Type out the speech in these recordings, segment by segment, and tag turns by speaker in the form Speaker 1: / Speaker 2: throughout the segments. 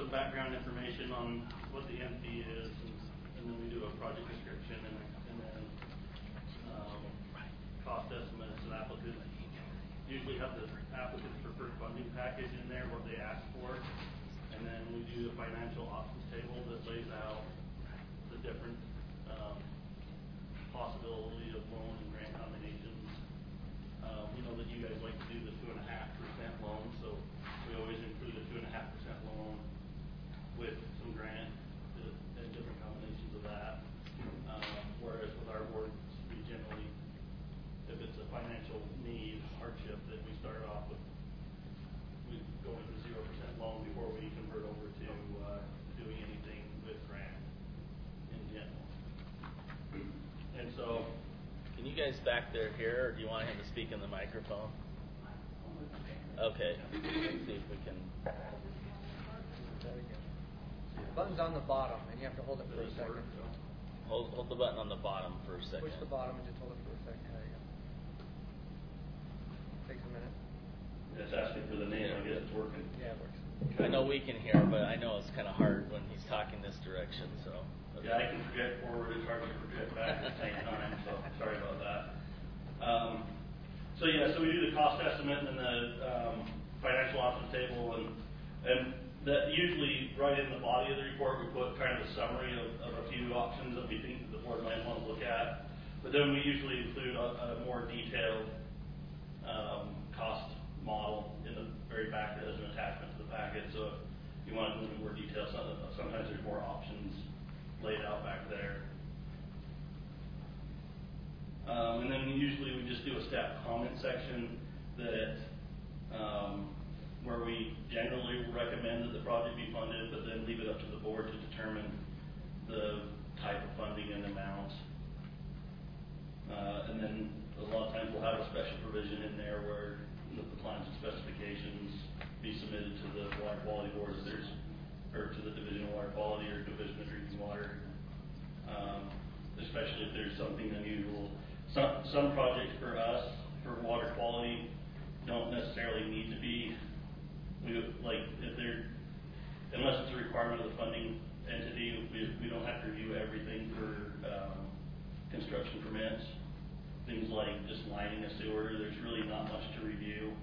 Speaker 1: some background information on what the entity is, and then we do a project description and then cost estimates, and applicants usually have the applicant's preferred funding package in there, what they ask for, and then we do a financial options table that lays out the different possibility of loan and grant combinations. We know that you guys like to do the 2.5% loan, so we always include a 2.5% loan with some grant and different combinations of that. Whereas with our boards, we generally, if it's a financial need, hardship, that we start off with, we go into 0% loan before we convert over to doing anything with grant in general. And so,
Speaker 2: can you guys back there hear, or do you want him to speak in the microphone? Okay, let's see if we can.
Speaker 3: The button's on the bottom, and you have to hold it for a second.
Speaker 2: Hold the button on the bottom for a second.
Speaker 3: Push the bottom and just hold it for a second. There you go. Takes a minute.
Speaker 1: It's asking for the name. I guess it's working.
Speaker 3: Yeah, it works.
Speaker 2: I know we can hear, but I know it's kind of hard when he's talking this direction. So. Okay.
Speaker 1: Yeah, I can project forward. It's hard to project back at the same time. So sorry about that. So we do the cost estimate and the financial options table, and that usually right in the body of the report we put kind of a summary of a few options that we think that the board might want to look at. But then we usually include a more detailed cost model in the very back as an attachment to the packet. So if you want a little bit more detail, sometimes there's more options laid out back there. And then usually we just do a staff comment section that where we generally recommend that the project be funded, but then leave it up to the board to determine the type of funding and amount. And then a lot of times we'll have a special provision in there where the plans and specifications be submitted to the Water Quality Board, or to the Division of Water Quality or Division of Drinking Water, especially if there's something unusual. Some projects for us, for water quality, don't necessarily need to be, unless it's a requirement of the funding entity, we don't have to review everything for construction permits. Things like just lining a sewer, there's really not much to review.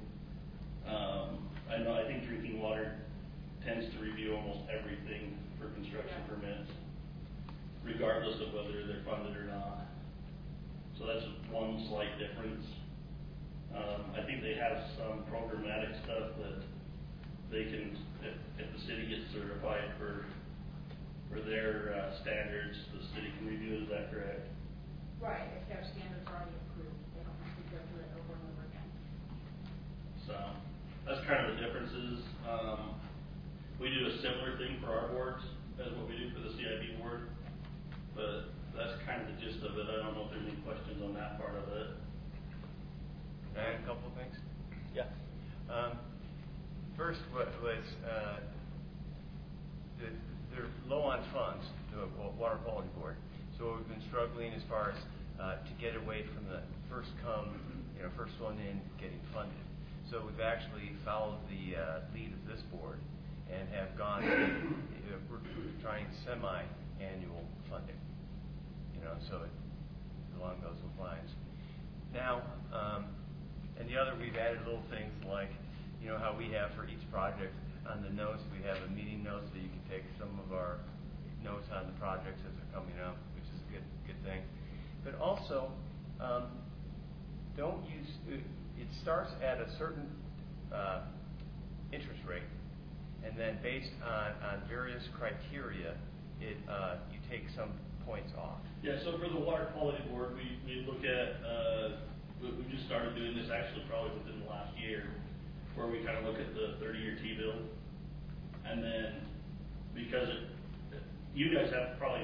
Speaker 1: I think drinking water tends to review almost everything for construction permits, regardless of whether they're funded or not. So that's one slight difference. I think they have some programmatic stuff that they can, if the city gets certified for their standards, the city can review it. Is that correct?
Speaker 4: Right. If their standards are already approved, they don't have to go through it over and over again.
Speaker 1: So that's kind of the differences. We do a similar thing for our boards as what we do for the CIB board, but that's kind of the gist of it. I don't know if there's any questions on that part of it.
Speaker 5: Can I add a couple of things?
Speaker 2: Yeah.
Speaker 5: First was they're low on funds, the Water Quality Board. So we've been struggling as far as to get away from the first one in getting funded. So we've actually followed the lead of this board and have gone. We're trying semi-annual funding. So along those lines. Now, and the other, we've added little things like, how we have for each project on the notes, we have a meeting note so you can take some of our notes on the projects as they're coming up, which is a good thing. But also, don't use, it starts at a certain interest rate, and then based on various criteria, you take some points off.
Speaker 1: Yeah, so for the Water Quality Board, we look at, we just started doing this actually probably within the last year, where we kind of look at the 30-year T-bill, and then because you guys have probably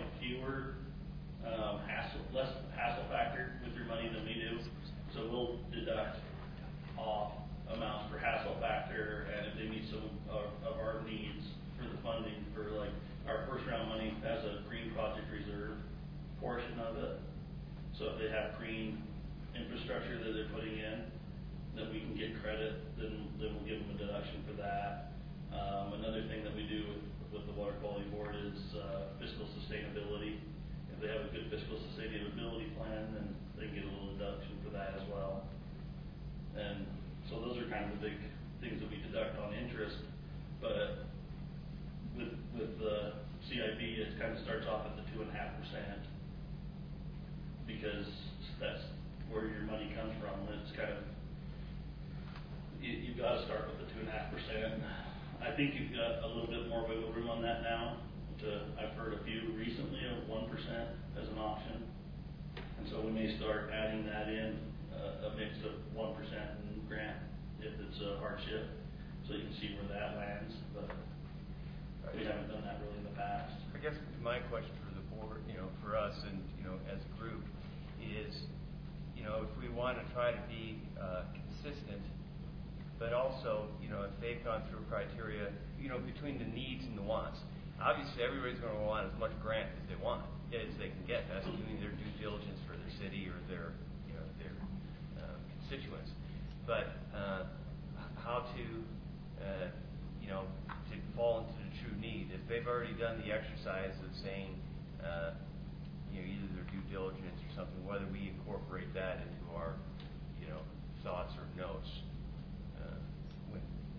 Speaker 1: less hassle factor with your money than we do, so we'll deduct off amounts for hassle factor, and if they meet some of our needs for the funding for like our first round money has a green project reserve portion of it. So if they have green infrastructure that they're putting in, that we can get credit, then we'll give them a deduction for that. Another thing that we do Water Quality Board is fiscal sustainability. If they have a good fiscal sustainability plan, then they get a little deduction for that as well. And so those are kind of the big things that we deduct on interest. But with the CIB, it kind of starts off at the 2.5%, because that's where your money comes from. It's kind of, you've got to start with the 2.5%. I think you've got a little bit more wiggle room on that now. I've heard a few recently of 1% as an option, and so we may start adding that in, a mix of 1% and grant if it's a hardship, so you can see where that lands. But we haven't done that really in the past.
Speaker 5: I guess my question for the board, for us and, as a group is, if we want to try to be consistent, but also, if they've gone through criteria, between the needs and the wants. Obviously, everybody's going to want as much grant as they want, as they can get. That's doing their due diligence for their city or their constituents. But how to, to fall into the true need. If they've already done the exercise of saying, either their due diligence or something, whether we incorporate that into our, thoughts or notes when,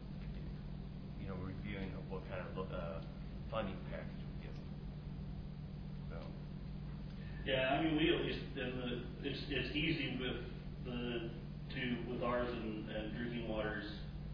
Speaker 5: reviewing what kind of funding package we give them. So.
Speaker 1: Yeah, I mean, we at least, it's easy with ours and drinking waters.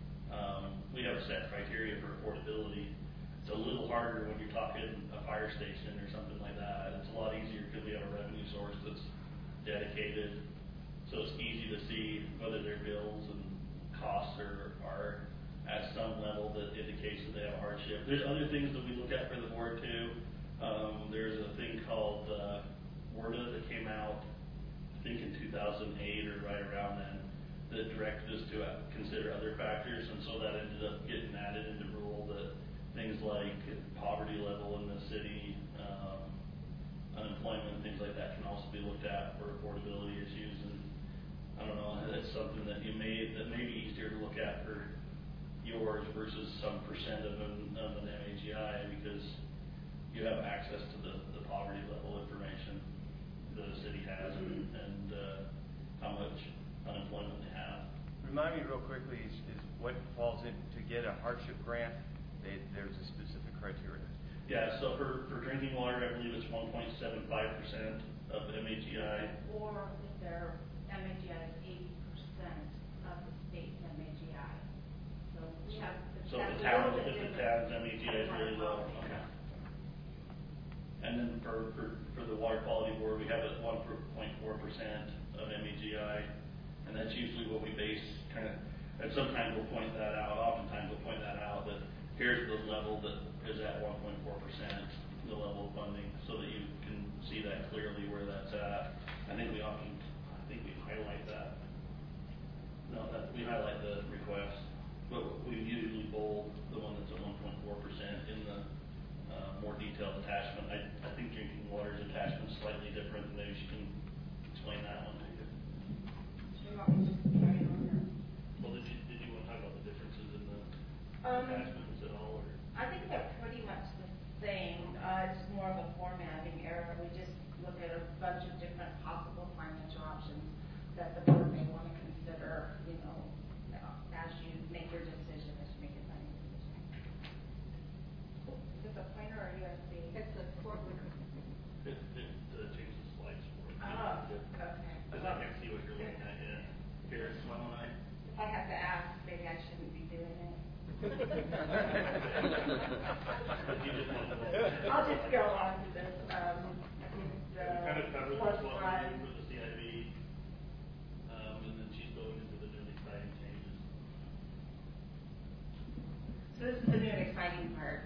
Speaker 1: We have a set criteria for affordability. It's a little harder when you're talking a fire station or something like that. It's a lot easier because we have a revenue source that's dedicated. So it's easy to see whether their bills and costs are at some level that indicates that they have hardship. There's other things that we look at for the board too. There's a thing called WRDA that came out, I think in 2008 or right around then, that directed us to consider other factors, and so that ended up getting added into rule that things like poverty level in the city, unemployment, things like that can also be looked at for affordability issues. And I don't know, that's something that may be easier to look at for yours versus some percent of an MAGI, because you have access to the poverty level information that a city has and how much unemployment they have.
Speaker 5: Remind me real quickly, is what falls in to get a hardship grant? There's a specific criteria.
Speaker 1: Yeah, so for drinking water, I believe it's 1.75% of MAGI.
Speaker 4: Or if their MAGI is 80% of the state's MAGI. So we have.
Speaker 1: So if the town's MAGI is really low. Okay. And then for the Water Quality Board, we have it 1.4% of MAGI, and that's usually what we base kind of. And sometimes we'll point that out. Oftentimes we'll point that out that here's the level that is at 1.4%, the level of funding, so that you can see that clearly where that's at. I think we highlight that. No, we highlight the request, but we usually bold the one that's at 1.4% in the more detailed attachment. I think drinking water's attachment is slightly different. Maybe she can explain that one to you.
Speaker 4: So you want me to just carry on there?
Speaker 1: Well, did you want to talk about the differences in the attachments at all? Or?
Speaker 4: I think they're pretty much the same. It's more of a formatting error. We just look at a bunch of different possible financial options that the board may want to consider, as you make your decision, as you make your funding decision. Is this a pointer or USB? It's a forward.
Speaker 1: It changes the slides for you.
Speaker 4: Oh, okay.
Speaker 1: Because I can't see what you're looking at yet. Here, why don't I?
Speaker 4: If I have to ask, maybe I shouldn't be doing it. I'll just go on to this.
Speaker 1: Kind of covers what we do for the CIB, and then she's going into the new exciting changes.
Speaker 4: So this is the new and exciting part.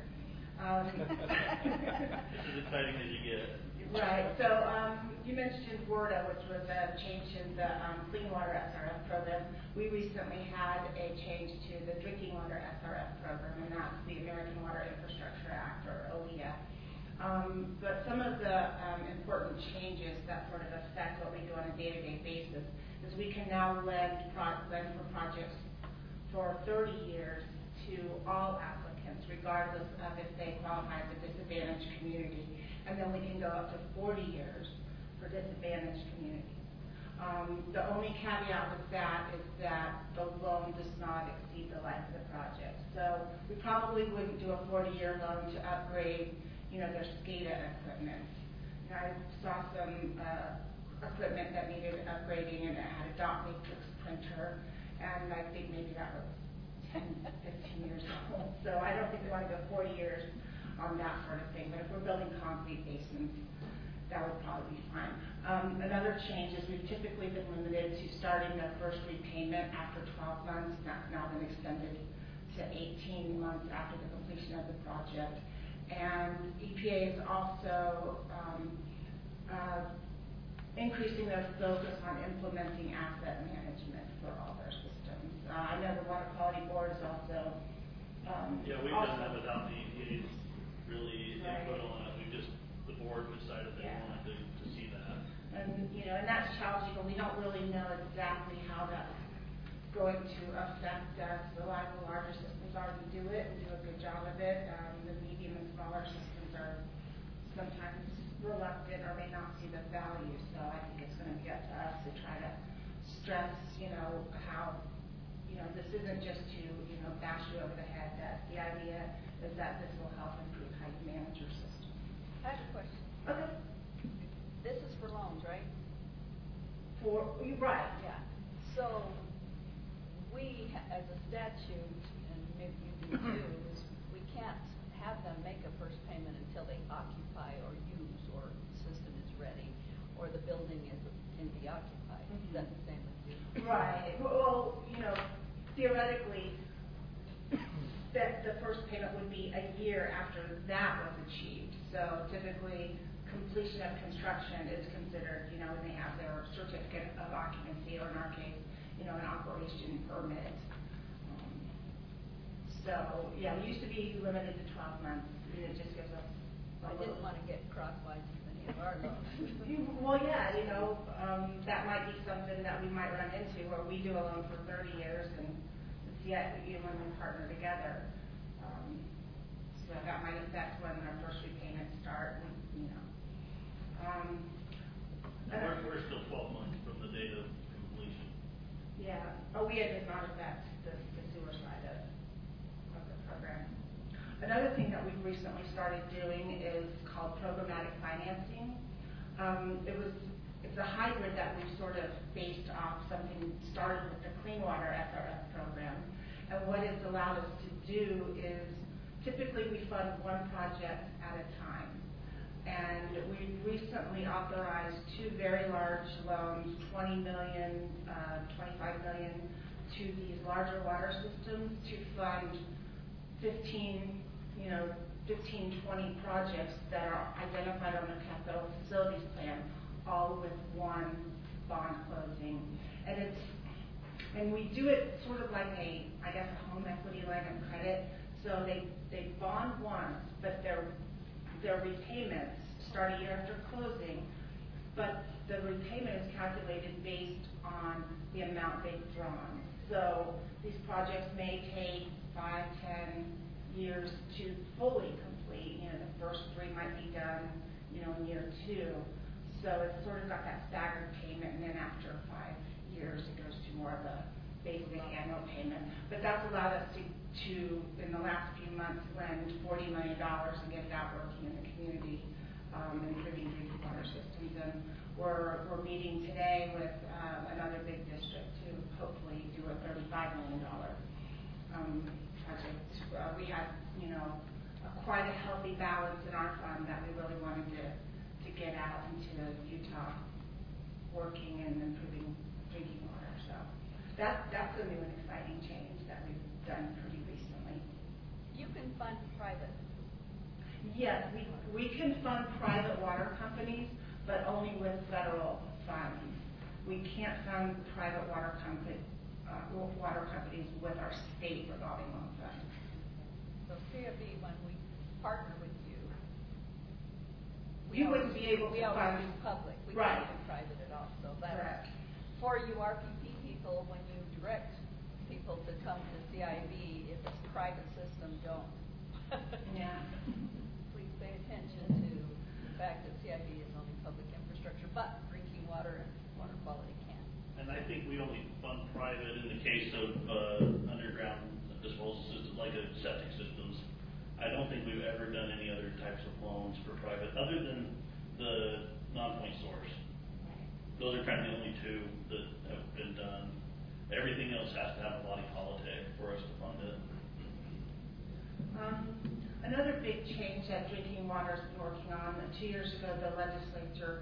Speaker 1: It's as exciting as you get.
Speaker 4: Right. So you mentioned WRDA, which was a change in the Clean Water SRF program. We recently had a change to the Drinking Water SRF program, and that's the American Water Infrastructure Act, or OWIA. But some of the important changes that sort of affect what we do on a day-to-day basis is we can now lend for projects for 30 years to all applicants applicants, regardless of if they qualify as a disadvantaged community. And then we can go up to 40 years for disadvantaged communities. The only caveat with that is that the loan does not exceed the life of the project. So we probably wouldn't do a 40-year loan to upgrade, their SCADA equipment. I saw some equipment that needed upgrading, and it had a dot matrix printer, and I think maybe that was 10, 15 years old. So I don't think we want to go 40 years on that sort of thing. But if we're building concrete basements, that would probably be fine. Another change is we've typically been limited to starting the first repayment after 12 months. That's now been extended to 18 months after the completion of the project. And EPA is also increasing their focus on implementing asset management for all their systems. I know the Water Quality Board is also
Speaker 1: Yeah, we've done that without the EPA's really input on it. The board decided they wanted to see that.
Speaker 4: And, and that's challenging, but we don't really know exactly how that's going to affect us. A lot of the larger systems already do it and do a good job of it. The medium and smaller systems are sometimes reluctant or may not see the value. So I think it's going to be up to us to try to stress, how, this isn't just to, bash you over the head. That the idea is that this will help improve how you manage your system.
Speaker 6: I have a question.
Speaker 4: Okay.
Speaker 6: This is for loans, right?
Speaker 4: Right.
Speaker 6: Yeah. So we, as a statute, and maybe you do too, is we can't have them make a first payment until they occupy or use or the system is ready or the building can be occupied. Is that the same with you?
Speaker 4: Right. Well, theoretically, that the first payment would be a year after that was achieved. So typically, completion of construction is considered, when they have their certificate of occupancy, or in our case, an operation permit. So, yeah, we used to be limited to 12 months. It just gives us
Speaker 6: I didn't want to get crosswise with any of our loans.
Speaker 4: Well, yeah, that might be something that we might run into, where we do a loan for 30 years and when we partner together. So that might affect when our first repayments start.
Speaker 1: We're still 12 months from the date of completion.
Speaker 4: Yeah. We did not affect the sewer side of the program. Another thing that we've recently started doing is called programmatic financing. It's a hybrid that we've sort of based off something started with the Clean Water SRF program. And what it's allowed us to do is typically we fund one project at a time. And we recently authorized two very large loans, $20 million, $25 million, to these larger water systems to fund 15, 20 projects that are identified on the capital facilities plan, all with one bond closing. And we do it sort of like a home equity line of credit. So they bond once, but their repayments start a year after closing, but the repayment is calculated based on the amount they've drawn. So these projects may take 5, 10 years to fully complete. The first 3 might be done, in year 2. So it's sort of got that staggered payment, and then after 5 years, it goes to more of a basic annual payment. But that's allowed us to in the last few months, lend $40 million and get it out working in the community, improving drinking water systems. And we're meeting today with another big district to hopefully do a $35 million project. We had, quite a healthy balance in our fund that we really wanted to get out into Utah, working and improving drinking water. So that's a new and exciting change that we've done pretty recently.
Speaker 6: You can fund private.
Speaker 4: Yes, we can fund private water companies, but only with federal funds. We can't fund private water companies with our state revolving loan fund.
Speaker 6: So CFE, when we partner with you,
Speaker 4: You wouldn't be able to
Speaker 6: we always
Speaker 4: fund
Speaker 6: do public. We
Speaker 4: right.
Speaker 6: can't do private at all. So that's
Speaker 4: Correct.
Speaker 6: for you RPP people. When you direct people to come to CIB, if it's a private system, don't
Speaker 4: Yeah.
Speaker 6: Please pay attention to the fact that CIB is only public infrastructure, but drinking water and water quality can.
Speaker 1: And I think we only fund private in the case of underground disposal systems, like septic systems. I don't think we've ever done any other types of loans for private, other than the non-point source. Those are kind of the only two that have been done. Everything else has to have a body politic for us to fund it.
Speaker 4: Another big change that drinking water has been working on, 2 years ago the legislature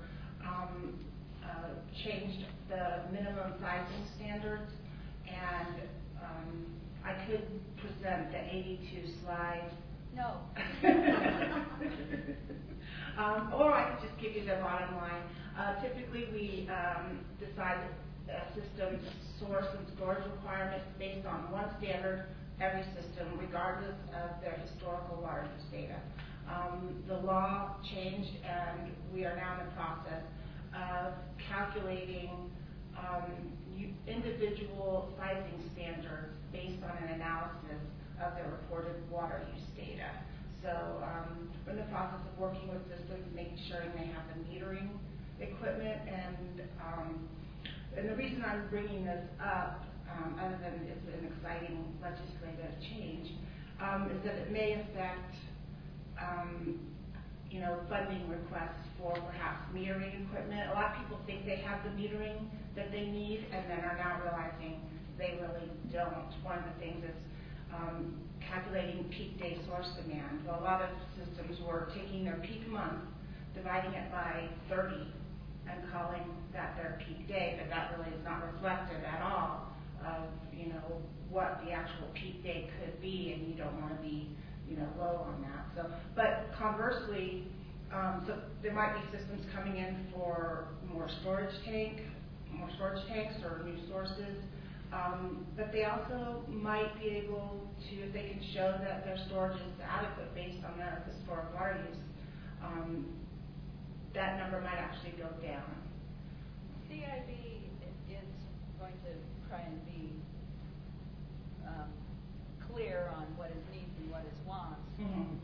Speaker 4: changed the minimum sizing standards, and I could present the 82 slide.
Speaker 6: No.
Speaker 4: Or I could just give you the bottom line. Typically we decide system source and storage requirements based on one standard every system, regardless of their historical water use data. The law changed, and we are now in the process of calculating individual sizing standards based on an analysis of their reported water use data. So we're in the process of working with systems, making sure they have the metering equipment, and the reason I'm bringing this up, other than it's an exciting legislative change, is that it may affect, funding requests for perhaps metering equipment. A lot of people think they have the metering that they need, and then are now realizing they really don't. One of the things is calculating peak day source demand. Well, a lot of systems were taking their peak month, dividing it by 30, and calling that their peak day, but that really is not reflective at all of what the actual peak day could be, and you don't want to be low on that. So, but conversely, so there might be systems coming in for more storage tanks or new sources, but they also might be able to, if they can show that their storage is adequate based on their historic water use, that number might actually go down.
Speaker 6: CIB is going to try and be clear on what is needs and what is wants.
Speaker 4: Mm-hmm.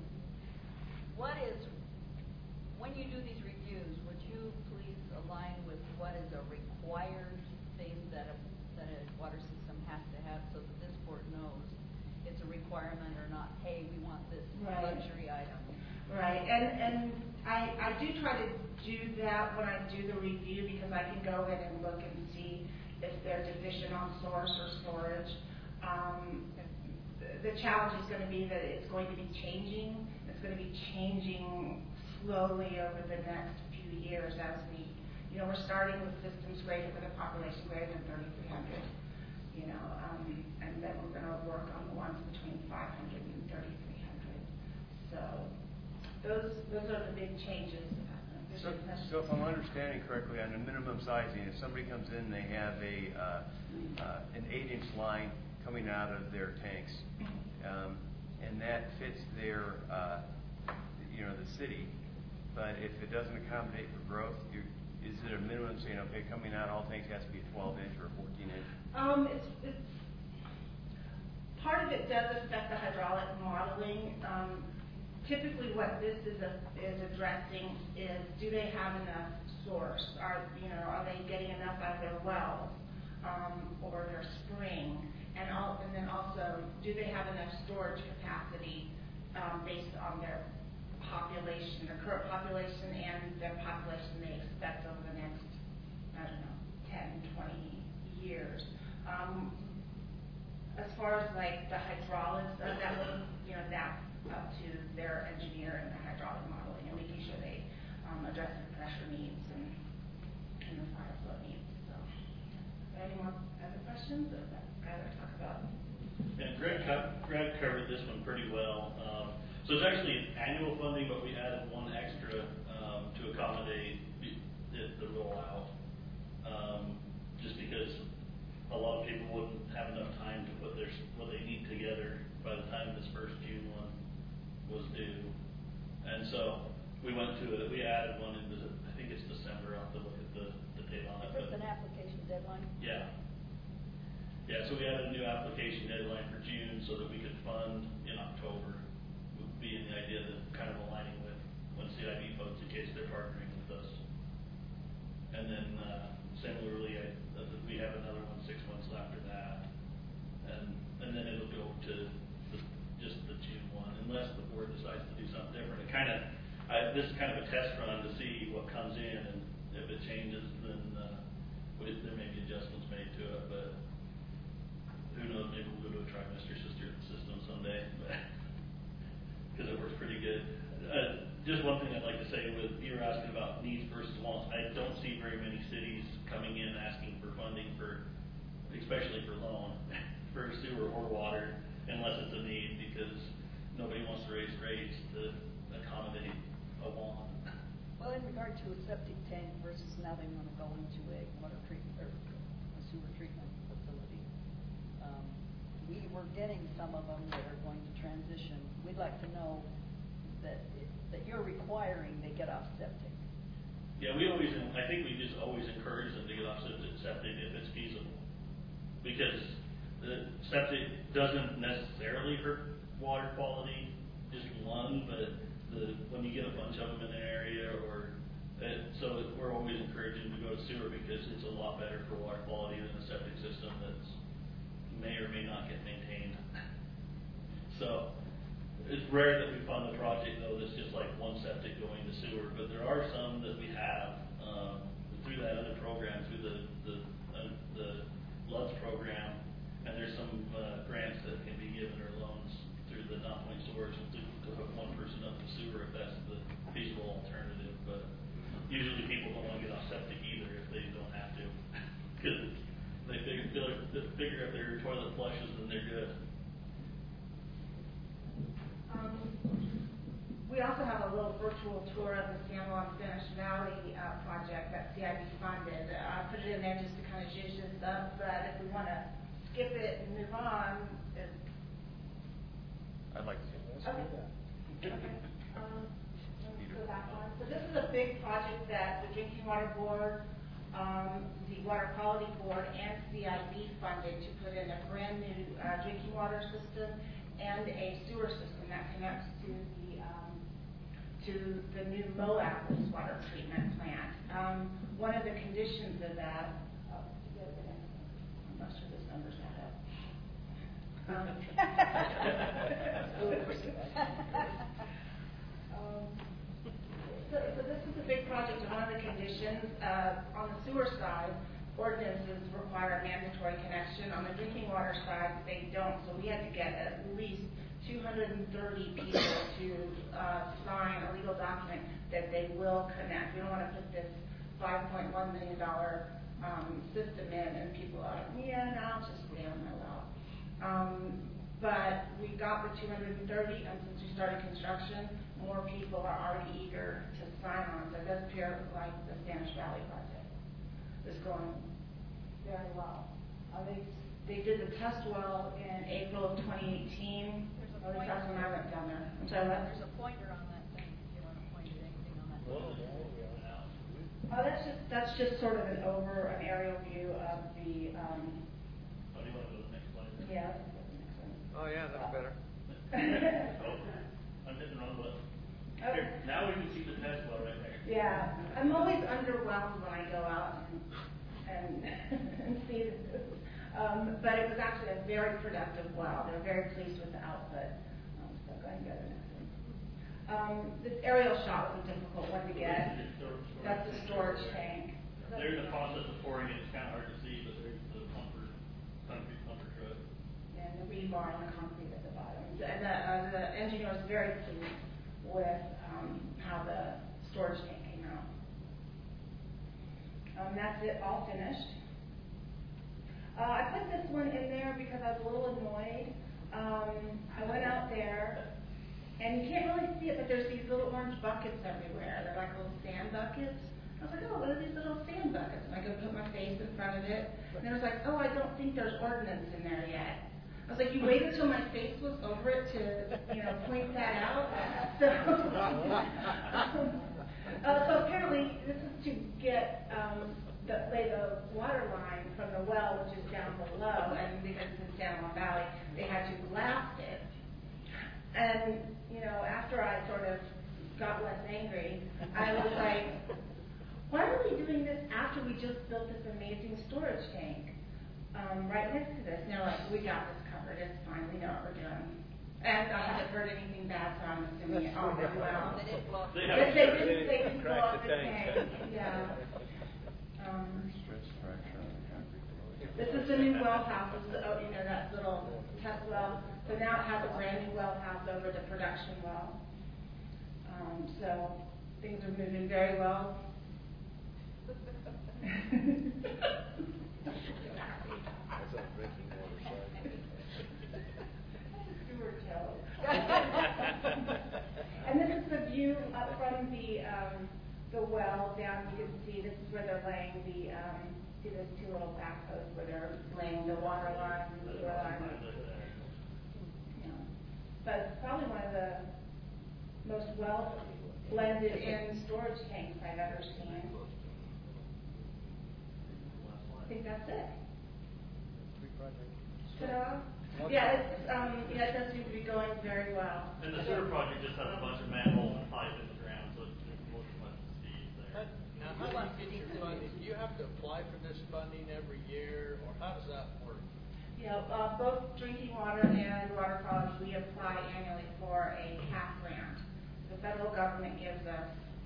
Speaker 6: When you do these reviews, would you please align with what is a required thing that a water system has to have, so that this board knows it's a requirement or not, hey, we want this luxury item.
Speaker 4: Right, and I do try to do that when I do the review, because I can go in and look and see if they're deficient on source or storage. The challenge is going to be that it's going to be changing. It's going to be changing slowly over the next few years as we're starting with systems with a population greater than 3,300, and then we're going to work on the ones between 500 and 3,300. So those are the big changes.
Speaker 5: So if I'm understanding correctly, on the minimum sizing, if somebody comes in, they have an 8-inch line coming out of their tanks, and that fits their, the city. But if it doesn't accommodate for growth, is it a minimum saying, okay, coming out all tanks has to be a 12-inch or a 14-inch?
Speaker 4: It's part of it does affect the hydraulic modeling. Typically, what this is addressing is, do they have enough source? Are they getting enough out of their wells or their spring? And then also, do they have enough storage capacity based on their population, their current population, and their population they expect over the next, 10, 20 years. As far as like the hydraulics, that will, that's up to their engineer and the hydraulic modeling, and making sure they address the pressure needs and the fire flow needs. So, any more other questions that I'd rather talk about?
Speaker 1: And Greg covered this one pretty well. So it's actually annual funding, but we added one extra to accommodate the rollout, just because a lot of people wouldn't have enough time to put what they need together by the time this first June one was due. And so we we added one into, I think it's December. I'll have to look at the date on it.
Speaker 6: Is this an application deadline?
Speaker 1: Yeah. Yeah, so we added a new application deadline for June so that we could fund in October. being the idea that kind of aligning with when CIB votes in case they're partnering with us. And then, similarly, we have another one 6 months after that. And then it'll go to just the June one, unless the board decides to do something different. This is kind of a test run to see what comes in, and if it changes, then there may be adjustments made to it. But who knows? Maybe we'll go to a trimester system someday, because it works pretty good. Just one thing I'd like to say with you were asking about needs versus wants. I don't see very many cities coming in asking for funding especially for loan, for sewer or water, unless it's a need, because nobody wants to raise rates to accommodate a want.
Speaker 6: Well, in regard to a septic tank versus now they want to go into a water treatment or a sewer treatment facility, we're getting some of them that are going to transition. We'd like to know that you're requiring they get off septic.
Speaker 1: Yeah, I think we just always encourage them to get off septic if it's feasible, because the septic doesn't necessarily hurt water quality, just one, but when you get a bunch of them in an area, so we're always encouraging to go to sewer because it's a lot better for water quality than a septic system that's may or may not get maintained. So it's rare that we fund a project though that's just like one septic going to sewer, but there are some that we have through that other program, through the LUDS program, and there's some grants that can be given or loans through the non-point storage to hook one person up to sewer if that's the feasible alternative. But usually people don't want to get off septic either if they don't have to, because they figure if their toilet flushes, then they're good.
Speaker 4: We also have a little virtual tour of the San Juan Spanish Valley project that CIB funded. I put it in there just to kind of zhuzh this up, but if we want to skip it and move on.
Speaker 5: I'd like to see this.
Speaker 4: Okay. Let me go back on. So this is a big project that the Drinking Water Board, the Water Quality Board, and CIB funded to put in a brand new drinking water system and a sewer system that connects to the new Moab wastewater treatment plant. One of the conditions of that, I'm not sure this number's not up. So this is a big project, and one of the conditions on the sewer side, ordinances require a mandatory connection. On the drinking water side, they don't. So we had to get at least 230 people to sign a legal document that they will connect. We don't want to put this $5.1 million system in, and people are like, yeah, no, I'll just stay on my well. But we got the 230, and since we started construction, more people are already eager to sign on. So it does appear like the Spanish Valley project is going very well. They did the test well in April of 2018. At least that's when I went down there. I'm sorry, what?
Speaker 6: There's a pointer on that thing if you want to point at anything on that.
Speaker 4: Oh, that's just sort of an aerial view of the.
Speaker 1: Oh, do you want to go to the next slide?
Speaker 4: Yeah. That's the next one.
Speaker 3: Oh, yeah, that's better.
Speaker 1: I'm hitting the wrong button.
Speaker 4: Okay.
Speaker 1: Here, now we can see the test well right there.
Speaker 4: Yeah, I'm always underwhelmed when I go out and see this. But it was actually a very productive well. They were very pleased with the output. So go ahead and go to the next one. This aerial shot was a difficult one to get. That's the storage tank.
Speaker 1: There's a process of pouring it. It's kind of hard to see, but there's the concrete pumper truck.
Speaker 4: And the rebar and the concrete at the bottom. And the engineer was very pleased with how the storage tank came out. That's it, all finished. I put this one in there because I was a little annoyed. I went out there, and you can't really see it, but there's these little orange buckets everywhere. They're like little sand buckets. I was like, oh, what are these little sand buckets? And I go put my face in front of it, and it was like, oh, I don't think there's ordinance in there yet. I was like, you waited till my face was over it to, point that out. So apparently, this is to get lay the water line from the well, which is down below, and because it's in San Juan Valley, they had to blast it. And after I sort of got less angry, I was like, why are we doing this after we just built this amazing storage tank right next to this? And they're like, we got this covered, it's fine, we know what we're doing. And I haven't heard anything bad, so I'm assuming it all went well.
Speaker 6: They didn't blow up.
Speaker 1: They
Speaker 4: They didn't blow up the tank, yeah.
Speaker 5: Stress fracture on the concrete.
Speaker 4: This is the new well house, this is, that little test well. So now it has a brand new well house over the production well. So things are moving very well. Sewer tail. And this is the view up from the well down. You can see this is where they're laying the see those two little backhoes where they're laying the water lines and the sewer lines. But it's probably one of the most well blended in storage tanks I've ever seen. I think that's it. Ta-da. Yeah, it does seem to be going very well.
Speaker 1: And the sewer project just has a bunch of manholes and pipe in the ground, so it's looks much speed there.
Speaker 7: Now, how do you get your funding? Do you have to apply for this funding every year, or how does that work?
Speaker 4: Both drinking water and water quality, we apply annually for a CAF grant. The federal government gives us,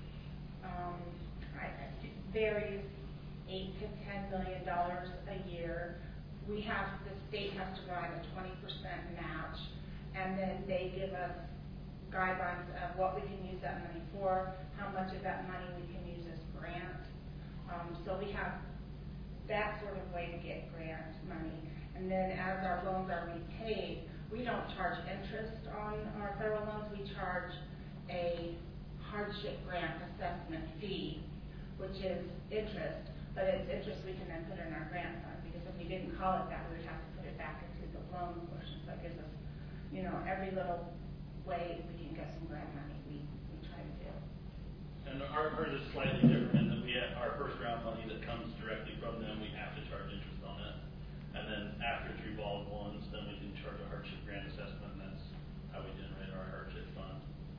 Speaker 4: it varies, $8 to $10 million a year. The state has to provide a 20% match, and then they give us guidelines of what we can use that money for, how much of that money we can use as grant. So we have that sort of way to get grant money. And then as our loans are repaid, we don't charge interest on our federal loans. We charge a hardship grant assessment fee, which is interest, but it's interest we can then put in our grant fund, because if we didn't call it that, we would have to put it back into the loan portion. So it gives us, every little way we can get some grant money, we try to do.
Speaker 1: And ours is slightly different in that we have our first round money that comes directly from them, we have to charge interest on it. And then after it's revolved once, then we can charge a hardship grant assessment, and that's how we generate our hardship fund.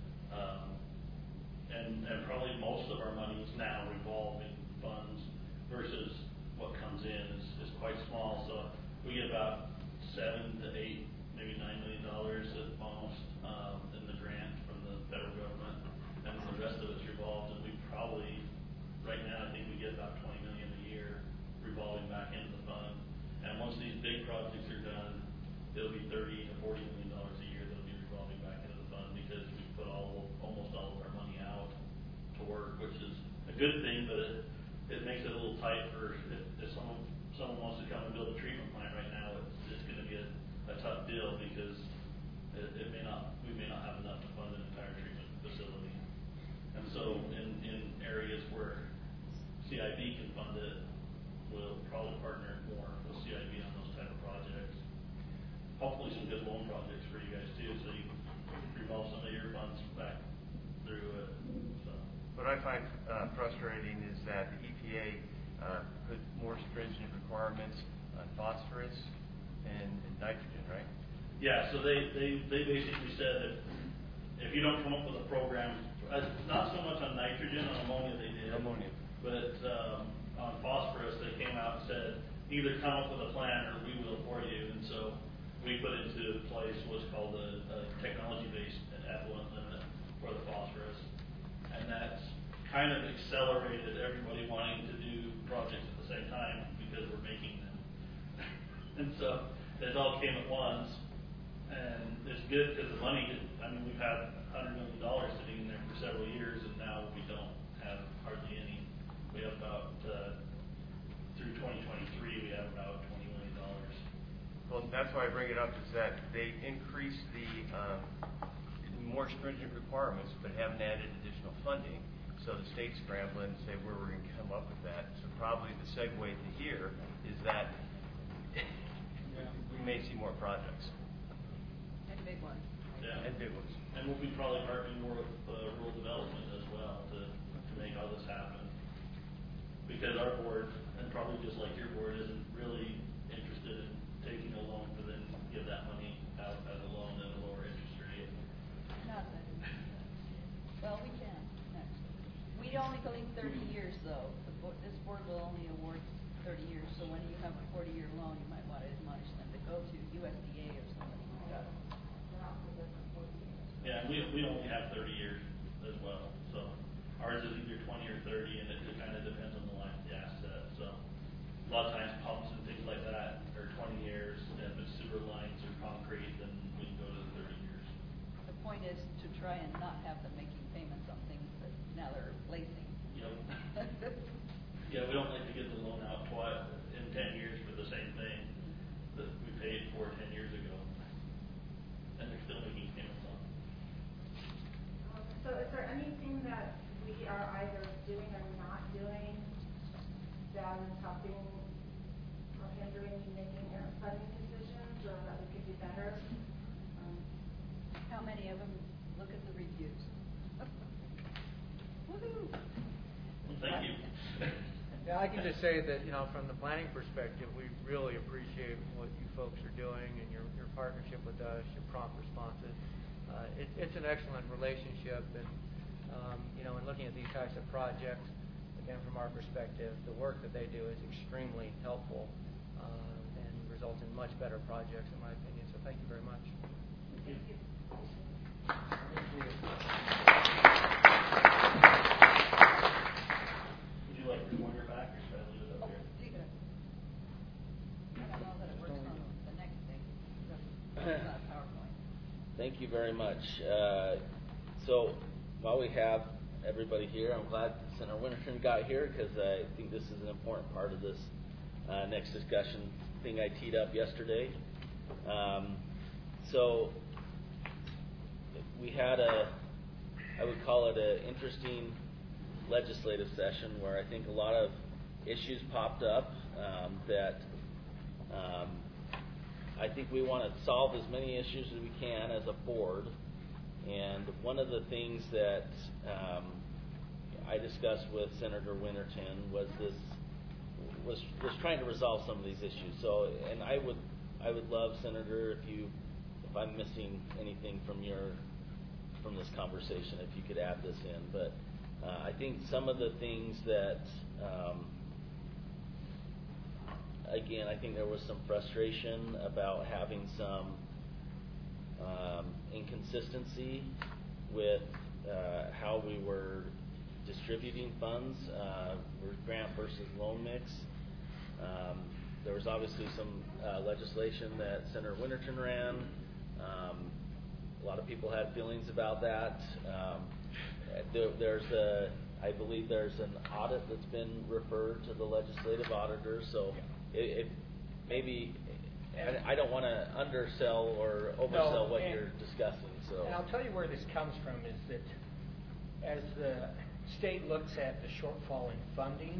Speaker 1: And probably most of our money is now revolving funds versus what comes in is quite small. So we get about $7 to $8, maybe $9 million at most in the grant from the federal government, and the rest of it's revolved. And we probably, right now, I think we get about $20 million a year revolving back into the fund. And once these big projects are done, it'll be $30 to $40 million a year that'll be revolving back into the fund, because we put almost all of our money out to work, which is a good thing, but it makes it a little tight for if someone wants to come and build a treatment plant right now. It's going to be a tough deal, because we may not have enough to fund an entire treatment facility. And so in areas where CIB can fund it, we'll probably partner more with CIB on those type of projects. Hopefully some good loan projects for you guys too, so you can revolve some of your funds back through it. So.
Speaker 5: What I find frustrating is that the EPA put more stringent requirements on phosphorus and nitrogen, right?
Speaker 1: Yeah, so they basically said that if you don't come up with a program, not so much on nitrogen, on ammonia they did.
Speaker 5: Ammonia.
Speaker 1: But on phosphorus, they came out and said, either come up with a plan or we will for you. And so we put into place what's called a technology-based effluent limit for the phosphorus. And that's kind of accelerated everybody wanting to do projects at the same time, because we're making them. And so it all came at once. And it's good because the money, we've had $100 million sitting in there for several years, and now we don't have hardly any. We have about, through 2023, we have about $20 million.
Speaker 5: Well, that's why I bring it up, is that they increased the more stringent requirements, but haven't added additional funding. So the state's scrambling to say where we're going to come up with that. So probably the segue to here is that we may see more projects.
Speaker 6: And big ones.
Speaker 1: Yeah.
Speaker 5: And big ones.
Speaker 1: And we'll be probably partnering more with rural development as well to make all this happen. Because our board, and probably just like your board, isn't really interested in taking a loan to then give that money out as a loan at a lower interest rate.
Speaker 6: Not that only going 30 years, though. This board will only award 30 years, so when you have a 40-year loan, you might want to admonish them to go to USDA or somebody like that.
Speaker 1: Yeah, and we only have 30 years as well, so ours is either 20 or 30, and it kind of depends on the line of the asset. So a lot of times pumps and things like that are 20 years, and if it's sewer lines or concrete, then we can go to the 30 years.
Speaker 6: The point is to try and not have them making payments on things that now they're lacing.
Speaker 1: Yep. Yeah, we don't like to get the loan out twice in 10 years for the same thing that we paid for 10 years ago, and they're still making payments on.
Speaker 4: So is there anything that we are either doing or not doing that is helping or hindering you making your funding decisions, or that we could do better?
Speaker 6: How many of them look at the reviews? Woohoo!
Speaker 1: Well, thank you.
Speaker 3: Yeah, I can just say that, from the planning perspective, we really appreciate what you folks are doing and your partnership with us, your prompt responses. It's an excellent relationship, and in looking at these types of projects, again, from our perspective, the work that they do is extremely helpful and results in much better projects, in my opinion. So thank you very much.
Speaker 4: Thank you.
Speaker 1: Would you like the pointer back, or should I leave it up here?
Speaker 6: Leave it. I don't know that it works on the next thing. That's not PowerPoint.
Speaker 2: Thank you very much. So while we have everybody here, I'm glad Senator Winterton got here, because I think this is an important part of this next discussion thing I teed up yesterday. So we had I would call it an interesting legislative session where I think a lot of issues popped up that I think we want to solve as many issues as we can as a board. And one of the things that I discussed with Senator Winterton was trying to resolve some of these issues. So, and I would love, Senator, if I'm missing anything from this conversation, if you could add this in. But I think some of the things that again, I think there was some frustration about having some inconsistency with how we were distributing funds, grant versus loan mix. There was obviously some legislation that Senator Winterton ran. A lot of people had feelings about that. I believe there's an audit that's been referred to the legislative auditor, so it maybe I don't want to undersell or oversell what you're discussing. So,
Speaker 8: and I'll tell you where this comes from is that as the state looks at the shortfall in funding,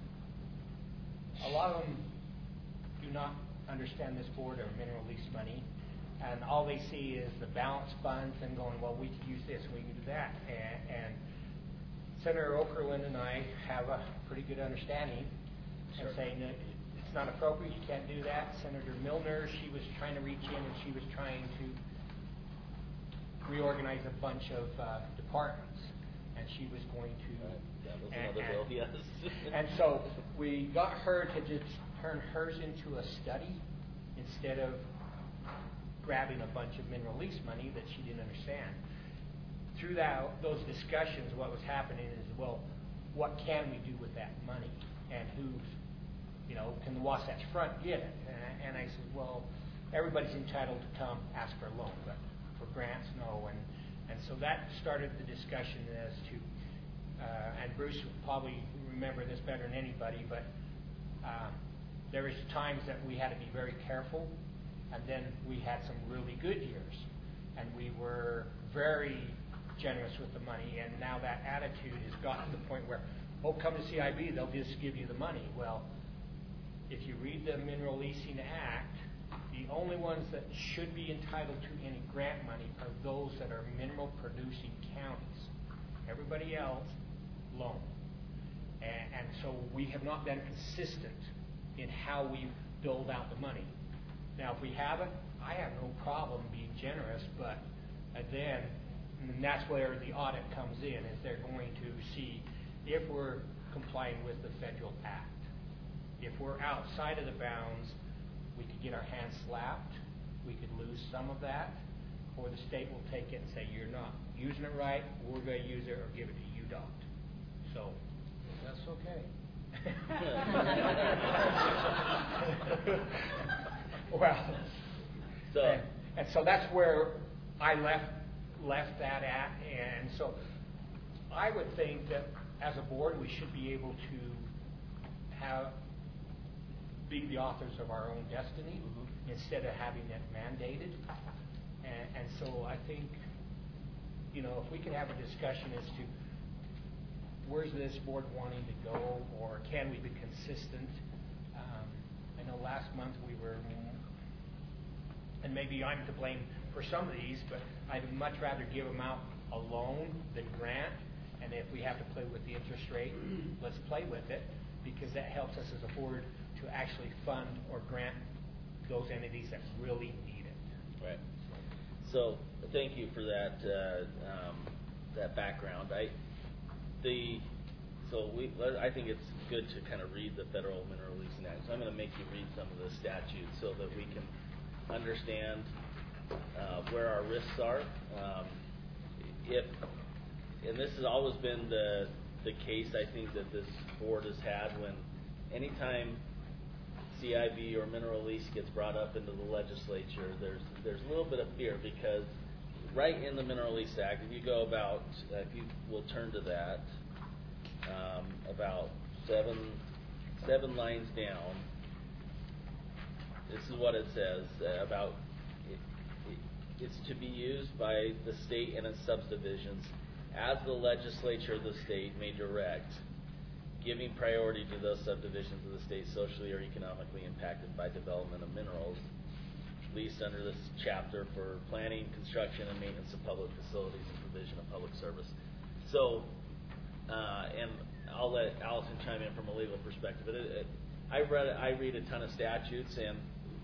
Speaker 8: a lot of them do not understand this board or mineral lease money, and all they see is the balance funds and going, well, we could use this, we can do that, and Senator Okerlund and I have a pretty good understanding and saying that it's not appropriate, you can't do that. Senator Milner, she was trying to reach in and she was trying to reorganize a bunch of departments, and she was going to.
Speaker 2: That was another bill, yes.
Speaker 8: And so we got her to just turn hers into a study instead of grabbing a bunch of mineral lease money that she didn't understand. Through those discussions, what was happening is, well, what can we do with that money, and who's, can the Wasatch Front get it? And I said, well, everybody's entitled to come ask for a loan, but for grants, no. And so that started the discussion as to, and Bruce would probably remember this better than anybody, but there was times that we had to be very careful, and then we had some really good years, and we were very generous with the money, and now that attitude has gotten to the point where, oh, come to CIB, they'll just give you the money. Well, if you read the Mineral Leasing Act, the only ones that should be entitled to any grant money are those that are mineral producing counties. Everybody else, loan. And so we have not been consistent in how we dole out the money. Now, if we haven't, I have no problem being generous, but then, and that's where the audit comes in, is they're going to see, if we're complying with the federal act. If we're outside of the bounds, we could get our hands slapped, we could lose some of that, or the state will take it and say, you're not using it right, we're going to use it or give it to you don't. So, that's okay. Well,
Speaker 2: So,
Speaker 8: and so that's where I left that at, and so I would think that as a board we should be able to be the authors of our own destiny instead of having it mandated. And so I think, you know, if we can have a discussion as to where's this board wanting to go, or can we be consistent? I know last month we were, and maybe I'm to blame for some of these, but I'd much rather give them out a loan than grant. And if we have to play with the interest rate, let's play with it, because that helps us as a board to actually fund or grant those entities that really need it.
Speaker 2: right. So thank you for that that background. I think it's good to kind of read the Federal Mineral Leasing Act. So I'm going to make you read some of the statutes so that we can understand where our risks are. And this has always been the case, I think, that this board has had when anytime CIB or mineral lease gets brought up into the legislature, there's a little bit of fear, because right in the Mineral Lease Act, if you go about, if you will turn to that, about seven lines down, this is what it says about it's to be used by the state and its subdivisions as the legislature of the state may direct, giving priority to those subdivisions of the state socially or economically impacted by development of minerals leased under this chapter for planning, construction, and maintenance of public facilities and provision of public service. So, and I'll let Allison chime in from a legal perspective. But I read a ton of statutes, and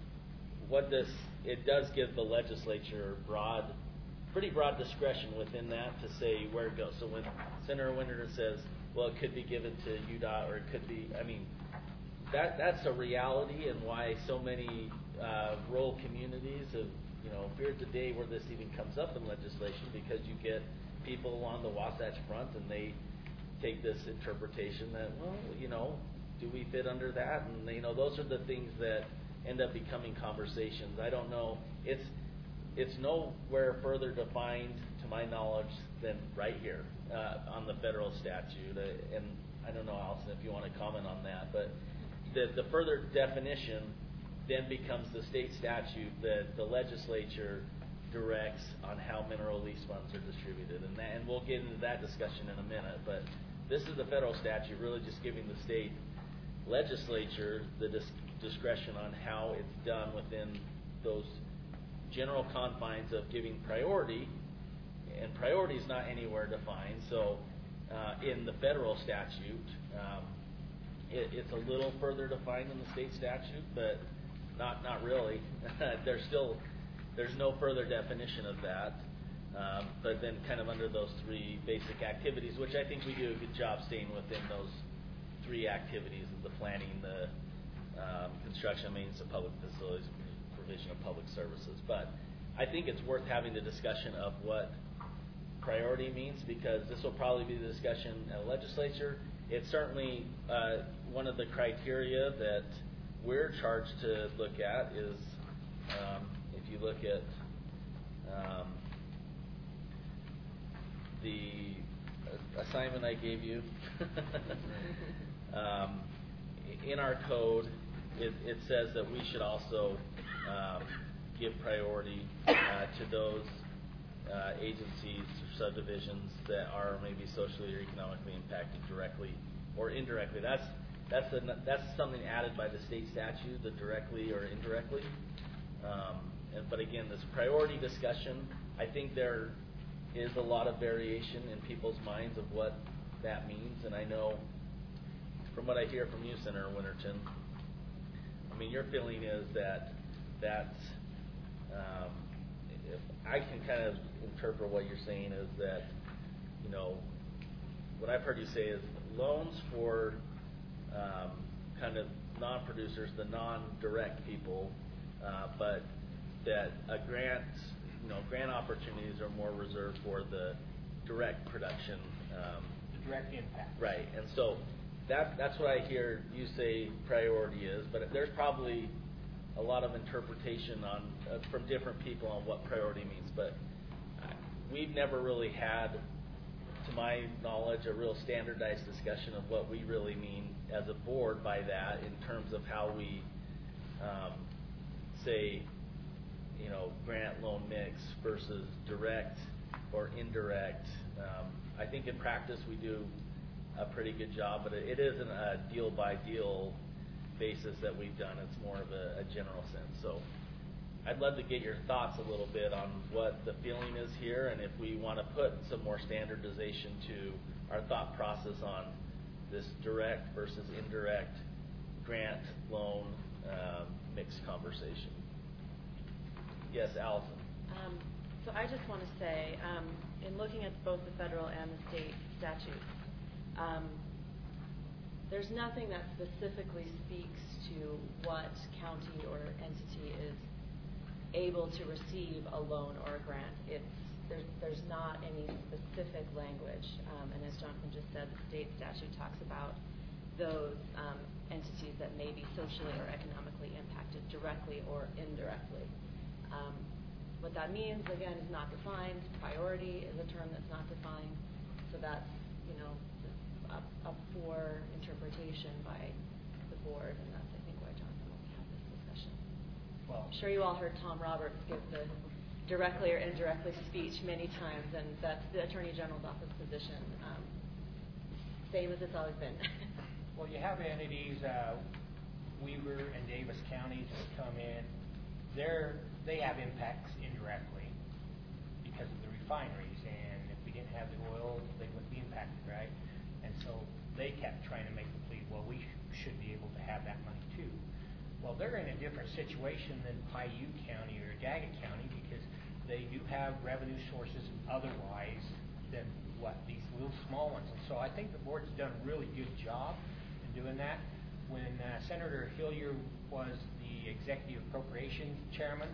Speaker 2: it does give the legislature pretty broad discretion within that to say where it goes. So when Senator Winterton says, well, it could be given to UDOT, or it could be, I mean, that's a reality, and why so many rural communities have, feared the day where this even comes up in legislation, because you get people along the Wasatch Front and they take this interpretation that, well, do we fit under that? And those are the things that end up becoming conversations. I don't know. It's nowhere further defined, to my knowledge, than right here on the federal statute. And I don't know, Allison, if you want to comment on that, but the further definition then becomes the state statute that the legislature directs on how mineral lease funds are distributed. And we'll get into that discussion in a minute. But this is the federal statute really just giving the state legislature the discretion on how it's done within those general confines of giving priority, and priority is not anywhere defined. So in the federal statute, it's a little further defined than the state statute, but not really. There's no further definition of that. But then kind of under those three basic activities, which I think we do a good job staying within those three activities of the planning, the construction, maintenance of public facilities, provision of public services. But I think it's worth having the discussion of what priority means, because this will probably be the discussion at the legislature. It's certainly one of the criteria that we're charged to look at is, if you look at the assignment I gave you, in our code, it says that we should also give priority to those agencies or subdivisions that are maybe socially or economically impacted directly or indirectly. That's something added by the state statute, the directly or indirectly. But again, this priority discussion, I think there is a lot of variation in people's minds of what that means. And I know from what I hear from you, Senator Winterton, I mean, your feeling is that if I can kind of interpret what you're saying is that, what I've heard you say is loans for kind of non-producers, the non-direct people, but that a grant, grant opportunities are more reserved for the direct production.
Speaker 8: The direct impact.
Speaker 2: Right, and so that's what I hear you say priority is, but there's probably a lot of interpretation on from different people on what priority means, but we've never really had, to my knowledge, a real standardized discussion of what we really mean as a board by that in terms of how we say, grant loan mix versus direct or indirect. I think in practice we do a pretty good job, but it isn't a deal by deal basis that we've done. It's more of a general sense. So I'd love to get your thoughts a little bit on what the feeling is here, and if we want to put some more standardization to our thought process on this direct versus indirect grant loan mixed conversation. Yes, Allison.
Speaker 9: So I just want to say, in looking at both the federal and the state statutes, there's nothing that specifically speaks to what county or entity is able to receive a loan or a grant. There's not any specific language, and as Jonathan just said, the state statute talks about those entities that may be socially or economically impacted directly or indirectly. What that means, again, is not defined. Priority is a term that's not defined, so that's up for interpretation by the board, and that's, I think, why Jonathan will have this discussion.
Speaker 8: Well,
Speaker 9: I'm sure you all heard Tom Roberts give the directly or indirectly speech many times, and that's the Attorney General's office position, same as it's always been.
Speaker 8: Well, you have entities, Weaver and Davis counties that come in. They have impacts indirectly because of the refineries, and if we didn't have the oil, they wouldn't be impacted, right? And so they kept trying to make the plea, well, we should be able to have that money too. Well, they're in a different situation than Paiute County or Daggett County because they do have revenue sources otherwise than what these little small ones. And so I think the board's done a really good job in doing that. When Senator Hillier was the executive appropriations chairman,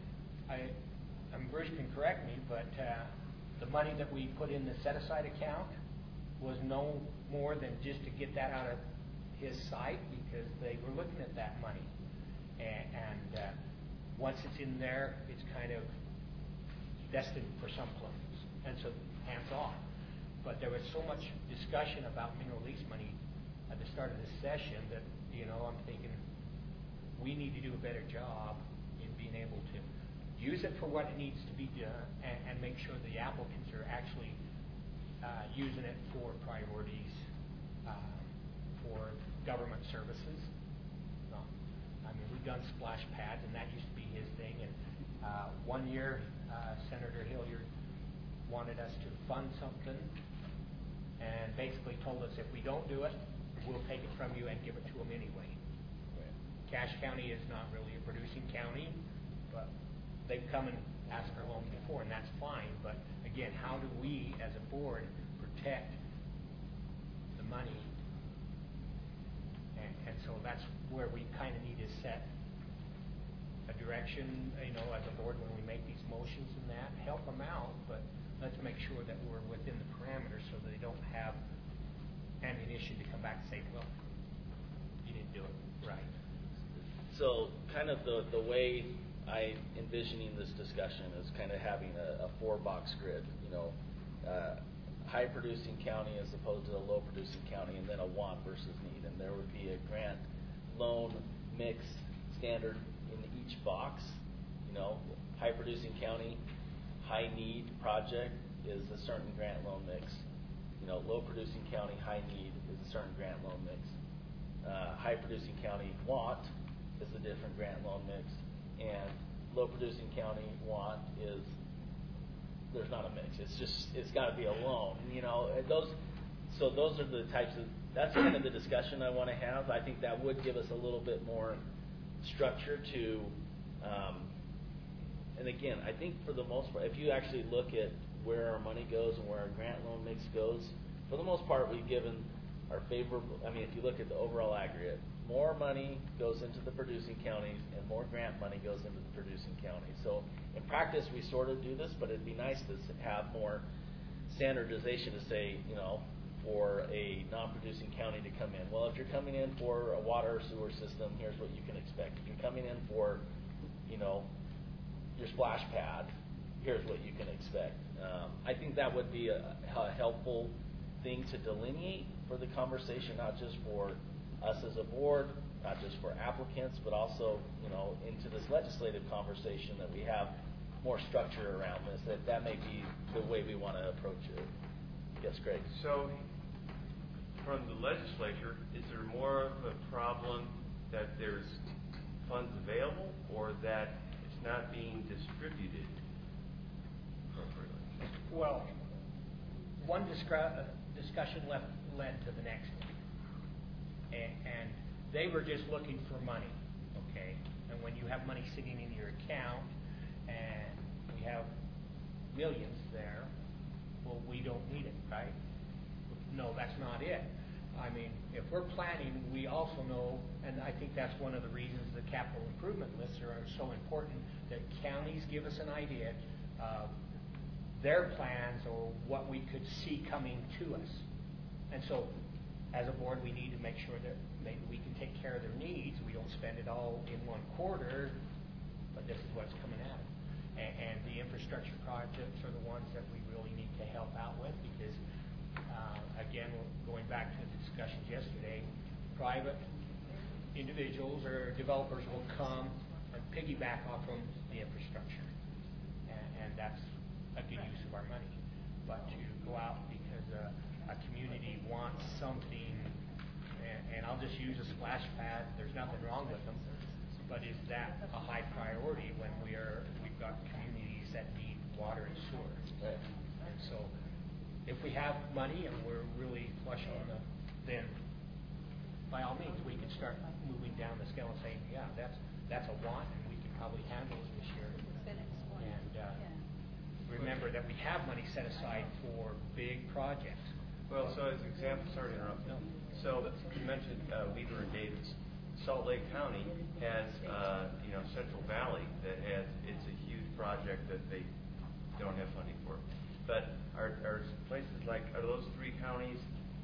Speaker 8: Bruce can correct me, but the money that we put in the set-aside account was no more than just to get that out of his sight because they were looking at that money. And once it's in there, it's kind of destined for some place. And so hands off. But there was so much discussion about mineral lease money at the start of this session that, I'm thinking we need to do a better job in being able to use it for what it needs to be done and make sure the applicants are actually using it for priorities for government services. We've done splash pads, and that used to be his thing. And 1 year, Senator Hilliard wanted us to fund something and basically told us if we don't do it, we'll take it from you and give it to them anyway. Cache County is not really a producing county, but they've come and asked for loans before, and that's fine. But again, how do we, as a board, protect the money? And so that's where we kind of need to set a direction, as a board when we make these motions and that, help them out, but let's make sure that we're within the parameters so that they don't have ammunition to come back and say, well, you didn't do it right.
Speaker 2: So kind of the way I'm envisioning this discussion is kind of having a 4-box grid, high producing county as opposed to a low producing county, and then a want versus need. And there would be a grant loan mix standard in each box. High producing county, high need project is a certain grant loan mix. Low producing county, high need is a certain grant loan mix. High producing county want is a different grant loan mix, and low producing county want is there's not a mix. It's got to be a loan. Those are the types of, that's kind of the discussion I want to have. I think that would give us a little bit more structure to, and again, I think for the most part, if you actually look at where our money goes and where our grant loan mix goes, for the most part, we've given our favorable, I mean, if you look at the overall aggregate, more money goes into the producing counties and more grant money goes into the producing counties. So in practice, we sort of do this, but it'd be nice to have more standardization to say, you know, for a non-producing county to come in. Well, if you're coming in for a water or sewer system, here's what you can expect. If you're coming in for, you know, your splash pad, here's what you can expect. I think that would be a helpful thing to delineate for the conversation, not just for us as a board, not just for applicants, but also, you know, into this legislative conversation that we have more structure around this, that may be the way we want to approach it. Yes, Greg?
Speaker 5: So, from the legislature, is there more of a problem that there's funds available or that it's not being distributed appropriately?
Speaker 8: Well, one discussion led to the next one. And they were just looking for money, okay? And when you have money sitting in your account and we have millions there, well, we don't need it, right? No, that's not it. I mean, if we're planning, we also know, and I think that's one of the reasons the capital improvement lists are so important, that counties give us an idea of their plans or what we could see coming to us. And so, as a board, we need to make sure that maybe we can take care of their needs. We don't spend it all in one quarter, but this is what's coming at them. And the infrastructure projects are the ones that we really need to help out with because, again, going back to the discussions yesterday, private individuals or developers will come and piggyback off from the infrastructure. And that's a good use of our money. But to go out because a community wants something, and I'll just use a splash pad, there's nothing wrong with them, but is that a high priority when we've got communities that need water and sewer?
Speaker 2: Right.
Speaker 8: And so if we have money and we're really flush on then by all means we can start moving down the scale and saying, yeah, that's a want and we can probably handle it this year. And remember that we have money set aside for big projects.
Speaker 5: Well, so as an example, sorry to interrupt.
Speaker 8: No.
Speaker 5: So you mentioned Weaver and Davis. Salt Lake County has, Central Valley that it's a huge project that they don't have funding for. But are places like, are those three counties,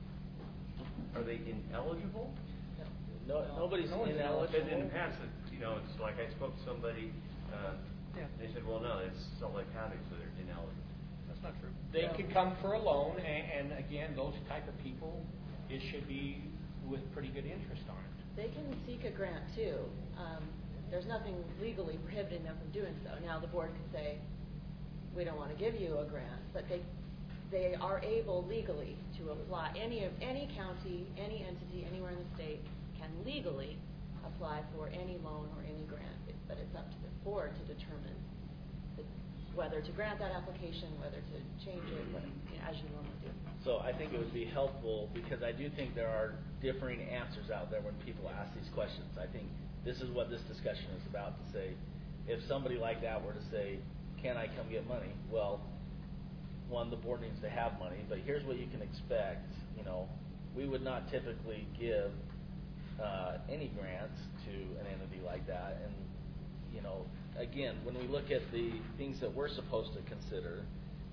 Speaker 5: are they ineligible?
Speaker 2: No, nobody's ineligible.
Speaker 5: In the past, it's like I spoke to somebody, they said, well, no, it's Salt Lake County, so they're ineligible.
Speaker 3: That's not true.
Speaker 8: They could come for a loan, and again, those type of people, it should be with pretty good interest on it.
Speaker 9: They can seek a grant too. There's nothing legally prohibiting them from doing so. Now the board could say, we don't want to give you a grant, but they are able legally to apply. Any county, any entity, anywhere in the state can legally apply for any loan or any grant, but it's up to the board to determine whether to grant that application, whether to change it, as you normally do.
Speaker 2: So I think it would be helpful because I do think there are differing answers out there when people ask these questions. I think this is what this discussion is about, to say, if somebody like that were to say, can I come get money? Well, one, the board needs to have money, but here's what you can expect. We would not typically give any grants to an entity like that. And, again, when we look at the things that we're supposed to consider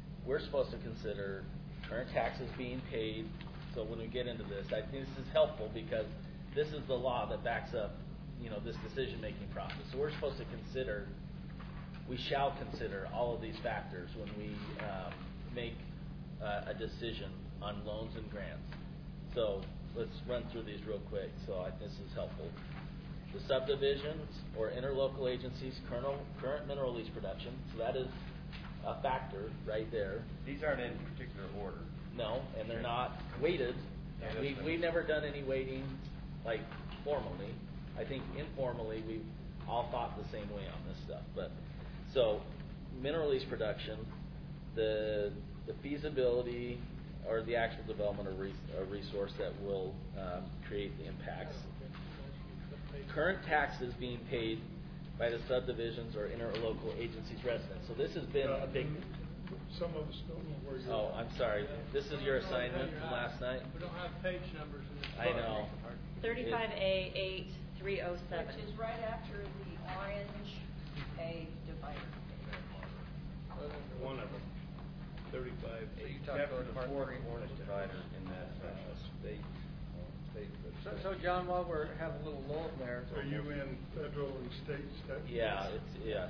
Speaker 2: current taxes being paid. So when we get into this, I think this is helpful because this is the law that backs up, this decision-making process. So we're supposed to we shall consider all of these factors when we make a decision on loans and grants. So let's run through these real quick. So I think this is helpful. The subdivisions or interlocal agencies' current mineral lease production. So that is a factor right there.
Speaker 5: These aren't in particular order.
Speaker 2: No, and they're not weighted. We've never done any weighting, like formally. I think informally we've all thought the same way on this stuff. But so mineral lease production, the feasibility or the actual development of a resource that will create the impacts. Current taxes being paid by the subdivisions or interlocal agencies residents. So this has been a big
Speaker 10: some of us don't know where you're
Speaker 2: Oh,
Speaker 10: at.
Speaker 2: I'm sorry. This is your assignment from last night?
Speaker 7: We don't have page numbers in this.
Speaker 2: I know.
Speaker 9: 35A 8307.
Speaker 6: Which is right after the orange A divider.
Speaker 7: One of them. 35,
Speaker 3: So you
Speaker 7: 8.
Speaker 3: talked about Mark
Speaker 5: fourth
Speaker 3: Green.
Speaker 5: orange divider in that section.
Speaker 3: So John, while we're having a little lull there.
Speaker 10: Are you in federal and state statutes?
Speaker 2: Yeah, it's, yes.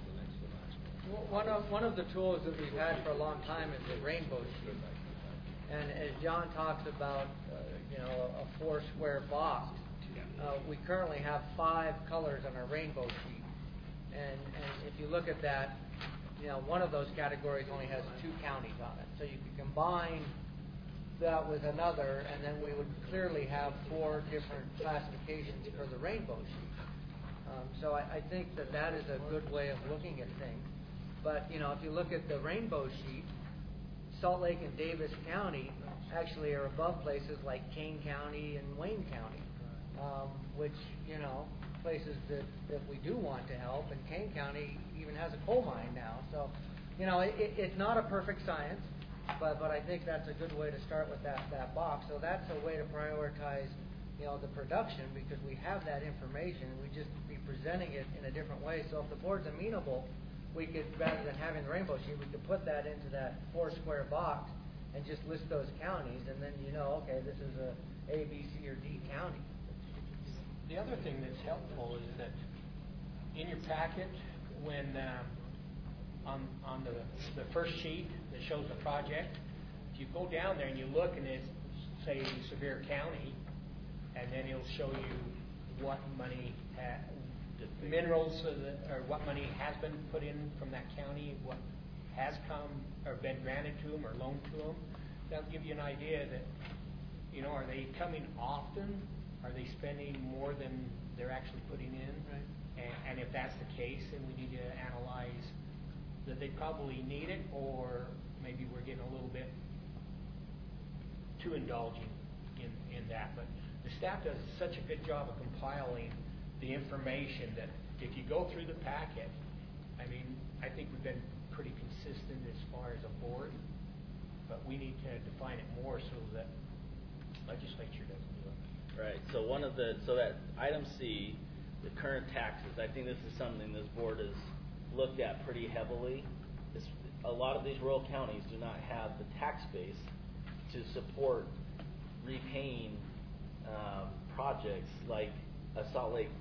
Speaker 3: One of the tools that we've had for a long time is the rainbow sheet. And as John talks about, a 4-square box, we currently have 5 colors on our rainbow sheet. And if you look at that, one of those categories only has 2 counties on it. So you could combine that with another, and then we would clearly have 4 different classifications for the rainbow sheet. So I think that is a good way of looking at things. But, if you look at the rainbow sheet, Salt Lake and Davis County actually are above places like Kane County and Wayne County, which, places that we do want to help. And Kane County even has a coal mine now. So, it's not a perfect science, but I think that's a good way to start with that box. So that's a way to prioritize, the production, because we have that information and we just be presenting it in a different way. So if the board's amenable, we could, rather than having the rainbow sheet, we could put that into that 4-square box and just list those counties, and then okay, this is a B, C, or D county.
Speaker 8: The other thing that's helpful is that in your packet, when on the first sheet that shows the project, if you go down there and you look and it's, say, Sevier County, and then it'll show you what money, minerals, or what money has been put in from that county, what has come or been granted to them or loaned to them. That'll give you an idea that, are they coming often? Are they spending more than they're actually putting in?
Speaker 3: Right.
Speaker 8: And if that's the case, then we need to analyze that they probably need it, or maybe we're getting a little bit too indulgent in that. But the staff does such a good job of compiling the information that if you go through the packet, I think we've been pretty consistent as far as a board, but we need to define it more so that legislature doesn't do it.
Speaker 2: Right. So that item C, the current taxes, I think this is something this board has looked at pretty heavily. A lot of these rural counties do not have the tax base to support repaying projects like a Salt Lake.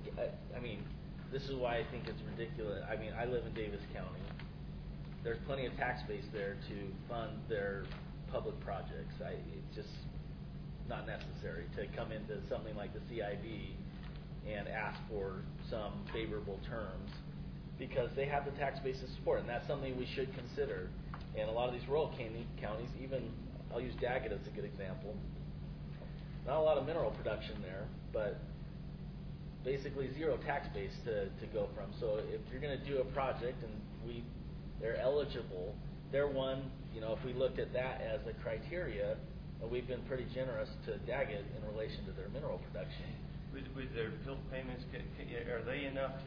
Speaker 2: This is why I think it's ridiculous. I live in Davis County. There's plenty of tax base there to fund their public projects. It's just not necessary to come into something like the CIB and ask for some favorable terms, because they have the tax base to support, and that's something we should consider. And a lot of these rural counties, even, I'll use Daggett as a good example, not a lot of mineral production there, but basically zero tax base to go from. So if you're going to do a project and they're eligible, they're one, if we looked at that as a criteria, we've been pretty generous to Daggett in relation to their mineral production.
Speaker 5: With their PILT payments, are they enough to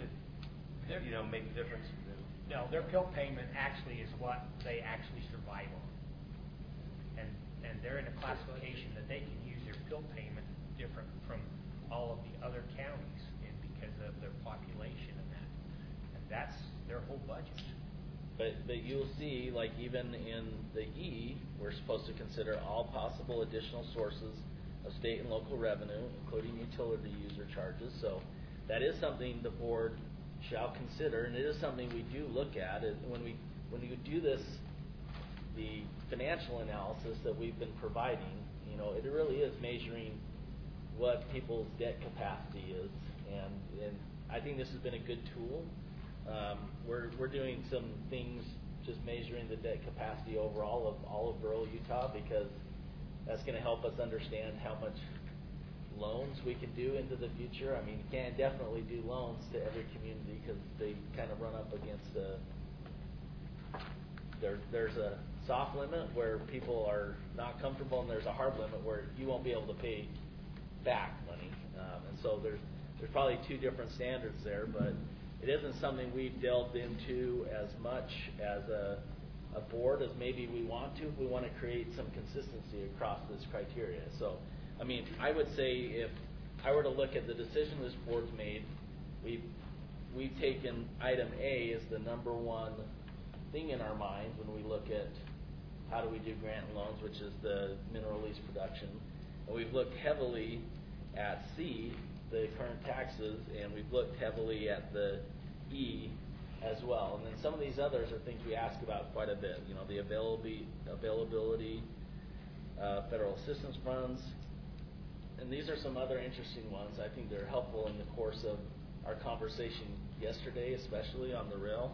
Speaker 5: make a difference?
Speaker 8: No, their PILT payment actually is what they actually survive on. And they're in a classification that they can use their PILT payment different from all of the other counties because of their population and that. And that's their whole budget.
Speaker 2: But you'll see, like even in the E, we're supposed to consider all possible additional sources of state and local revenue, including utility user charges. So that is something the board shall consider, and it is something we do look at. When you do this, the financial analysis that we've been providing, it really is measuring what people's debt capacity is, and I think this has been a good tool. We're doing some things just measuring the debt capacity overall of all of rural Utah, because that's going to help us understand how much loans we can do into the future. You can't definitely do loans to every community because they kind of run up against there's a soft limit where people are not comfortable, and there's a hard limit where you won't be able to pay back money. And so there's probably 2 different standards there, but it isn't something we've delved into as much as a a board as maybe we want to. We want to create some consistency across this criteria. So, I mean, I would say if I were to look at the decision this board's made, we've taken item A as the number one thing in our mind when we look at how do we do grant and loans, which is the mineral lease production. And we've looked heavily at C, the current taxes, and we've looked heavily at the E as well. And then some of these others are things we ask about quite a bit. You know, the availability, federal assistance funds. And these are some other interesting ones. I think they're helpful in the course of our conversation yesterday, especially on the rail.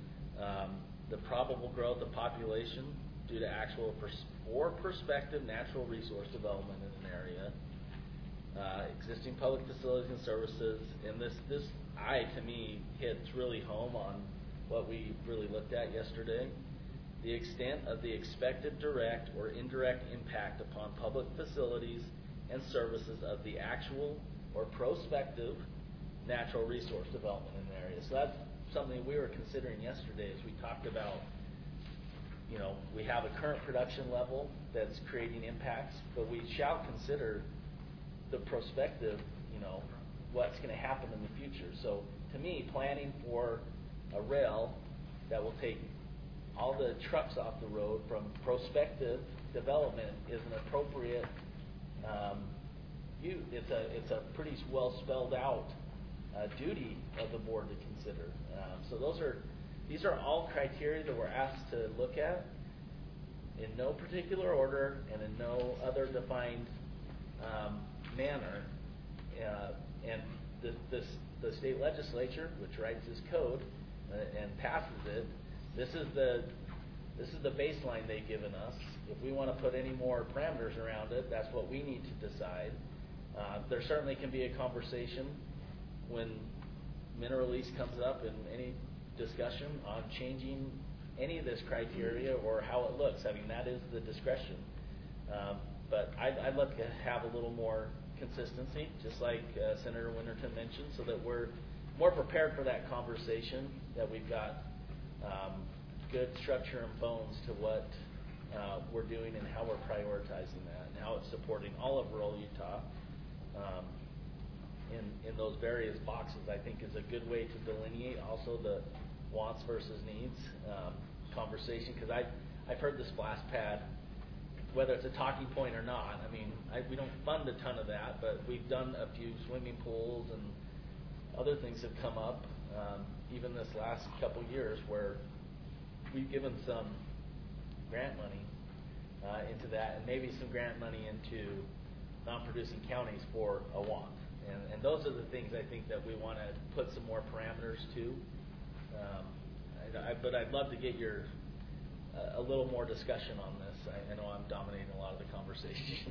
Speaker 2: The probable growth of population due to actual or prospective natural resource development in an area. Existing public facilities and services. And this to me, hits really home on what we really looked at yesterday. The extent of the expected direct or indirect impact upon public facilities and services of the actual or prospective natural resource development in the area. So that's something we were considering yesterday as we talked about, you know, we have a current production level that's creating impacts, but we shall consider the prospective, you know, what's going to happen in the future. So to me, planning for a rail that will take all the trucks off the road from prospective development is an appropriate view. It's a pretty well spelled out duty of the board to consider. So these are all criteria that we're asked to look at in no particular order and in no other defined manner. And the state legislature, which writes this code and passes it, this is the baseline they've given us. If we want to put any more parameters around it, that's what we need to decide. There certainly can be a conversation when mineral lease comes up in any discussion on changing any of this criteria or how it looks. I mean, that is the discretion. But I'd like to have a little more consistency, just like Senator Winterton mentioned, so that we're more prepared for that conversation, that we've got good structure and bones to what we're doing and how we're prioritizing that and how it's supporting all of rural Utah in those various boxes. I think is a good way to delineate also the wants versus needs conversation, because I've heard the splash pad, whether it's a talking point or not. I mean, we don't fund a ton of that, but we've done a few swimming pools and other things have come up even this last couple years where we've given some grant money into that, and maybe some grant money into non-producing counties for a want. And those are the things I think that we want to put some more parameters to. But I'd love to get a little more discussion on this. I know I'm dominating a lot of the conversation.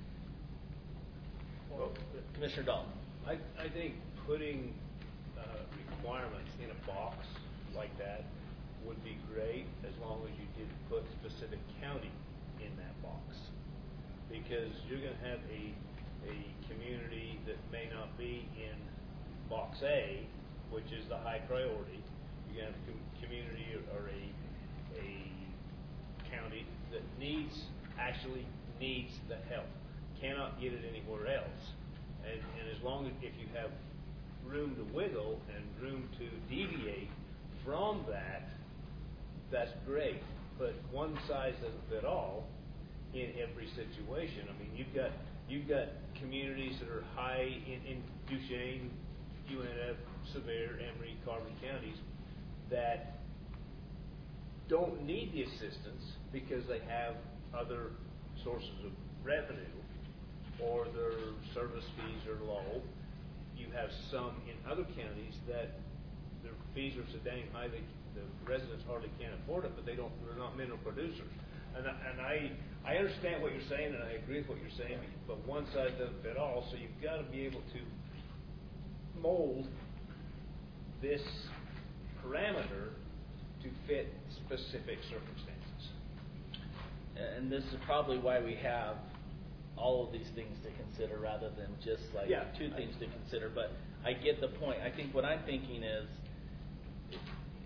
Speaker 7: Well,
Speaker 2: Commissioner Dalton.
Speaker 7: I think putting requirements in a box like that would be great, as long as you did put specific county in that box, because you're going to have a community that may not be in box A, which is the high priority. You're going to have a community or a county that actually needs the help, cannot get it anywhere else. And as long as if you have room to wiggle and room to deviate from that, that's great. But one size doesn't fit all in every situation. I mean, you've got communities that are high in Duchesne, UNF, Sevier, Emery, Carbon counties that don't need the assistance because they have other sources of revenue or their service fees are low. You have some in other counties that their fees are so dang high that the residents hardly can't afford it, but they're not mineral producers. And I understand what you're saying, and I agree with what you're saying, but one size doesn't fit all, so you've got to be able to mold this parameter to fit specific circumstances.
Speaker 2: And this is probably why we have all of these things to consider rather than just like two things to consider. But I get the point. I think what I'm thinking is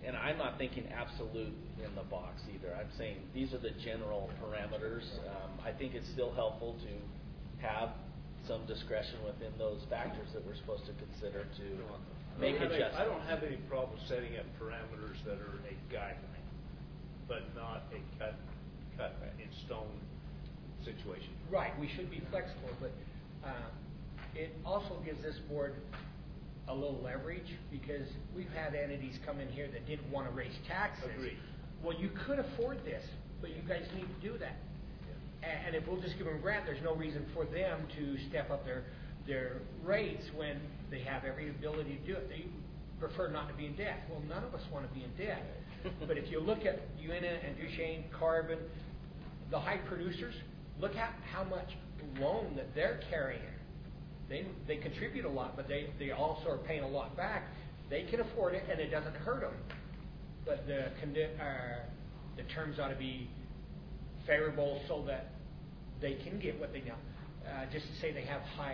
Speaker 2: and I'm not thinking absolute in the box either. I'm saying these are the general parameters. I think it's still helpful to have some discretion within those factors that we're supposed to consider to make adjustments.
Speaker 7: I don't have any problem setting up parameters that are a guideline, but not a cut in stone situation.
Speaker 8: Right, we should be flexible, but it also gives this board a little leverage, because we've had entities come in here that didn't want to raise taxes.
Speaker 7: Agreed.
Speaker 8: Well, you could afford this, but you guys need to do that. And if we'll just give them a grant, there's no reason for them to step up their rates when they have every ability to do it. They prefer not to be in debt. Well, none of us want to be in debt. But if you look at UNA and Duchesne, Carbon, the high producers, look at how much loan that they're carrying. They contribute a lot, but they also are paying a lot back. They can afford it, and it doesn't hurt them. But the terms ought to be favorable so that they can get what they know. Just to say they have high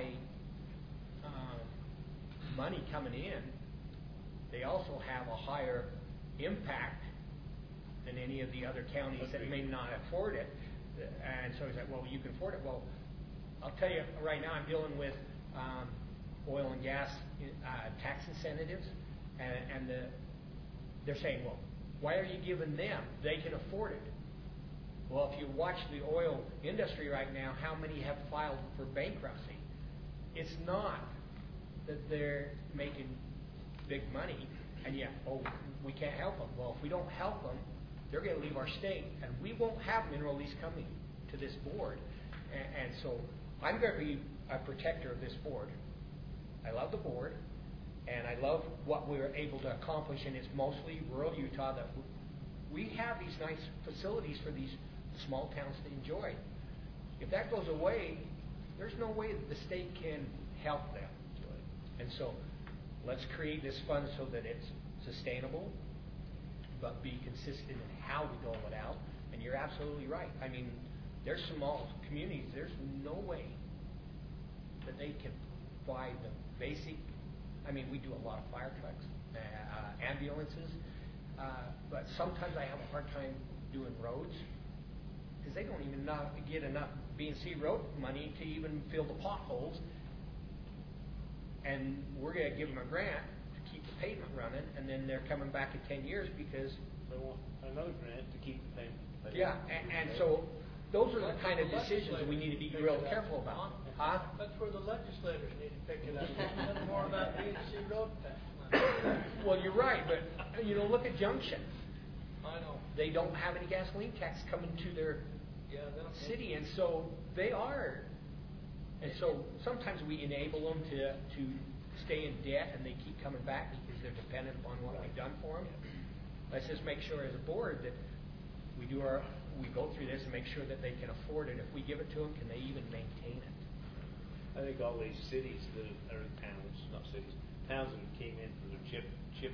Speaker 8: money coming in, they also have a higher impact than any of the other counties that may not afford it. And so he's like, well, you can afford it. Well, I'll tell you right now, I'm dealing with oil and gas tax incentives, and they're saying, well, why are you giving them? They can afford it. Well, if you watch the oil industry right now, how many have filed for bankruptcy? It's not that they're making big money, and yet, we can't help them. Well, if we don't help them, they're going to leave our state, and we won't have mineral lease coming to this board. And so I'm going to be a protector of this board. I love the board, and I love what we're able to accomplish, and it's mostly rural Utah that we have these nice facilities for these small towns to enjoy. If that goes away, there's no way that the state can help them. And so let's create this fund so that it's sustainable, but be consistent in how we dole it out. And you're absolutely right. I mean, there's small communities, there's no way that they can buy the basic. I mean, we do a lot of fire trucks, ambulances, but sometimes I have a hard time doing roads because they don't even get enough B&C road money to even fill the potholes. And we're going to give them a grant to keep the pavement running, and then they're coming back in 10 years because
Speaker 7: they want another grant to keep the payment.
Speaker 8: Yeah, and so those are the kind of decisions we need to be real careful about. Huh?
Speaker 3: That's where the legislators need to pick it up. Nothing more about B&C road tax.
Speaker 8: Well, you're right, but look at Junction.
Speaker 3: I know.
Speaker 8: They don't have any gasoline tax coming to their city, and so they are. And so sometimes we enable them to stay in debt, and they keep coming back because they're dependent upon what we've done for them. Let's just make sure as a board that we go through this and make sure that they can afford it. If we give it to them, can they even maintain it?
Speaker 7: I think all these cities that are towns, not cities, towns that came in for their chip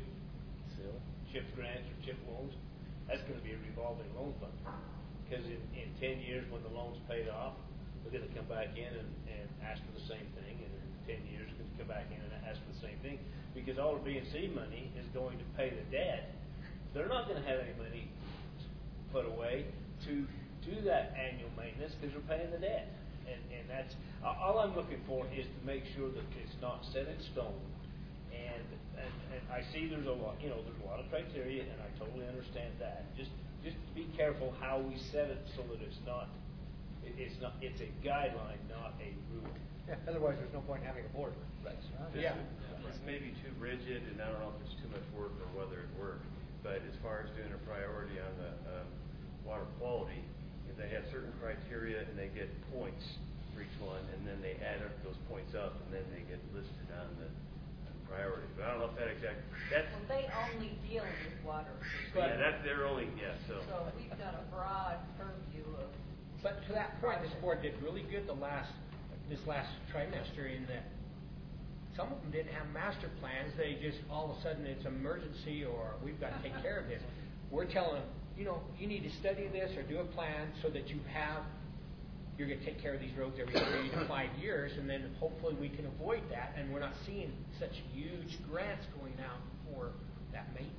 Speaker 7: grants or chip loans, that's going to be a revolving loan fund. Because in 10 years, when the loan's paid off, they're going to come back in and ask for the same thing, and in 10 years, they're going to come back in and ask for the same thing. Because all the B&C money is going to pay the debt. They're not going to have any money put away to do that annual maintenance because they're paying the debt. And that's all I'm looking for is to make sure that it's not set in stone. And I see there's a lot of criteria, and I totally understand that. Just be careful how we set it so that it's a guideline, not a rule.
Speaker 3: Yeah, otherwise, there's no point in having a board.
Speaker 5: Right.
Speaker 8: Yeah.
Speaker 5: It's maybe too rigid, and I don't know if it's too much work or whether it works. But as far as doing a priority on the water quality, if they have certain criteria and they get points for each one, and then they add up those points up, and then they get listed on the priority. But I don't know if that's.
Speaker 6: Well, they only deal with water.
Speaker 5: Yeah, that's their only. Yeah, so
Speaker 6: we've got a broad purview of.
Speaker 8: But to that point, this board did really good this last trimester in that some of them didn't have master plans. They just all of a sudden it's emergency or we've got to take care of this. We're telling them, you need to study this or do a plan so that you're going to take care of these roads every 3 to 5 years, and then hopefully we can avoid that, and we're not seeing such huge grants going out for that maintenance.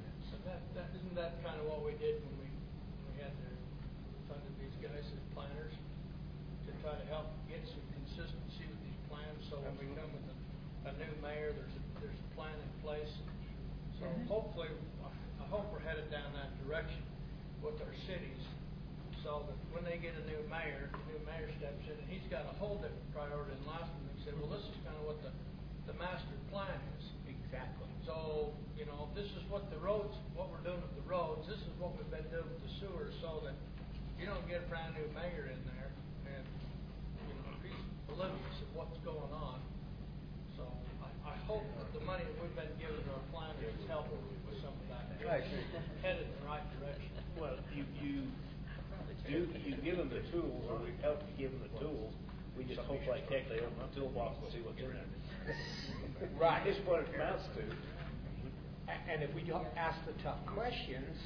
Speaker 11: Isn't that kind of what we did when we had to funded these guys as planners to try to help get some consistency with these plans, so when we come with a new mayor, there's a plan in place. So hopefully, I hope we're headed down that direction with our cities, so that when they get a new mayor steps in, and he's got a whole different priority than last one. He said, well, this is kind of what the master plan is.
Speaker 8: Exactly.
Speaker 11: So, this is what we're doing with the roads, this is what we've been doing with the sewers, so that you don't get a brand new mayor in there and, he's oblivious of what's going on. So, I hope that the money that we've been giving to our planners is helping with some of that. Headed in the right direction.
Speaker 7: Well, you give them the tools, or we help you give them the tools. We just hope like heck they open the toolbox and see what's in there.
Speaker 8: Right.
Speaker 7: It's what it amounts to.
Speaker 8: And if we don't ask the tough questions,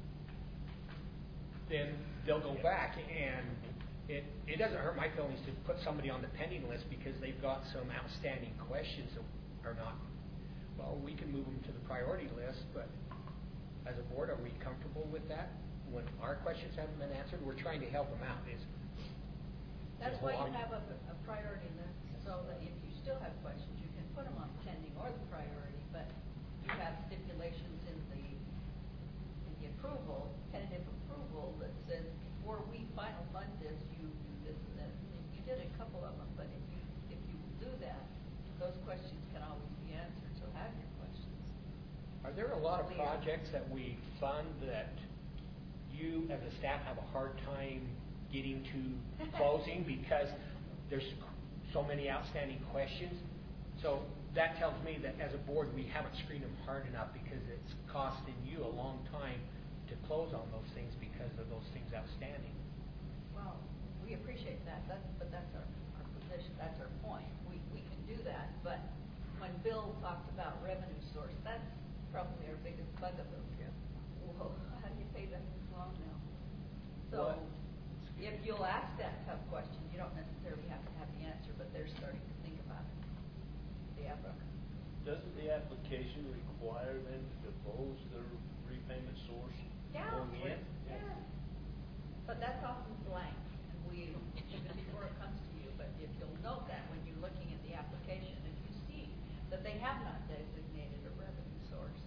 Speaker 8: then they'll go back, and it doesn't hurt my feelings to put somebody on the pending list because they've got some outstanding questions that are not, well, we can move them to the priority list, but as a board, are we comfortable with that? When our questions haven't been answered, we're trying to help them out.
Speaker 6: That's why you have a priority list, so that if you still have questions, you can put them on pending or the priority, but you have stipulations in the approval, tentative approval, that says before we final fund this, you do this and this. You did a couple of them, but if you do that, those questions can always be answered, so have your questions.
Speaker 8: Are there a lot of projects that we fund that you as a staff have a hard time getting to closing because there's so many outstanding questions? So that tells me that as a board we haven't screened them hard enough because it's costing you a long time to close on those things because of those things outstanding.
Speaker 6: Well, we appreciate that, but that's our position, that's our point. We can do that, but when Bill talked about revenue source, that's probably our biggest bugaboo.
Speaker 8: Yeah.
Speaker 6: Well, how do you pay that loan now? So if you'll ask that tough question, you don't necessarily have to have the answer, but they're starting to think about it. The applicant.
Speaker 7: Doesn't the application require them to divulge their repayment source going in?
Speaker 6: Yeah. But that's often blank, and even before it comes to you, but if you'll note that when you're looking at the application, if you see that they have not designated a revenue source,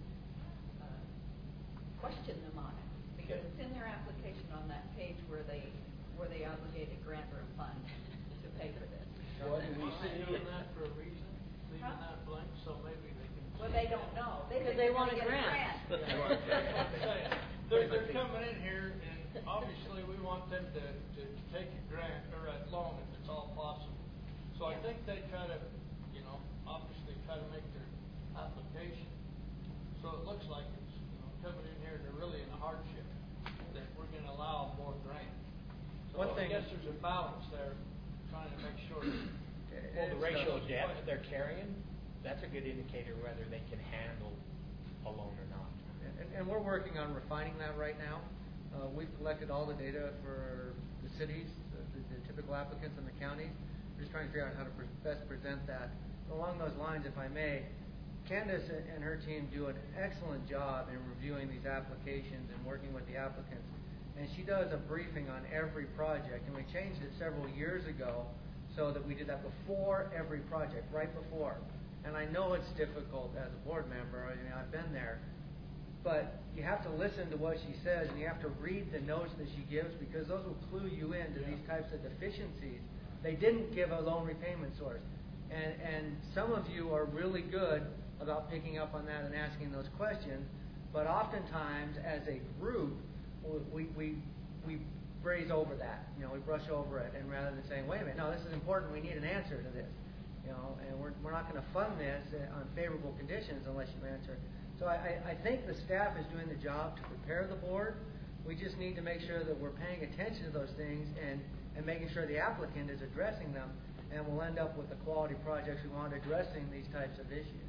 Speaker 6: question them on it, because it's in their application on that page where they obligate a grant or a fund to pay for this.
Speaker 11: Well, we doing that for a reason, leaving that blank, so maybe they can.
Speaker 6: Well, they don't know.
Speaker 9: Because they want a grant.
Speaker 11: That's what I'm saying. They're coming in here, and obviously we want them to take a grant or a loan if it's all possible. So I think they try to, obviously try to make their application so it looks like it's coming in here and they're really in a hardship, that we're going to allow more grant. So I guess there's a balance there, trying to make sure.
Speaker 8: Well, the ratio of debt they're carrying, that's a good indicator whether they can handle a loan or not.
Speaker 3: And we're working on refining that right now. We've collected all the data for the cities, the typical applicants in the counties. We're just trying to figure out how to best present that. Along those lines, if I may, Candace and her team do an excellent job in reviewing these applications and working with the applicants. And she does a briefing on every project, and we changed it several years ago so that we did that before every project, right before. And I know it's difficult as a board member, I've been there, but you have to listen to what she says, and you have to read the notes that she gives, because those will clue you into these types of deficiencies. They didn't give a loan repayment source. And some of you are really good about picking up on that and asking those questions, but oftentimes as a group, we graze over that. We brush over it, and rather than saying, wait a minute, no, this is important, we need an answer to this. And we're not going to fund this on favorable conditions unless you answer. So I think the staff is doing the job to prepare the board. We just need to make sure that we're paying attention to those things and making sure the applicant is addressing them, and we'll end up with the quality projects we want addressing these types of issues.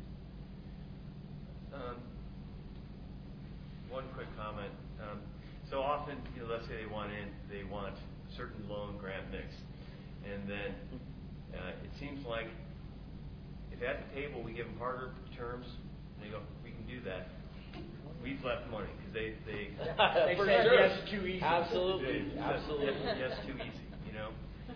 Speaker 5: One quick comment. So often, let's say they want a certain loan grant mix, and then it seems like if at the table we give them harder terms, and they go, we can do that. we've left money, because they
Speaker 8: They
Speaker 2: For
Speaker 8: said
Speaker 2: sure.
Speaker 8: yes too easy.
Speaker 2: Absolutely,
Speaker 5: They-
Speaker 2: absolutely.
Speaker 5: Yes, too easy, you know?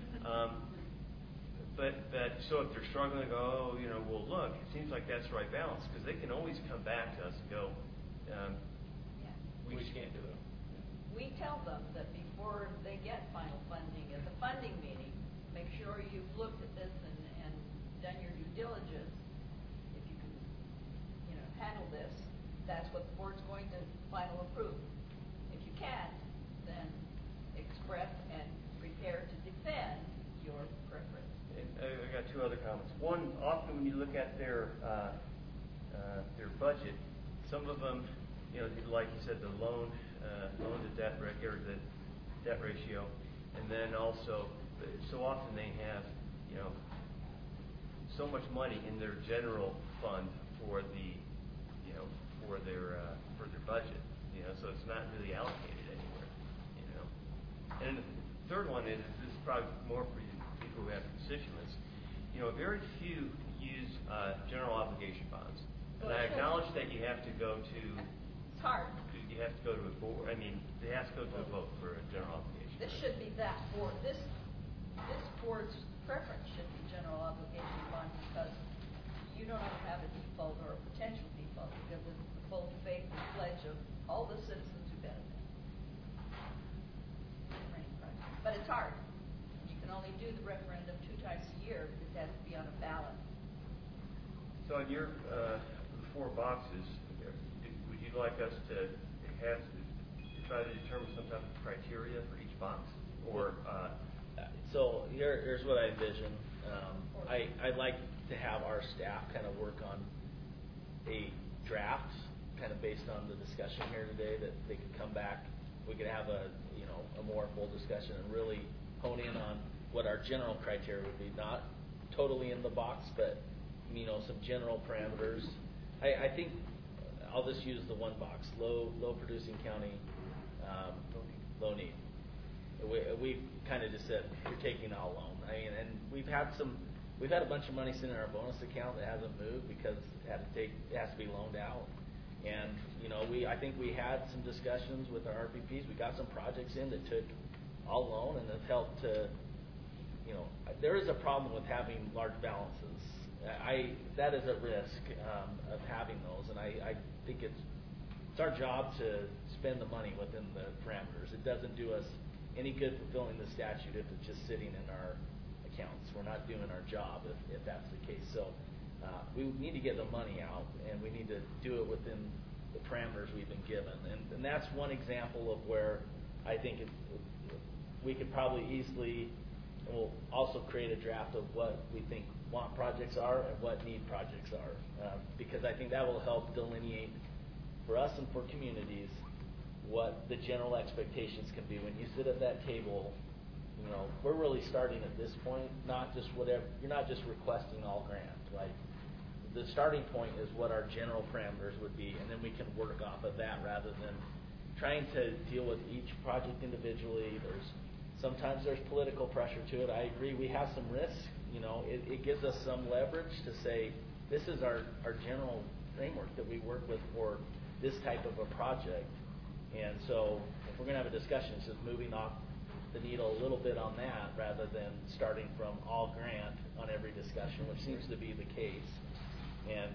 Speaker 5: But, so if they're struggling, go, oh, you know, well, look, it seems like that's the right balance, because they can always come back to us and go,
Speaker 6: Yeah.
Speaker 5: we just can't do it.
Speaker 6: We tell them that before they get final funding, at the funding meeting, make sure you've looked at this and done your due diligence. If you can, you know, handle this, that's what the board's going to final approve. If you can't, then express and prepare to defend your preference.
Speaker 5: I got two other comments. One, often when you look at their budget, some of them, you know, like you said, the loan to debt or the debt ratio, and then also, so often they have, you know, so much money in their general fund for the, you know, for their budget, you know, so it's not really allocated anywhere, you know. And the third one is, this is probably more for you people who have constituents. You know, very few use general obligation bonds. And I acknowledge that you have to go to...
Speaker 6: It's hard.
Speaker 5: You have to go to a board, I mean, they have to go to a vote for a general obligation.
Speaker 6: This should be that board, this board's preference should be general obligation bond, because you don't ever have a default or a potential default, because it's the full faith and pledge of all the citizens who benefit. But it's hard. You can only do the referendum 2 times a year, because it has to be on a ballot.
Speaker 5: So in your 4 boxes, would you like us to try to determine some type of criteria for each box? Or
Speaker 2: So here's what I envision. I'd like to have our staff kind of work on a draft, kind of based on the discussion here today, that they could come back. We could have a more full discussion and really hone in on what our general criteria would be, not totally in the box, but some general parameters. I think I'll just use the one box: low producing county, low need. We kind of just said you're taking all loan. And we've had a bunch of money sitting in our bonus account that hasn't moved because it has to be loaned out. And I think we had some discussions with our RPPs. We got some projects in that took all loan and have helped to. There is a problem with having large balances. That is a risk of having those, and I think it's our job to spend the money within the parameters. It doesn't do us any good fulfilling the statute if it's just sitting in our accounts. We're not doing our job if that's the case. So we need to get the money out, and we need to do it within the parameters we've been given. And that's one example of where I think we could probably easily, and we'll also create a draft of what we think want projects are and what need projects are, because I think that will help delineate for us and for communities what the general expectations can be. When you sit at that table, we're really starting at this point, not just whatever. You're not just requesting all grant. Like, the starting point is what our general parameters would be, and then we can work off of that rather than trying to deal with each project individually. Sometimes there's political pressure to it. I agree. We have some risk. It gives us some leverage to say this is our general framework that we work with for this type of a project. And so if we're going to have a discussion, it's just moving off the needle a little bit on that rather than starting from all grant on every discussion, which seems to be the case. And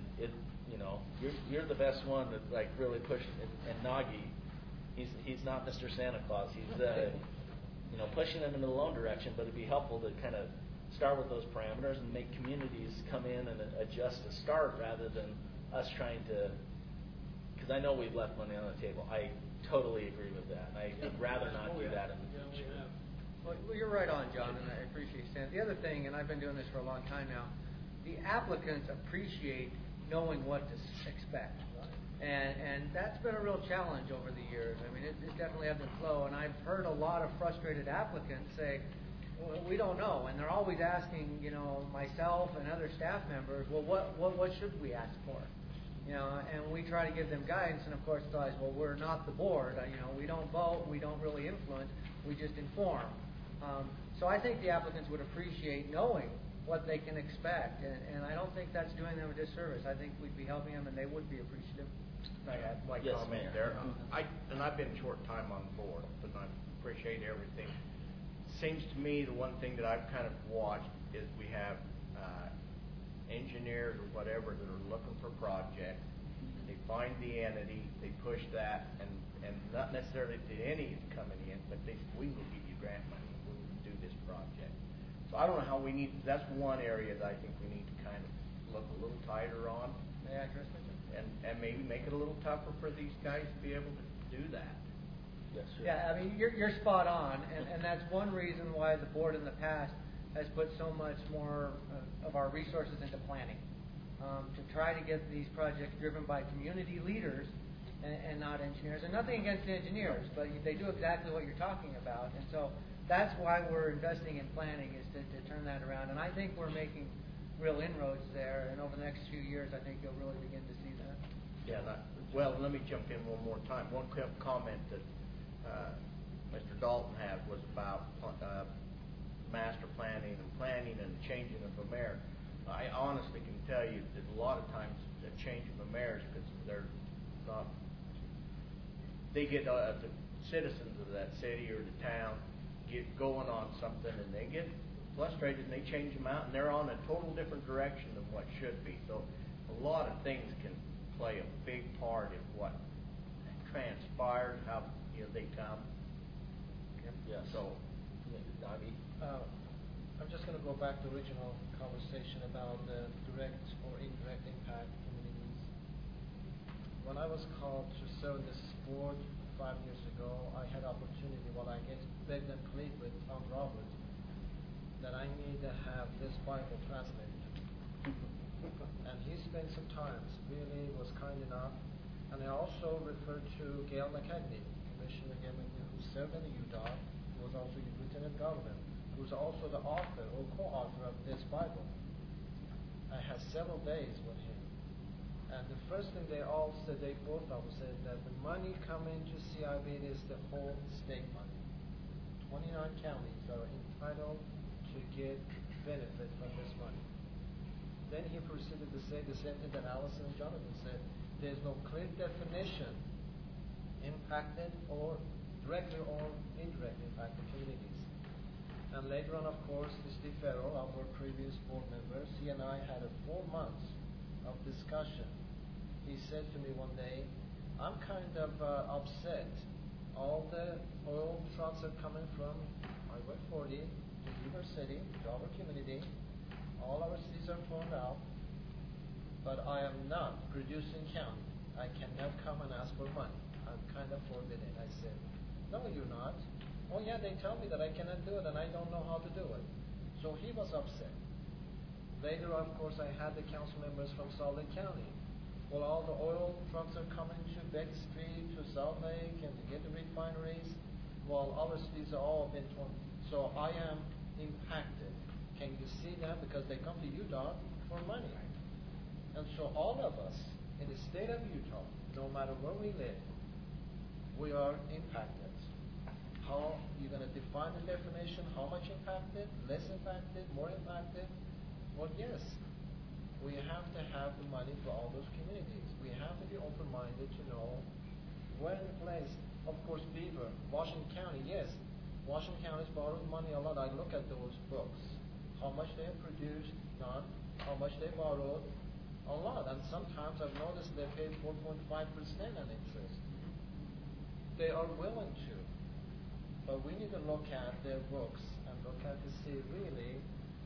Speaker 2: you're the best one that really pushed. And Nagy, he's not Mr. Santa Claus. He's pushing them in the loan direction, but it'd be helpful to kind of start with those parameters and make communities come in and adjust to start rather than us trying to. Because I know we've left money on the table. I totally agree with that. I'd rather not do that in the future.
Speaker 3: Well, you're right on, John, and I appreciate that. The other thing, and I've been doing this for a long time now, the applicants appreciate knowing what to expect. And that's been a real challenge over the years. I mean, it definitely ebbs and flow, and I've heard a lot of frustrated applicants say, well, we don't know, and they're always asking, myself and other staff members, well, what should we ask for? And we try to give them guidance, and of course, it's always, well, we're not the board. We don't vote, we don't really influence, we just inform. So I think the applicants would appreciate knowing what they can expect, and I don't think that's doing them a disservice. I think we'd be helping them, and they would be appreciative.
Speaker 8: I add my
Speaker 2: Yes,
Speaker 8: comment
Speaker 2: Mayor.
Speaker 8: there? I've been a short time on the board, but I appreciate everything. Seems to me the one thing that I've kind of watched is we have engineers or whatever that are looking for projects. They find the entity, they push that, and not necessarily to any coming in, but we will give you grant money, we will do this project. So I don't know how we need, that's one area that I think we need to kind of look a little tighter on.
Speaker 3: May I address that?
Speaker 8: And maybe make it a little tougher for these guys to be able to do that.
Speaker 2: Yes, sir.
Speaker 3: Yeah, I mean, you're spot on, and that's one reason why the board in the past has put so much more of our resources into planning, to try to get these projects driven by community leaders and not engineers. And nothing against the engineers, but they do exactly what you're talking about. And so that's why we're investing in planning, is to turn that around. And I think we're making real inroads there, and over the next few years, I think you'll really begin to see that.
Speaker 8: Yeah. Well, let me jump in one more time. One quick comment that Mr. Dalton had was about master planning and changing of a mayor. I honestly can tell you that a lot of times the change of a mayor is because they're not. They get the citizens of that city or the town get going on something, and they get frustrated, and they change them out, and they're on a total different direction than what should be. So a lot of things can play a big part in what transpires, how they come.
Speaker 2: Yes.
Speaker 8: So,
Speaker 2: Doggy?
Speaker 12: I'm just going to go back to the original conversation about the direct or indirect impact communities. When I was called to serve this board 5 years ago, I had opportunity while I begged and plead with Tom Roberts that I need to have this Bible translated. And he spent some time, really was kind enough. And I also referred to Gail McKegney, Commissioner Gail McKegney, who served in the UDOT, who was also the Lieutenant Governor, who was also the author or co-author of this Bible. I had several days with him. And the first thing they all said, they both of them said that the money coming to CIB is the whole state money. 29 counties are entitled to get benefit from this money. Then he proceeded to say the same thing that Allison and Jonathan said. There's no clear definition impacted or directly or indirectly impacted communities. And later on, of course, Steve Farrell, our previous board member, he and I had 4 months of discussion. He said to me one day, I'm kind of upset. All the oil trucks are coming from Highway 40 to Weber City, to our community. All our cities are phoned out. But I am not producing county. I cannot come and ask for money. I'm kind of forbidden. I said, no, you're not. Oh, yeah, they tell me that I cannot do it and I don't know how to do it. So he was upset. Later, of course, I had the council members from Salt Lake County. Well, all the oil trucks are coming to Beck Street, to Salt Lake, and to get the refineries. Well, our streets are all been torn. So I am impacted. Can you see that? Because they come to UDOT for money. And so all of us in the state of Utah, no matter where we live, we are impacted. How you're going to define the definition? How much impacted? Less impacted? More impacted? Well, yes. We have to have the money for all those communities. We have to be open-minded to know where in place. Of course, Beaver, Washington County, yes. Washington County's borrowed money a lot. I look at those books. How much they have produced, none. How much they borrowed, a lot. And sometimes I've noticed they pay 4.5% on interest. They are willing to. But we need to look at their books and look at to see really,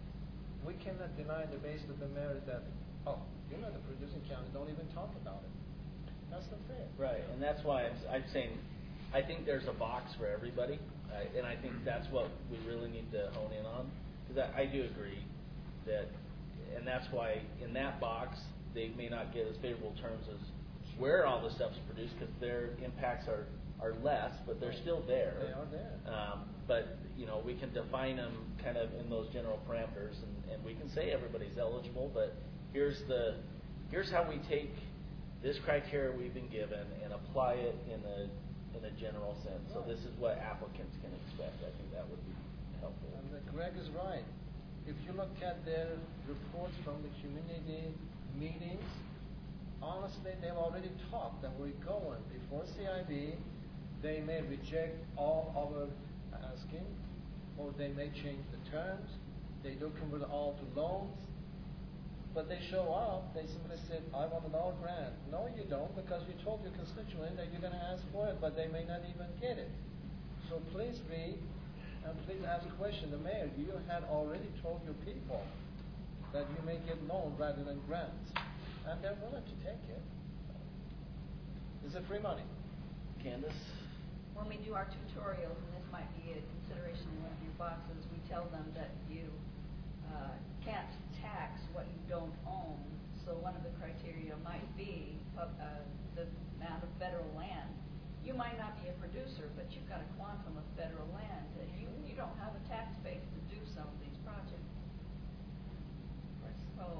Speaker 12: we cannot deny the base of the merit that, oh, you're not a producing county, don't even talk about it. That's not fair.
Speaker 2: Right, and that's why I'm saying, I think there's a box for everybody, and I think that's what we really need to hone in on. Because I do agree that, and that's why in that box, they may not get as favorable terms as where all the stuff's produced, because their impacts are less, but they're still there.
Speaker 12: They are there.
Speaker 2: But we can define them kind of in those general parameters, and we can say everybody's eligible. But here's how we take this criteria we've been given and apply it in a general sense. So this is what applicants can expect. I think that would be helpful.
Speaker 12: And Greg is right. If you look at their reports from the community meetings, honestly, they've already talked that we're going before CIB. They may reject all our asking, or they may change the terms. They do convert all to loans. But they show up, they simply said, I want an all grant. No, you don't, because you told your constituent that you're going to ask for it, but they may not even get it. So please read, and please ask a question. The mayor, you had already told your people that you may get loans rather than grants. And they're willing to take it. It's a free money.
Speaker 2: Candace?
Speaker 6: When we do our tutorials, and this might be a consideration in one of your boxes, we tell them that you can't tax what you don't own. So one of the criteria might be the amount of federal land. You might not be a producer, but you've got a quantum of federal land that you don't have a tax base to do some of these projects. So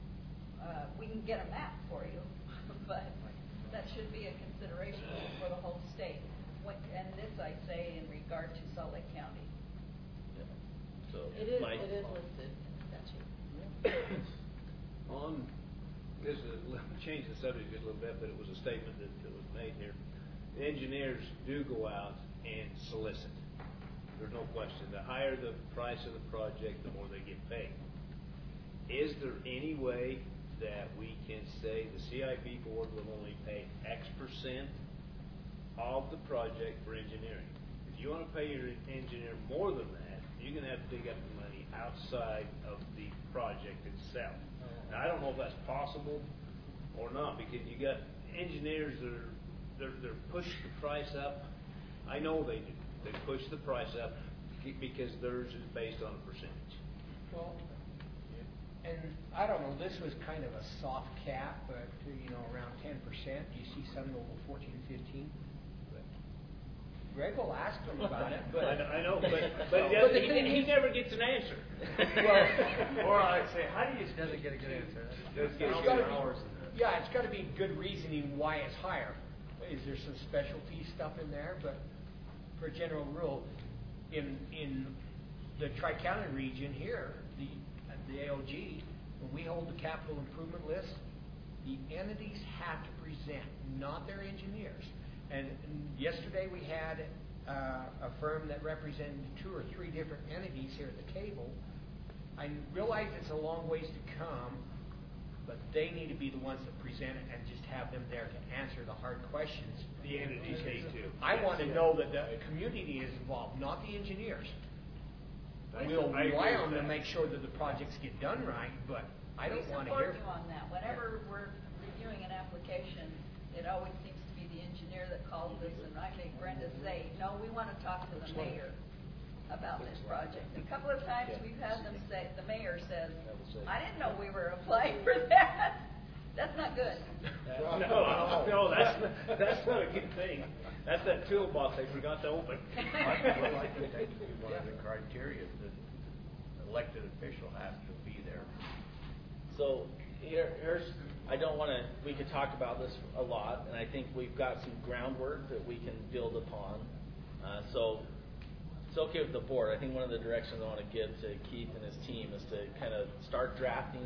Speaker 6: we can get a map for you, but that should be a consideration for the whole state. And this I say in regard to Salt Lake County.
Speaker 2: Yeah. So
Speaker 9: It is
Speaker 2: Mike?
Speaker 9: listed in the statute.
Speaker 7: On, this is, change the subject just a little bit, but it was a statement that was made here. The engineers do go out and solicit. There's no question. The higher the price of the project, the more they get paid. Is there any way that we can say the CIP board will only pay X% of the project for engineering? If you want to pay your engineer more than that, you're going to have to dig up the money outside of the project itself. Now, I don't know if that's possible or not, because you got engineers that they're pushing the price up. I know they do. They push the price up because theirs is based on a percentage.
Speaker 8: Well, and I don't know, this was kind of a soft cap, but, around 10%. You see some over 14, 15. But Greg will ask them about it. But
Speaker 7: I know, but
Speaker 8: he
Speaker 7: never gets an answer.
Speaker 8: Well,
Speaker 5: or I'd say, how do you
Speaker 3: Doesn't get a good answer.
Speaker 8: it's got to be good reasoning why it's higher. Is there some specialty stuff in there? But for a general rule, in the Tri-County region here, the AOG, when we hold the capital improvement list, the entities have to present, not their engineers. And yesterday we had a firm that represented 2 or 3 different entities here at the table. I realize it's a long ways to come, but they need to be the ones that present it and just have them there to answer the hard questions.
Speaker 7: The entities need to.
Speaker 8: I want to know that the community is involved, not the engineers. We'll rely on them to make sure that the projects get done right, but I don't want to hear.
Speaker 6: We support you on that. Whenever we're reviewing an application, it always seems to be the engineer that calls us, and I make Brenda say, no, we want to talk to the mayor about this project. A couple of times we've had them say, the mayor says, I didn't know we were applying for that. That's not good.
Speaker 7: No, that's not a good thing. That's that toolbox they forgot to open.
Speaker 13: I feel like it takes to be one of the criteria that an elected official has to be there.
Speaker 2: So here's, I don't want to, we could talk about this a lot, and I think we've got some groundwork that we can build upon. So it's okay with the board. I think one of the directions I want to give to Keith and his team is to kind of start drafting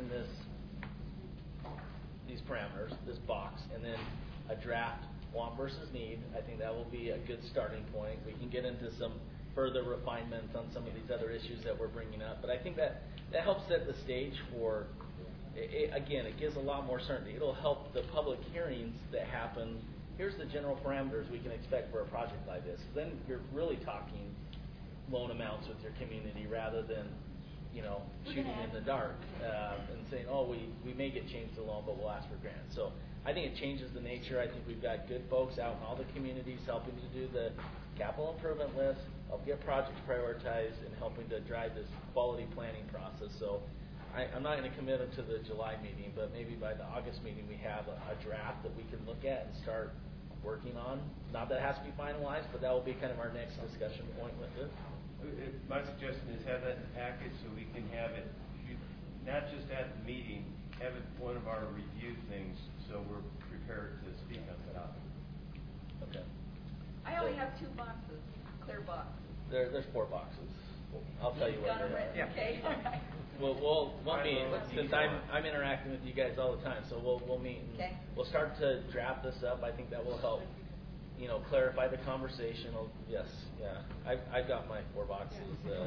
Speaker 2: these parameters, this box, and then a draft want versus need. I think that will be a good starting point. We can get into some further refinements on some of these other issues that we're bringing up, but I think that helps set the stage for, again, it gives a lot more certainty. It'll help the public hearings that happen. Here's the general parameters we can expect for a project like this. Then you're really talking loan amounts with your community rather than shooting in the dark and saying, oh, we may get changed to loan, but we'll ask for grants. So I think it changes the nature. I think we've got good folks out in all the communities helping to do the capital improvement list, help get projects prioritized, and helping to drive this quality planning process. So I'm not going to commit them to the July meeting, but maybe by the August meeting we have a draft that we can look at and start working on. Not that it has to be finalized, but that will be kind of our next discussion point with it.
Speaker 5: My suggestion is have that in the package so we can have it, not just at the meeting, have it one of our review things so we're prepared to speak on the topic.
Speaker 2: Okay.
Speaker 6: I only have 2 boxes, clear boxes.
Speaker 2: There's 4 boxes. I'll tell you what
Speaker 6: Got them
Speaker 2: they are.
Speaker 6: written, okay?
Speaker 2: we'll meet, since I'm interacting with you guys all the time, so we'll meet and
Speaker 6: Okay.
Speaker 2: we'll start to draft this up. I think that will help, clarify the conversation. Yes, yeah. I've got my 4 boxes.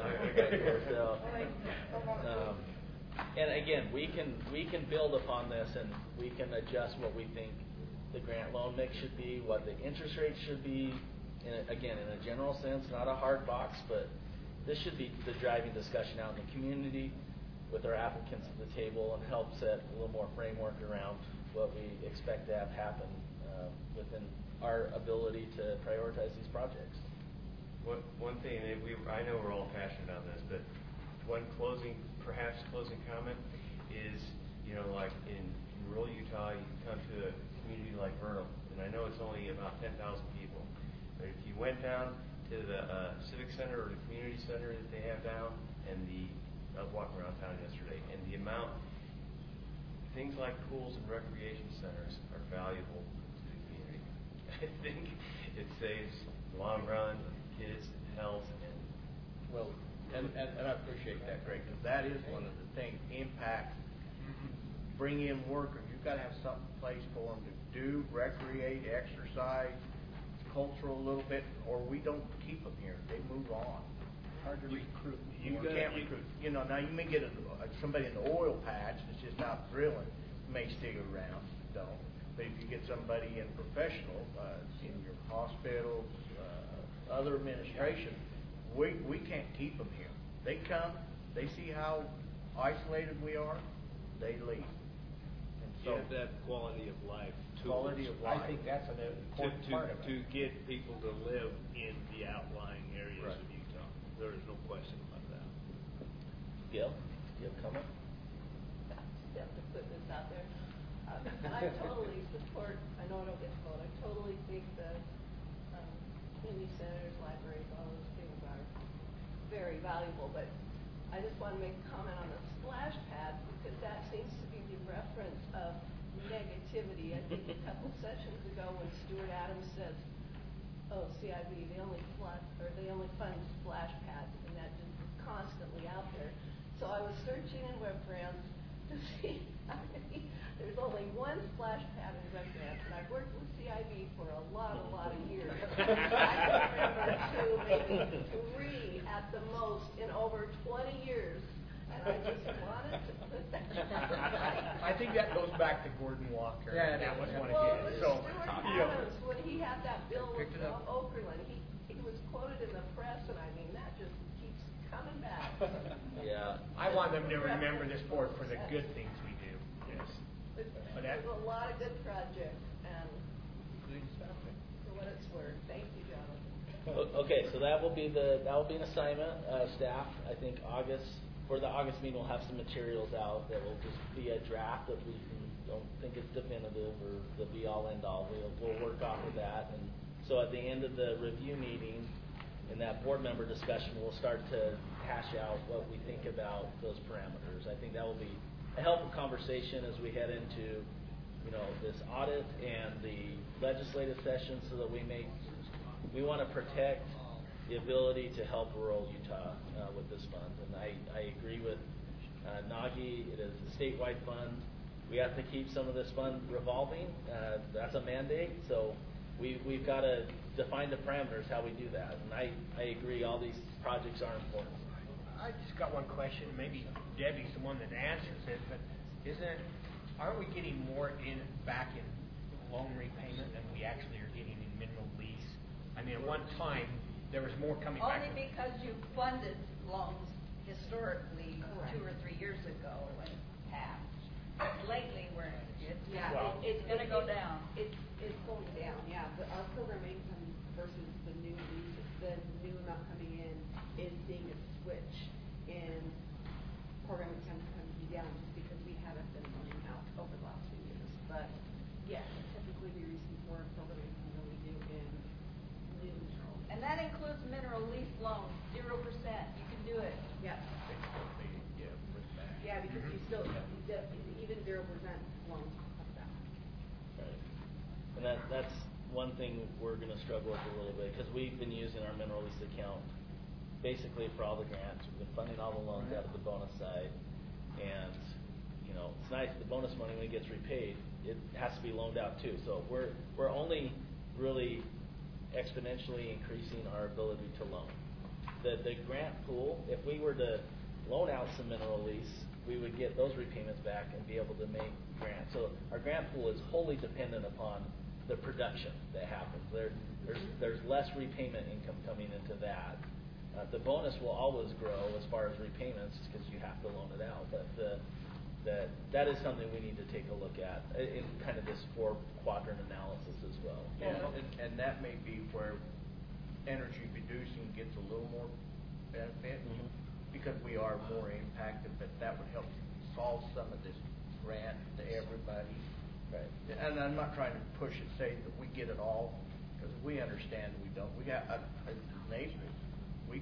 Speaker 2: And again, we can build upon this, and we can adjust what we think the grant loan mix should be, what the interest rate should be. Again, in a general sense, not a hard box, but this should be the driving discussion out in the community with our applicants at the table, and help set a little more framework around what we expect to have happen within our ability to prioritize these projects.
Speaker 5: One thing, and I know we're all passionate on this, but one closing comment is, like in rural Utah, you come to a community like Vernal, and I know it's only about 10,000 people, but if you went down to the civic center or the community center that they have down, and I was walking around town yesterday, and the amount, things like pools and recreation centers are valuable to the community. I think it saves the long run kids' health and.
Speaker 13: Well, and I appreciate that, Greg, because that is one of the things, impact, bring in workers. You've got to have some place for them to do, recreate, exercise, cultural a little bit, or we don't keep them here. They move on.
Speaker 8: Hard to recruit.
Speaker 13: You can't recruit. Now you may get somebody in the oil patch that's just out drilling, may stick around, don't. But if you get somebody in professional, in your hospitals, other administration, we can't keep them here. They come, they see how isolated we are, they leave. And so
Speaker 7: Yeah, that quality of life too.
Speaker 8: Quality of life. I think that's an important part of it.
Speaker 7: To get people to live in the outlying areas
Speaker 13: Right.
Speaker 7: of Utah. There is no question about that.
Speaker 2: Gail, do you have a comment?
Speaker 6: Just have to put this out there. I totally support, I know I don't get to vote, I totally think that community centers, libraries, all those things are very valuable, but I just want to make a comment on the splash pad, because that seems to be the reference of negativity. I think a couple sessions ago when Stuart Adams says, oh, CIB, they only fund splash pads, and that just is constantly out there. So I was searching in Web Grants to see how many. There's only one splash pad in Web Grants, and I've worked with CIB for a lot of years. I can remember 2, maybe 3 at the most in over 20 years, and I just wanted to put that.
Speaker 8: I think that goes back to Gordon Walker.
Speaker 3: Yeah,
Speaker 8: that was one
Speaker 6: Well,
Speaker 8: of his.
Speaker 6: Stuart Adams, when he had that bill with Okerlund, he was quoted in the press, and I mean, that just keeps coming back.
Speaker 2: Yeah.
Speaker 8: I want them to remember this board for the good things we do. Yes.
Speaker 6: There's a lot of good projects, and for what it's worth, thank you, Jonathan.
Speaker 2: Okay, so that will be an assignment, staff. I think for the August meeting, we'll have some materials out that will just be a draft that we don't think it's definitive or the be all end all. We'll work off of that, and so at the end of the review meeting, in that board member discussion, we'll start to hash out what we think about those parameters. I think that will be a helpful conversation as we head into, this audit and the legislative session, so that we want to protect the ability to help rural Utah with this fund. And I agree with Nagi. It is a statewide fund. We have to keep some of this fund revolving. That's a mandate. So we've got to define the parameters how we do that. And I agree. All these projects are important.
Speaker 8: I just got one question. Maybe Debbie's the one that answers it, but aren't we getting more back in loan repayment than we actually are getting in mineral lease? I mean, at one time there was more coming back.
Speaker 6: Only because you funded loans historically 2 or 3 years ago and half. Lately, it's going to go down. It's going down, yeah.
Speaker 14: But our program income versus the new amount coming in is seeing a switch in program income coming down just because we haven't been loaning out over the last few years. But yes, typically we receive more program income than we do in new mineral.
Speaker 6: And that includes mineral lease loans, 0%. You can do it.
Speaker 14: Yeah. Yeah, because you still, even 0% loans come back.
Speaker 2: Right. And that's one thing we're going to struggle with a little bit, because we've been using our mineral lease account basically for all the grants. We've been funding all the loans out of the bonus side. And, you know, it's nice, the bonus money, when it gets repaid, it has to be loaned out too. So we're only really exponentially increasing our ability to loan. The grant pool, if we were to loan out some mineral lease, we would get those repayments back and be able to make grants. So our grant pool is wholly dependent upon the production that happens. There's less repayment income coming into that. The bonus will always grow as far as repayments because you have to loan it out. But that is something we need to take a look at in kind of this 4-quadrant analysis as well.
Speaker 13: And that may be where energy reducing gets a little more benefit because we are more impacted, but that would help solve some of this grant to everybody.
Speaker 2: Right.
Speaker 13: And I'm not trying to push it, say that we get it all, because we understand we don't. We got, as neighbors, we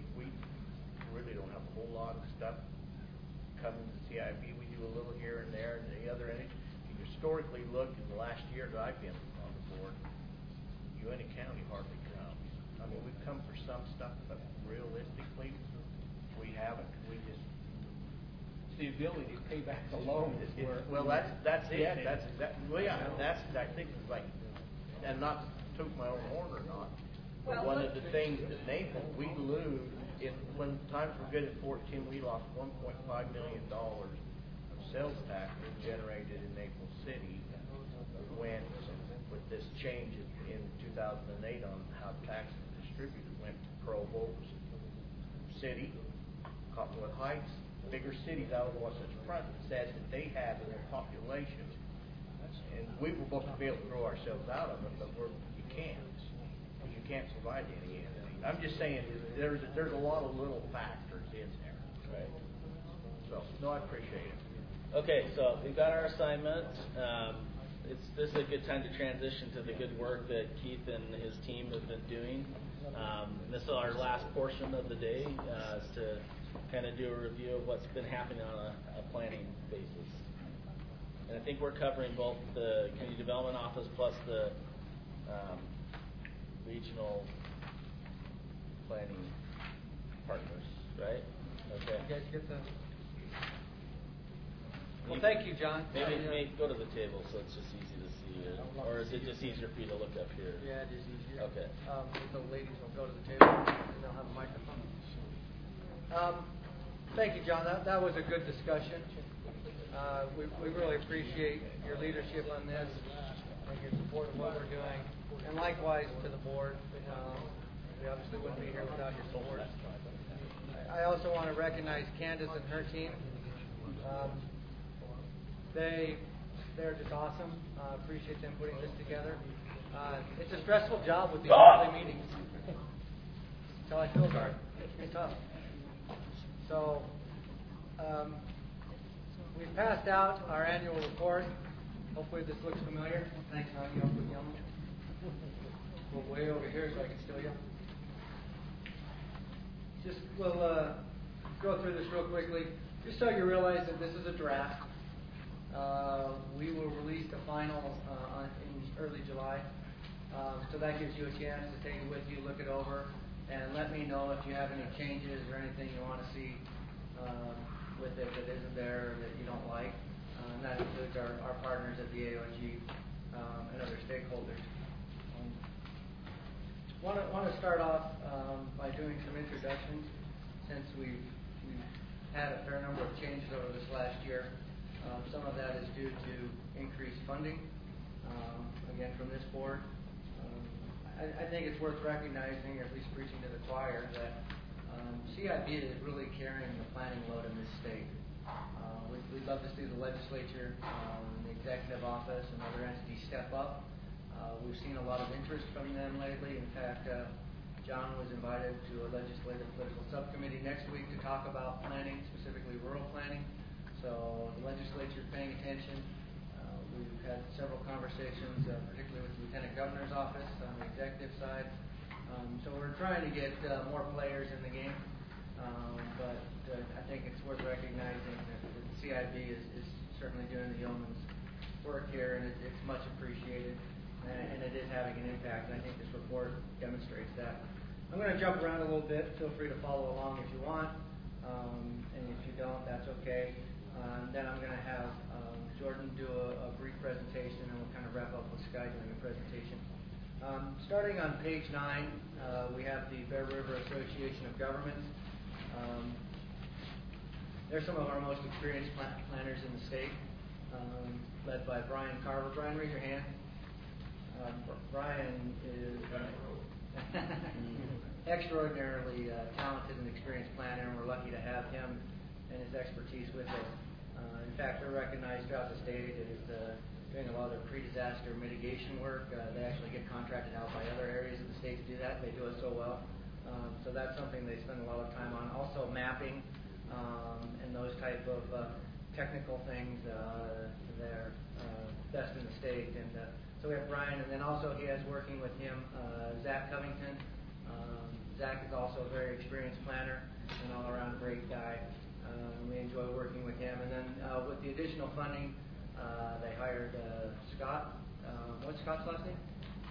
Speaker 13: really don't have a whole lot of stuff coming to CIB. We do a little here and there, and the other end. If you historically look in the last year that I've been on the board, UNT County hardly comes. I mean, we've come for some stuff, but realistically, we haven't. We just
Speaker 8: The ability to pay back the loan is where.
Speaker 13: well, that's it. That's exactly. Well, yeah, that's I think like, and not to toot my own horn or not. But one of the things that Nathan, we lose when times were good at 14, we lost $1.5 million of sales tax generated in Naples City when with this change in 2008 on how taxes are distributed went to Provo City, Cottonwood Heights, bigger cities out of the Wasatch Front said that they had in their population, and we were supposed to be able to grow ourselves out of it, but you can't. You can't survive any. I'm just saying there's a lot of little factors in there.
Speaker 2: Right.
Speaker 13: So no, I appreciate it.
Speaker 2: Okay, so we've got our assignment. This is a good time to transition to the good work that Keith and his team have been doing. This is our last portion of the day is to kind of do a review of what's been happening on a planning basis. And I think we're covering both the Community Development Office plus the regional planning partners, right? Okay.
Speaker 3: You guys get the... Well, thank you, John.
Speaker 2: Maybe go to the table so it's just easy to see. Or is it just easier for you to look up here?
Speaker 3: Yeah, it is easier.
Speaker 2: Okay.
Speaker 3: The ladies will go to the table and they'll have a microphone. Thank you, John. That was a good discussion. We really appreciate your leadership on this and your support of what we're doing. And likewise to the board. We obviously wouldn't be here without your support. I also want to recognize Candace and her team. They're just awesome. Appreciate them putting this together. It's a stressful job with these monthly meetings. That's how I feel about it. It's tough. So, we passed out our annual report. Hopefully this looks familiar. Thanks, honey. I'll put you on. Go way over here so I can steal you. We'll go through this real quickly. Just so you realize that this is a draft. We will release the final in early July. So that gives you a chance to take it with you, look it over, and let me know if you have any changes or anything you want to see with it that isn't there or that you don't like. And that includes our partners at the AOG and other stakeholders. Want to start off by doing some introductions since we've had a fair number of changes over this last year. Some of that is due to increased funding, again from this board. I think it's worth recognizing, or at least preaching to the choir, that CIB is really carrying the planning load in this state. We'd love to see the legislature, the executive office, and other entities step up. We've seen a lot of interest from them lately. In fact, John was invited to a legislative political subcommittee next week to talk about planning, specifically rural planning. So the legislature is paying attention. We've had several conversations, particularly with the Lieutenant Governor's office on the executive side. So we're trying to get more players in the game. But I think it's worth recognizing that the CIB is certainly doing the yeoman's work here, and it's much appreciated. And it is having an impact, and I think this report demonstrates that. I'm going to jump around a little bit. Feel free to follow along if you want. And if you don't, that's okay. Then I'm going to have Jordan do a brief presentation, and we'll kind of wrap up with Sky doing a presentation. Starting on page 9, we have the Bear River Association of Governments. They're some of our most experienced planners in the state, led by Brian Carver. Brian, raise your hand. Brian is extraordinarily talented and experienced planner, and we're lucky to have him and his expertise with us. In fact, they're recognized throughout the state as doing a lot of pre-disaster mitigation work. They actually get contracted out by other areas of the state to do that. They do it so well. So that's something they spend a lot of time on. Also mapping and those type of technical things. They're best in the state. And so we have Brian, and then also he has working with him Zach Covington. Zach is also a very experienced planner and all-around great guy. We enjoy working with him. And then with the additional funding, they hired Scott. What's Scott's last name?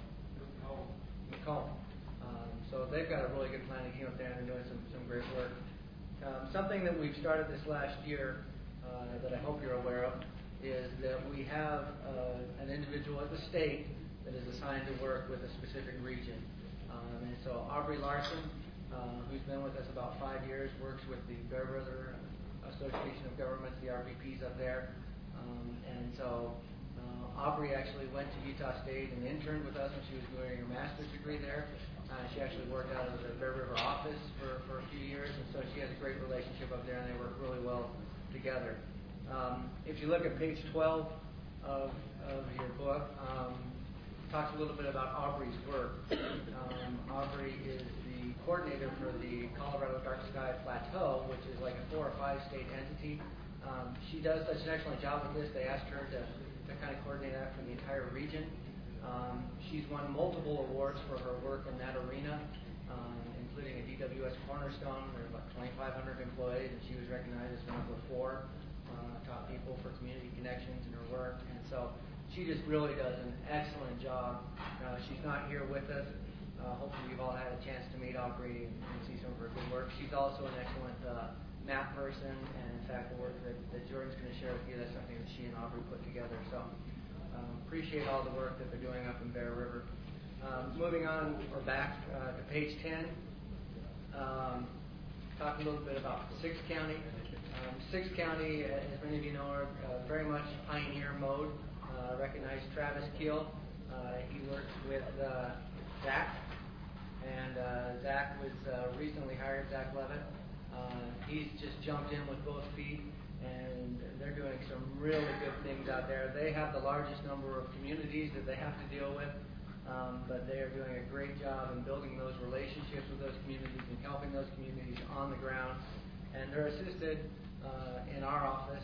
Speaker 3: McComb. So they've got a really good planning team up there, and they're doing some great work. Something that we've started this last year that I hope you're aware of is that we have an individual at the state that is assigned to work with a specific region. And so Aubrey Larson, who's been with us about 5 years, works with the Bear River Association of Governments, the RPPs up there. And so Aubrey actually went to Utah State and interned with us when she was doing her master's degree there. She actually worked out of the Bear River office for a few years, and so she has a great relationship up there, and they work really well together. If you look at page 12 of your book, talks a little bit about Aubrey's work. Aubrey is the coordinator for the Colorado Dark Sky Plateau, which is like a 4 or 5 state entity. She does such an excellent job with this. They asked her to kind of coordinate that for the entire region. She's won multiple awards for her work in that arena, including a DWS Cornerstone. There are about 2,500 employees, and she was recognized as one of the 4 top people for community connections in her work. And so she just really does an excellent job. She's not here with us. Hopefully you've all had a chance to meet Aubrey and see some of her good work. She's also an excellent map person, and in fact the work that Jordan's going to share with you, that's something that she and Aubrey put together. So appreciate all the work that they're doing up in Bear River. Moving on, or back to page 10, talk a little bit about Sixth County. Sixth County, as many of you know, are very much pioneer mode. Recognize Travis Keel. He works with Zach, and Zach was recently hired, Zach Levitt. He's just jumped in with both feet, and they're doing some really good things out there. They have the largest number of communities that they have to deal with, but they are doing a great job in building those relationships with those communities and helping those communities on the ground. And they're assisted in our office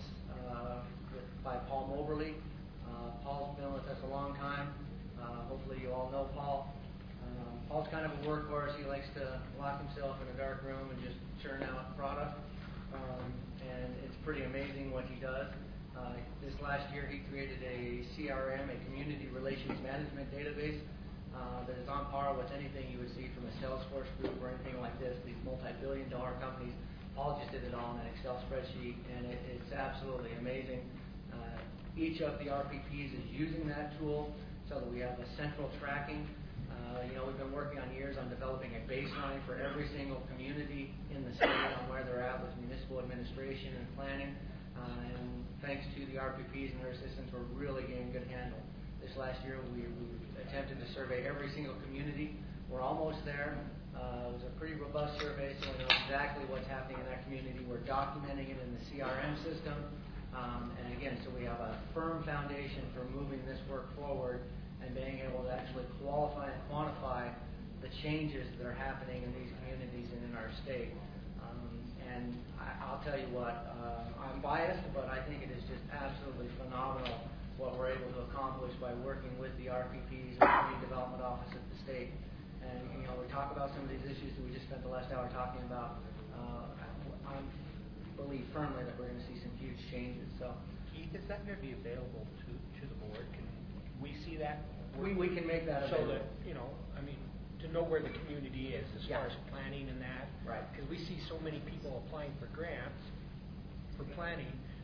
Speaker 3: by Paul Moberly. Paul's been with us a long time. Hopefully you all know Paul. Paul's kind of a workhorse. He likes to lock himself in a dark room and just churn out product. And it's pretty amazing what he does. This last year he created a CRM, a community relations management database, that is on par with anything you would see from a Salesforce group or anything like this, these multi-billion-dollar companies. Paul just did it all in an Excel spreadsheet, and it's absolutely amazing. Each of the RPPs is using that tool so that we have a central tracking. We've been working on years on developing a baseline for every single community in the state on where they're at with municipal administration and planning. And thanks to the RPPs and their assistants, we're really getting a good handle. This last year, we attempted to survey every single community. We're almost there. It was a pretty robust survey, so we know exactly what's happening in that community. We're documenting it in the CRM system. And again, so we have a firm foundation for moving this work forward and being able to actually qualify and quantify the changes that are happening in these communities and in our state. And I'll tell you what, I'm biased, but I think it is just absolutely phenomenal what we're able to accomplish by working with the RPPs and the Community Development Office of the state. And we talk about some of these issues that we just spent the last hour talking about. I believe firmly that we're going to see some huge changes. So,
Speaker 8: Keith, is that going to be available to the board? Can we see that?
Speaker 3: We can make that available.
Speaker 8: So that, to know where the community is as far as planning and that.
Speaker 3: Right.
Speaker 8: Because we see so many people applying for grants for planning,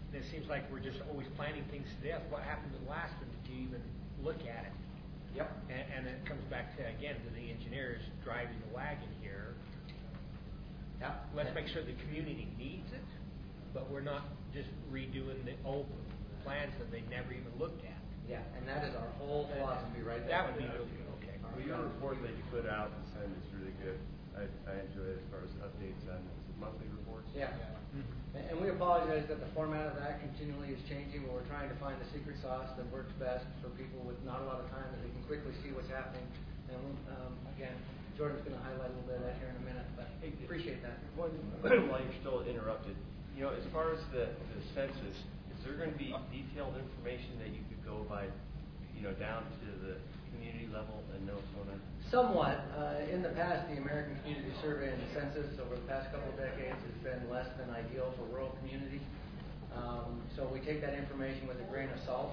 Speaker 8: it seems like we're just always planning things to death. What happened to the last one? Did you even look at it?
Speaker 15: Yep.
Speaker 8: And it comes back to, again, to the engineers driving the wagon here.
Speaker 15: Yep.
Speaker 8: Let's make sure the community needs it, but we're not just redoing the old plans that they never even looked at.
Speaker 15: Yeah, and that is our whole philosophy right there.
Speaker 8: That would be really good, okay.
Speaker 5: Well, your report that you put out and send is really good. I enjoy it as far as updates on monthly reports.
Speaker 15: Yeah. And we apologize that the format of that continually is changing, but we're trying to find the secret sauce that works best for people with not a lot of time, that they can quickly see what's happening. And again, Jordan's going to highlight a little bit of that here in a minute, but I appreciate that.
Speaker 5: While you're still interrupted, as far as the census, is there going to be detailed information that you could go by, down to the community level and know what's going on?
Speaker 15: Somewhat. In the past, the American Community Survey and the census over the past couple of decades has been less than ideal for rural communities. So we take that information with a grain of salt.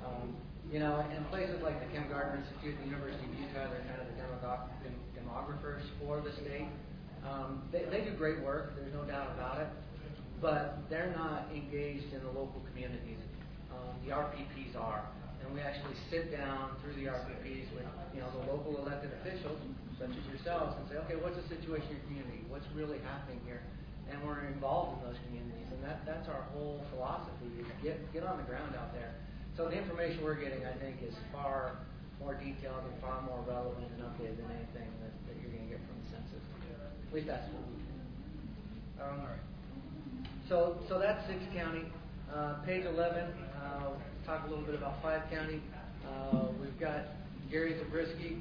Speaker 15: In places like the Kim Gardner Institute, the University of Utah, they're kind of the demographers for the state. They do great work, there's no doubt about it, but they're not engaged in the local communities. The RPPs are. And we actually sit down through the RPPs with the local elected officials, such as yourselves, and say, okay, what's the situation in your community? What's really happening here? And we're involved in those communities, and that's our whole philosophy, is get on the ground out there. So the information we're getting, I think, is far more detailed and far more relevant and updated than anything that you're going to get from the census. At least that's what we do. All right. So that's 6 county. Page 11, talk a little bit about 5 county. We've got Gary Zabriskie.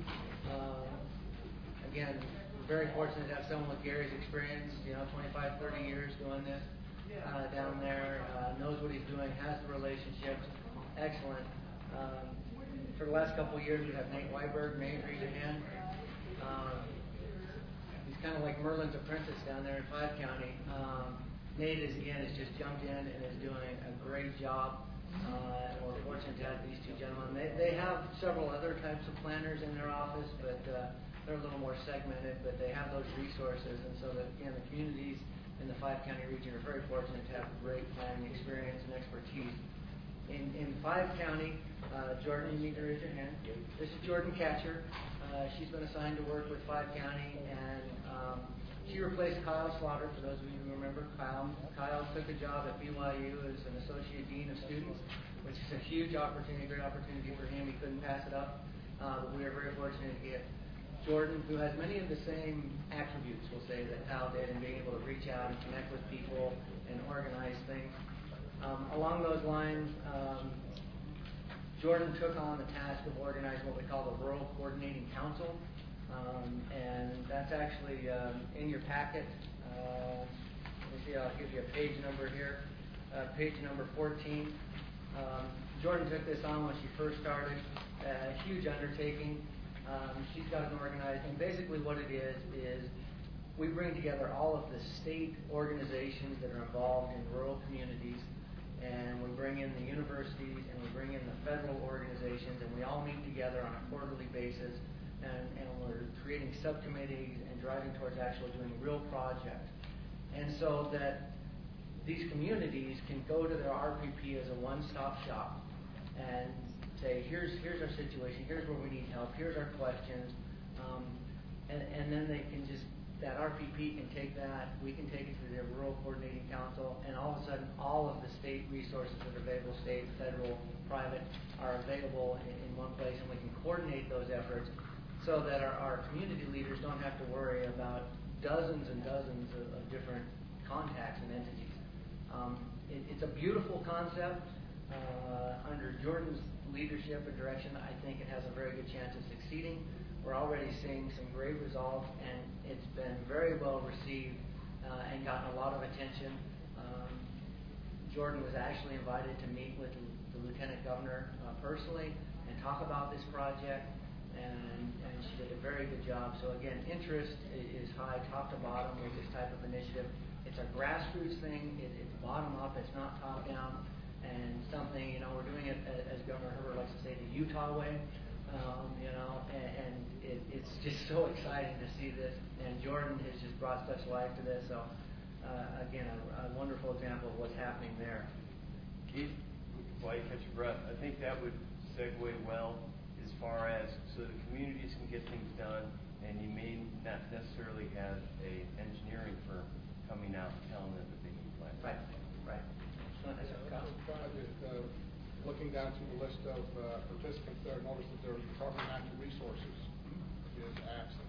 Speaker 15: Again, we're very fortunate to have someone with Gary's experience, 25, 30 years doing this down there, knows what he's doing, has the relationships. Excellent. For the last couple of years, we have Nate Weiberg. Nate, raise your hand. He's kind of like Merlin's apprentice down there in 5 county. Nate has just jumped in and is doing a great job. We're fortunate to have these 2 gentlemen. They have several other types of planners in their office, but they're a little more segmented, but they have those resources. And so that, again, the communities in the 5 county region are very fortunate to have great planning experience and expertise. In 5 county, Jordan, you need to raise your hand. This is Jordan Catcher. She's been assigned to work with 5 county, and she replaced Kyle Slaughter, for those of you who remember. Kyle took a job at BYU as an associate dean of students, which is a huge opportunity, great opportunity for him. He couldn't pass it up. But we are very fortunate to get Jordan, who has many of the same attributes, we'll say, that Kyle did in being able to reach out and connect with people and organize things. Along those lines, Jordan took on the task of organizing what we call the Rural Coordinating Council. And that's actually in your packet. Let me see, I'll give you a page number here. Page number 14. Jordan took this on when she first started. A huge undertaking. She's got it organized. And basically what it is we bring together all of the state organizations that are involved in rural communities. And we bring in the universities and we bring in the federal organizations, and we all meet together on a quarterly basis. And we're creating subcommittees and driving towards actually doing real projects. And so that these communities can go to their RPP as a one-stop shop and say, here's our situation, here's where we need help, here's our questions. And then they can that RPP can take that, we can take it to their Rural Coordinating Council, and all of a sudden all of the state resources that are available, state, federal, private, are available in one place, and we can coordinate those efforts so that our community leaders don't have to worry about dozens and dozens of different contacts and entities. It's a beautiful concept. Under Jordan's leadership and direction, I think it has a very good chance of succeeding. We're already seeing some great results, and it's been very well received and gotten a lot of attention. Jordan was actually invited to meet with the Lieutenant Governor personally and talk about this project. And she did a very good job. So again, interest is high, top to bottom, with this type of initiative. It's a grassroots thing. It's bottom up. It's not top down. And something, we're doing it, as Governor Herbert likes to say, the Utah way. And it's just so exciting to see this. And Jordan has just brought such life to this. So again, a wonderful example of what's happening there.
Speaker 5: While you catch your breath, I think that would segue well as far as so the communities can get things done, and you may not necessarily have a engineering firm coming out and telling them that they need plans.
Speaker 15: Right.
Speaker 10: Looking down through the list of participants there, notice that their Department of Natural Resources is absent.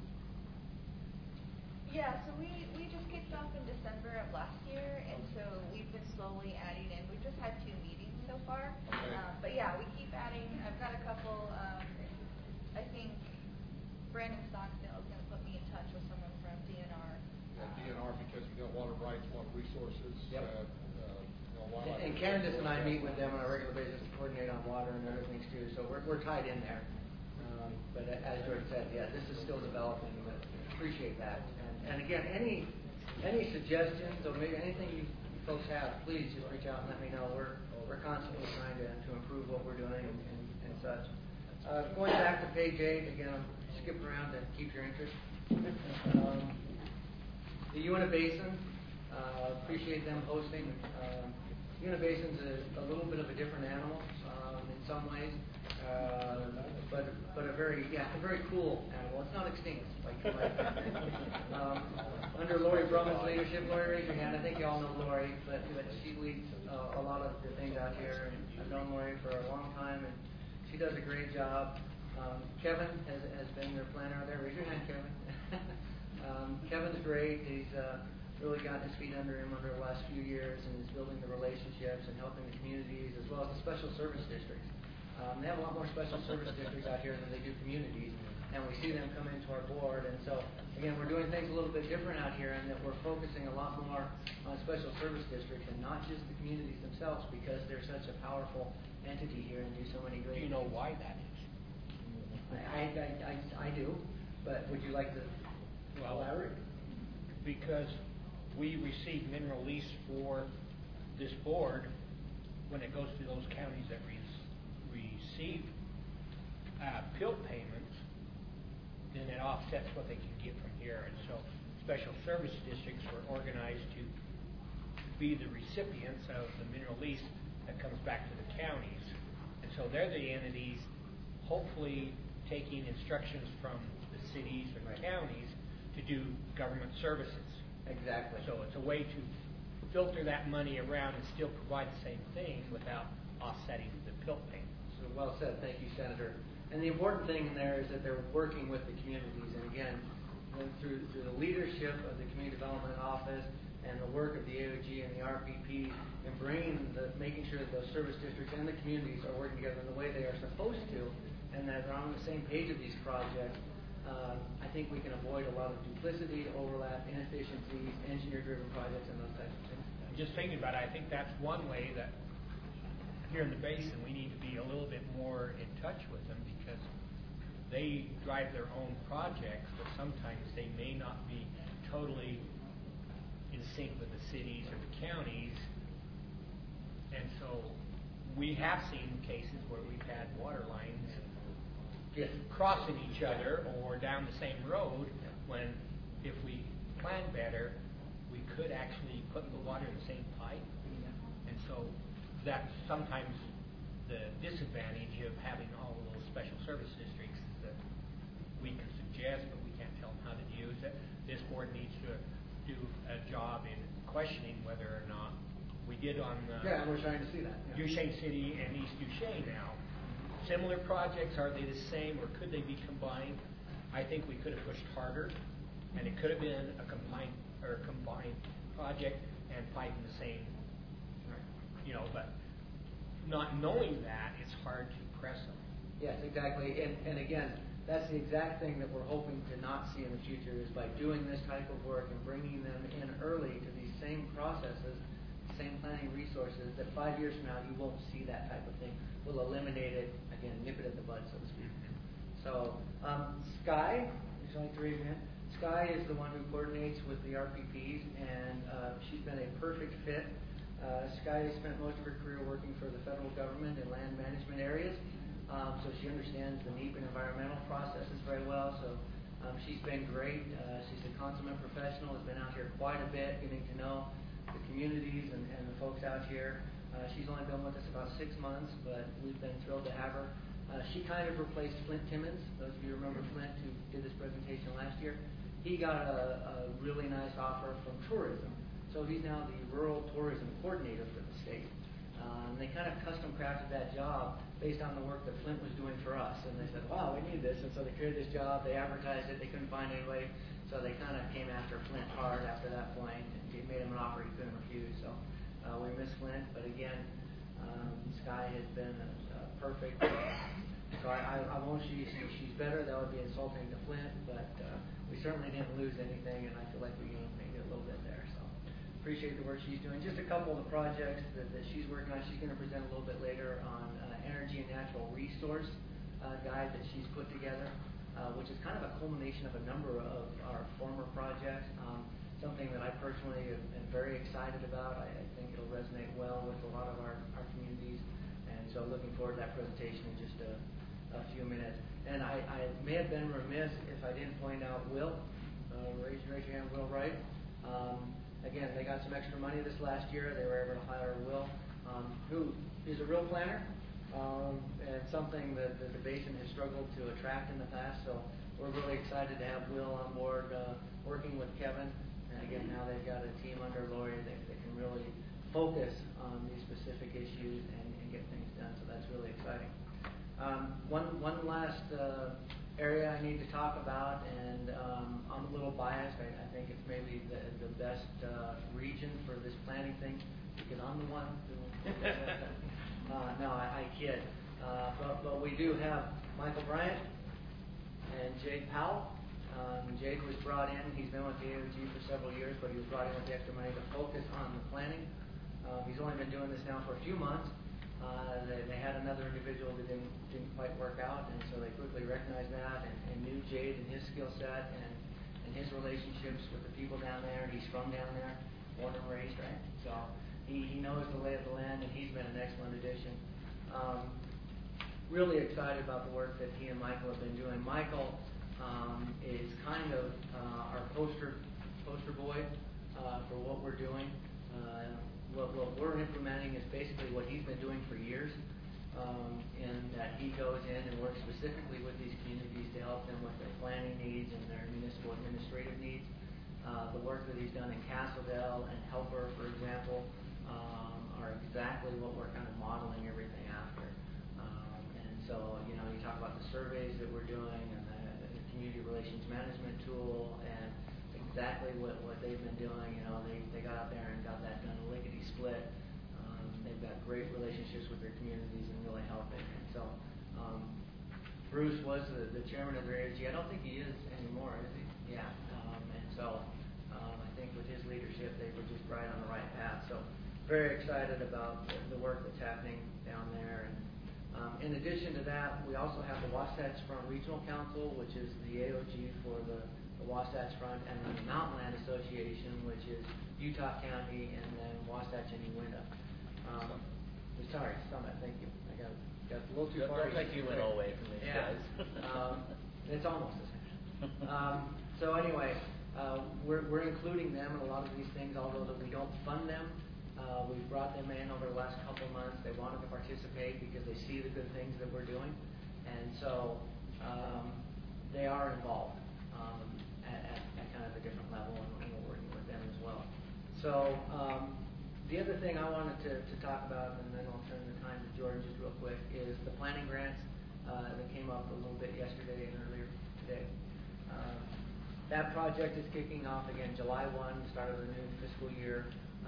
Speaker 16: Yeah, so we just kicked off in December of last year, and so we've been slowly adding in. We've just had 2 meetings so far.
Speaker 10: Okay.
Speaker 16: But yeah, we keep adding. I've got a couple, I think Brandon Stocksdale is going to put me in touch with someone from DNR.
Speaker 10: DNR, because you got water rights, water resources.
Speaker 15: Yep.
Speaker 10: Wildlife.
Speaker 15: And Candace and I meet with them on a regular basis to coordinate on water and other things too, so we're tied in there. But as George said, yeah, this is still developing, but appreciate that. And again, any suggestions or maybe anything you folks have, please just reach out and let me know. We're constantly trying to improve what we're doing and such. Going back to page 8, again, I'm skipping around to keep your interest. The Uinta Basin, appreciate them hosting. Uinta Basin's a little bit of a different animal in some ways, but a very cool animal. It's not extinct like under Lori Brumman's leadership. Lori, raise your hand. I think you all know Lori, but she leads a lot of the things out here. And I've known Lori for a long time, and she does a great job. Kevin has been their planner there. Raise your hand, Kevin. Kevin's great. He's really gotten his feet under him over the last few years and is building the relationships and helping the communities as well as the special service districts. They have a lot more special service districts out here than they do communities, and we see them come into our board. And so, again, we're doing things a little bit different out here in that we're focusing a lot more on special service districts and not just the communities themselves, because they're such a powerful entity here and do so many great things.
Speaker 8: Do you know why that is?
Speaker 15: I do, but would you like to elaborate?
Speaker 8: Because we receive mineral lease for this board when it goes to those counties that receive PILT payments, then it offsets what they can get from here. And so special service districts were organized to be the recipients of the mineral lease that comes back to the counties. And so they're the entities hopefully taking instructions from the cities and the counties to do government services.
Speaker 15: Exactly.
Speaker 8: So it's a way to filter that money around and still provide the same thing without offsetting the PILT payment.
Speaker 15: So well said. Thank you, Senator. And the important thing in there is that they're working with the communities. And again, through the leadership of the Community Development Office and the work of the AOG and the RPP and making sure that those service districts and the communities are working together in the way they are supposed to, and that they're on the same page of these projects, I think we can avoid a lot of duplicity, overlap, inefficiencies, engineer-driven projects, and those types of things.
Speaker 8: Just thinking about it, I think that's one way that here in the basin we need to be a little bit more in touch with them, because they drive their own projects, but sometimes they may not be totally in sync with the cities or the counties. And so we have seen cases where we've had water lines crossing each other or down the same road, when if we plan better, we could actually put the water in the same pipe. And so that's sometimes the disadvantage of having all of those special service districts, is that we can suggest, but we can't tell them how to use it. This board needs to do a job in questioning whether or not we did on
Speaker 15: yeah, we're trying to see that. Yeah.
Speaker 8: Duchesne City and East Duchesne now. Similar projects, are they the same, or could they be combined? I think we could have pushed harder, and it could have been a combined project and fighting the same, but not knowing that, it's hard to press them.
Speaker 15: Yes, exactly. And again, that's the exact thing that we're hoping to not see in the future, is by doing this type of work and bringing them in early to these same processes, same planning resources, that 5 years from now you won't see that type of thing. We'll eliminate it, again, nip it in the bud, so to speak. So, Sky, would you like to raise your hand? Sky is the one who coordinates with the RPPs, and she's been a perfect fit. Sky spent most of her career working for the federal government in land management areas, so she understands the NEPA and environmental processes very well. So she's been great. She's a consummate professional, has been out here quite a bit, getting to know the communities and the folks out here. She's only been with us about 6 months, but we've been thrilled to have her. She kind of replaced Flint Timmons. Those of you remember Flint, who did this presentation last year. He got a really nice offer from tourism. So he's now the rural tourism coordinator for the state. And they kind of custom crafted that job based on the work that Flint was doing for us. And they said, wow, we need this. And so they created this job. They advertised it. They couldn't find anybody. So they kind of came after Flint hard after that point. And they made him an offer he couldn't refuse. So we miss Flint. But again, Sky has been perfect. So I won't she's better. That would be insulting to Flint. But we certainly didn't lose anything. And I feel like we gained maybe a little bit there. So appreciate the work she's doing. Just a couple of the projects that she's working on. She's going to present a little bit later on energy and natural resource guide that she's put together, which is kind of a culmination of a number of our former projects. Something that I personally am very excited about. I think it'll resonate well with a lot of our communities. And so looking forward to that presentation in just a few minutes. And I may have been remiss if I didn't point out Will. Raise your hand, Will Wright. Again, they got some extra money this last year. They were able to hire Will, who is a real planner, and something that the basin has struggled to attract in the past. So we're really excited to have Will on board, working with Kevin. And again, now they've got a team under Lori that can really focus on these specific issues and get things done. So that's really exciting. One last area I need to talk about, and I'm a little biased. I think it's maybe the best region for this planning thing because I'm the one who no, I kid. But we do have Michael Bryant and Jade Powell. Jade was brought in. He's been with the AOG for several years, but he was brought in with the extra money to focus on the planning. He's only been doing this now for a few months. They had another individual that didn't quite work out, and so they quickly recognized that and knew Jade and his skill set and his relationships with the people down there. He's from down there, born and raised, right? So he knows the lay of the land, and he's been an excellent addition. Really excited about the work that he and Michael have been doing. Michael is kind of our poster boy for what we're doing. What we're implementing is basically what he's been doing for years, in that he goes in and works specifically with these communities to help them with their planning needs and their municipal administrative needs. The work that he's done in Castledale and Helper, for example, are exactly what we're kind of modeling everything after. And so, you talk about the surveys that we're doing and the community relations management tool and exactly what they've been doing. They got out there and got that done lickety split. They've got great relationships with their communities and really helping. And so Bruce was the chairman of their AOG. I don't think he is anymore, is he? Yeah. And so I think with his leadership, they were just right on the right path. So very excited about the work that's happening down there. And in addition to that, we also have the Wasatch Front Regional Council, which is the AOG for the Wasatch Front, and then the Mountain Land Association, which is Utah County, and then Wasatch and Uinta. Sorry, Summit. Thank you. I got a little too far.
Speaker 2: Don't think you went away from these guys.
Speaker 15: It's almost the same. So anyway, we're including them in a lot of these things, although that we don't fund them. We've brought them in over the last couple of months. They wanted to participate because they see the good things that we're doing, and so they are involved at kind of a different level, and we're working with them as well. So the other thing I wanted to talk about, and then I'll turn the time to Jordan just real quick, is the planning grants that came up a little bit yesterday and earlier today. That project is kicking off again July 1, start of the new fiscal year.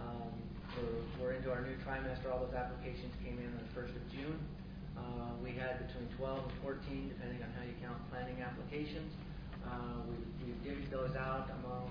Speaker 15: We're into our new trimester. All those applications came in on the 1st of June. We had between 12 and 14, depending on how you count, planning applications. We've divvied those out among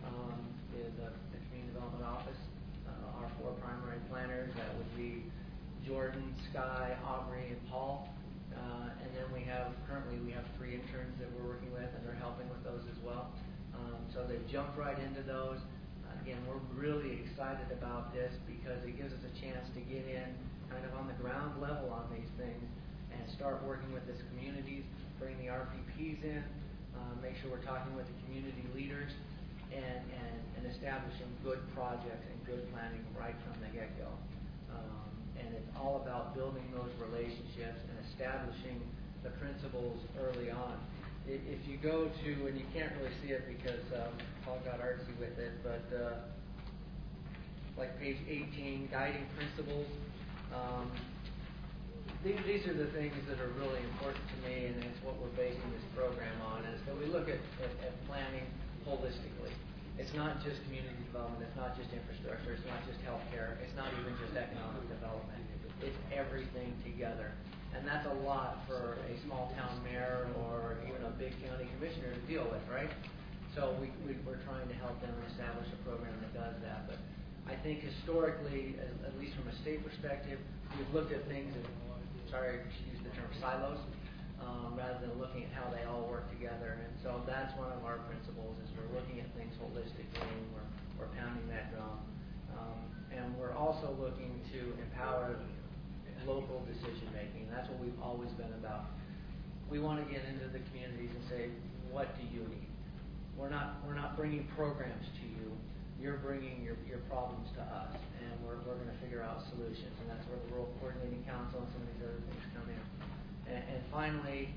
Speaker 15: the Community Development Office, our 4 primary planners. That would be Jordan, Sky, Aubrey, and Paul. And then currently we have 3 interns that we're working with, and they're helping with those as well. So they've jumped right into those. Again, we're really excited about this because it gives us a chance to get in kind of on the ground level on these things and start working with these communities, bring the RPPs in, make sure we're talking with the community leaders, and establishing good projects and good planning right from the get-go. And it's all about building those relationships and establishing the principles early on. If you go to, and you can't really see it because Paul got artsy with it, but like page 18, guiding principles. These are the things that are really important to me, and it's what we're basing this program on, is that we look at planning holistically. It's not just community development, it's not just infrastructure, it's not just healthcare, it's not even just economic development. It's everything together. And that's a lot for a small town mayor or even a big county commissioner to deal with, right? So we're trying to help them establish a program that does that. But I think historically, at least from a state perspective, we've looked at things in, sorry to use the term silos, rather than looking at how they all work together. And so that's one of our principles, is we're looking at things holistically, and we're pounding that drum. And we're also looking to empower local decision making. That's what we've always been about. We want to get into the communities and say, what do you need? We're not bringing programs to you. You're bringing your problems to us, and we're going to figure out solutions. And that's where the Rural Coordinating Council and some of these other things come in. And finally,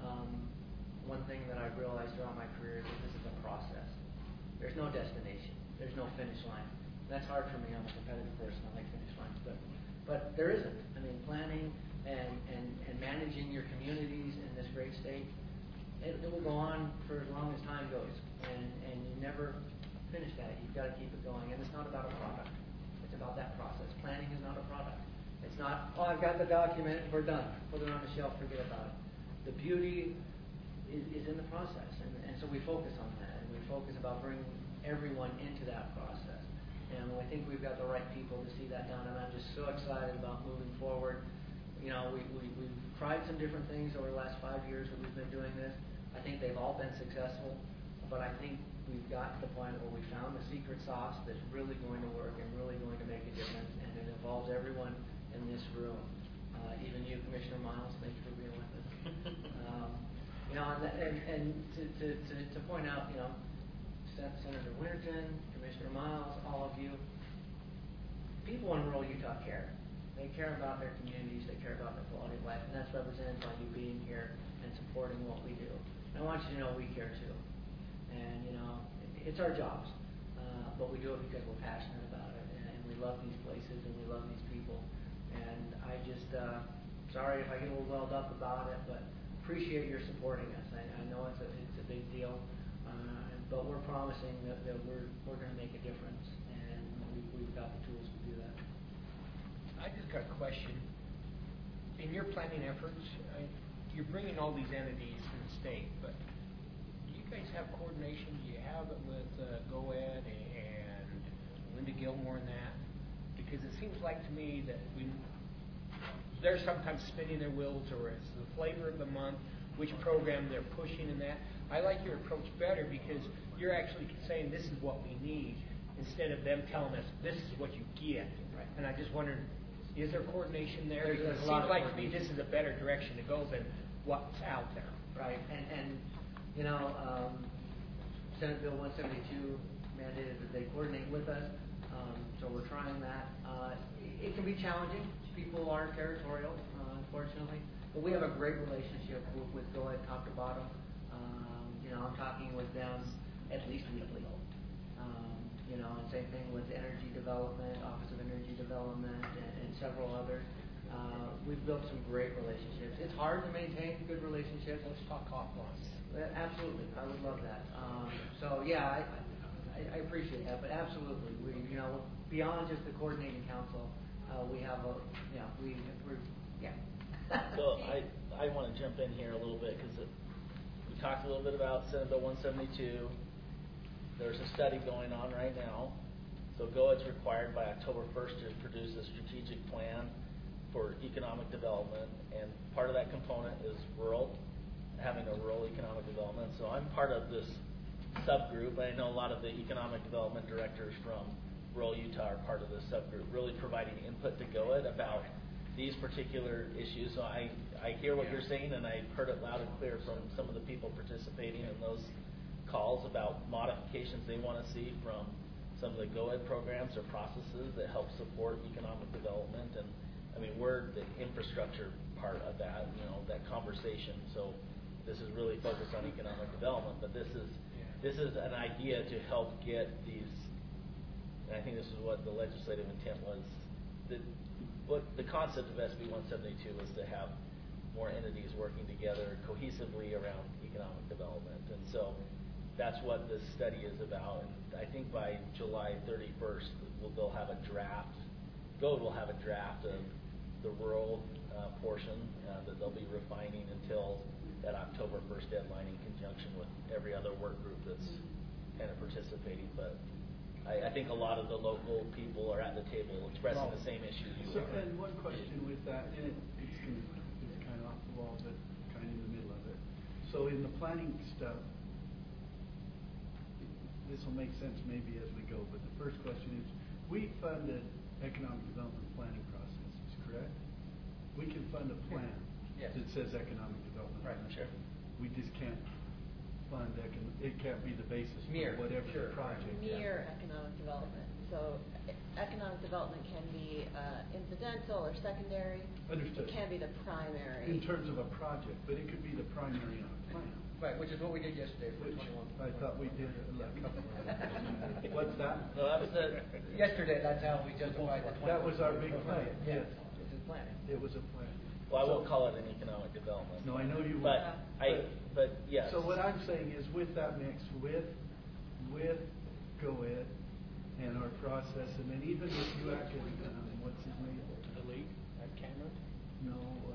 Speaker 15: one thing that I've realized throughout my career is that this is a process. There's no destination. There's no finish line. That's hard for me. I'm a competitive person. I like finish lines, but there isn't. I mean, planning and managing your communities in this great state, it will go on for as long as time goes, and you never finish that. You've got to keep it going, and it's not about a product. It's about that process. Planning is not a product. It's not, oh, I've got the document, we're done. Put it on the shelf, forget about it. The beauty is in the process, and so we focus on that, and we focus about bringing everyone into that process. And I think we've got the right people to see that done, and I'm just so excited about moving forward. You know, we've tried some different things over the last 5 years that we've been doing this. I think they've all been successful, but I think we've got to the point where we found the secret sauce that's really going to work and really going to make a difference, and it involves everyone in this room. Even you, Commissioner Miles, thank you for being with us. You know, and to point out, you know, Senator Winterton, Commissioner Miles, all of you, people in rural Utah care. They care about their communities, they care about their quality of life, and that's represented by you being here and supporting what we do. And I want you to know we care too. And, you know, it's our jobs, but we do it because we're passionate about it, and we love these places, and we love these people. And I just, sorry if I get a little welled up about it, but appreciate your supporting us. I know it's a big deal, but we're promising that we're going to make a difference, and we've got the tools to do that.
Speaker 8: I just got a question. In your planning efforts, you're bringing all these entities in the state, but do you guys have coordination? Do you have it with GOED and Linda Gilmore and that? Because it seems like to me that they're sometimes spinning their wheels, or it's the flavor of the month, which program they're pushing in that. I like your approach better because you're actually saying this is what we need instead of them telling us this is what you get.
Speaker 15: Right.
Speaker 8: And I just wondered, is there coordination there?
Speaker 15: There's
Speaker 8: Because it
Speaker 15: a lot
Speaker 8: seems
Speaker 15: of
Speaker 8: like to me
Speaker 15: coordination.
Speaker 8: this is a better direction to go than what's out there.
Speaker 15: Right, and you know, Senate Bill 172 mandated that they coordinate with us, so we're trying that. It can be challenging. People are territorial, unfortunately, but we have a great relationship with GOED top to bottom. You know, I'm talking with them at least weekly. You know, and same thing with Energy Development, Office of Energy Development, and several others. We've built some great relationships. It's hard to maintain good relationships.
Speaker 8: Let's talk offline.
Speaker 15: Absolutely, I would love that. So yeah, I appreciate that, but absolutely, we, you know, beyond just the coordinating council, we have a, you know, we're yeah.
Speaker 2: So I want to jump in here a little bit because we talked a little bit about Senate Bill 172. There's a study going on right now. So GOED's required by October 1st to produce a strategic plan for economic development, and part of that component is having a rural economic development. So I'm part of this subgroup. I know a lot of the economic development directors from rural Utah are part of this subgroup, really providing input to GOED about these particular issues. So I hear what you're saying, and I heard it loud and clear from some of the people participating in those calls about modifications they want to see from some of the GOED programs or processes that help support economic development. I mean, we're the infrastructure part of that, you know, that conversation. So this is really focused on economic development, but this is an idea to help get these, and I think this is what the legislative intent was. What the concept of SB 172 was to have more entities working together cohesively around economic development. And so that's what this study is about. And I think by July 31st, they'll have a draft. GODE will have a draft of the rural portion that they'll be refining until that October 1st deadline in conjunction with every other work group that's kind of participating. But I think a lot of the local people are at the table expressing the same issues you are.
Speaker 17: And one question with that, and it's kind of off the wall, but kind of in the middle of it. So in the planning stuff, this will make sense maybe as we go, but the first question is, we funded economic development planning processes, correct? We can fund a plan
Speaker 15: Yes.
Speaker 17: that says economic development.
Speaker 15: Right, sure.
Speaker 17: We just can't fund, it can't be the basis
Speaker 15: Mere,
Speaker 17: for whatever
Speaker 15: sure,
Speaker 17: the project.
Speaker 9: Mere economic development. So economic development can be incidental or secondary.
Speaker 17: Understood.
Speaker 9: It can be the primary.
Speaker 17: In terms of a project, but it could be the primary on a plan.
Speaker 15: Right, which is what we did yesterday for
Speaker 17: Which
Speaker 15: 21.
Speaker 17: I thought we did a couple of them. What's that?
Speaker 2: No, that was the
Speaker 15: Yesterday, that's how we justified the 21.
Speaker 17: That was our big plan,
Speaker 15: Yes,
Speaker 17: yes.
Speaker 15: it's a plan.
Speaker 17: It was a plan.
Speaker 2: Well, I won't call it an economic development.
Speaker 17: No, I know you
Speaker 2: But
Speaker 17: won't.
Speaker 2: but yes.
Speaker 17: So what I'm saying is with that mix, with GoEd and our process, and then even with UAC and, what's his name?
Speaker 8: The league at Cameron?
Speaker 17: No,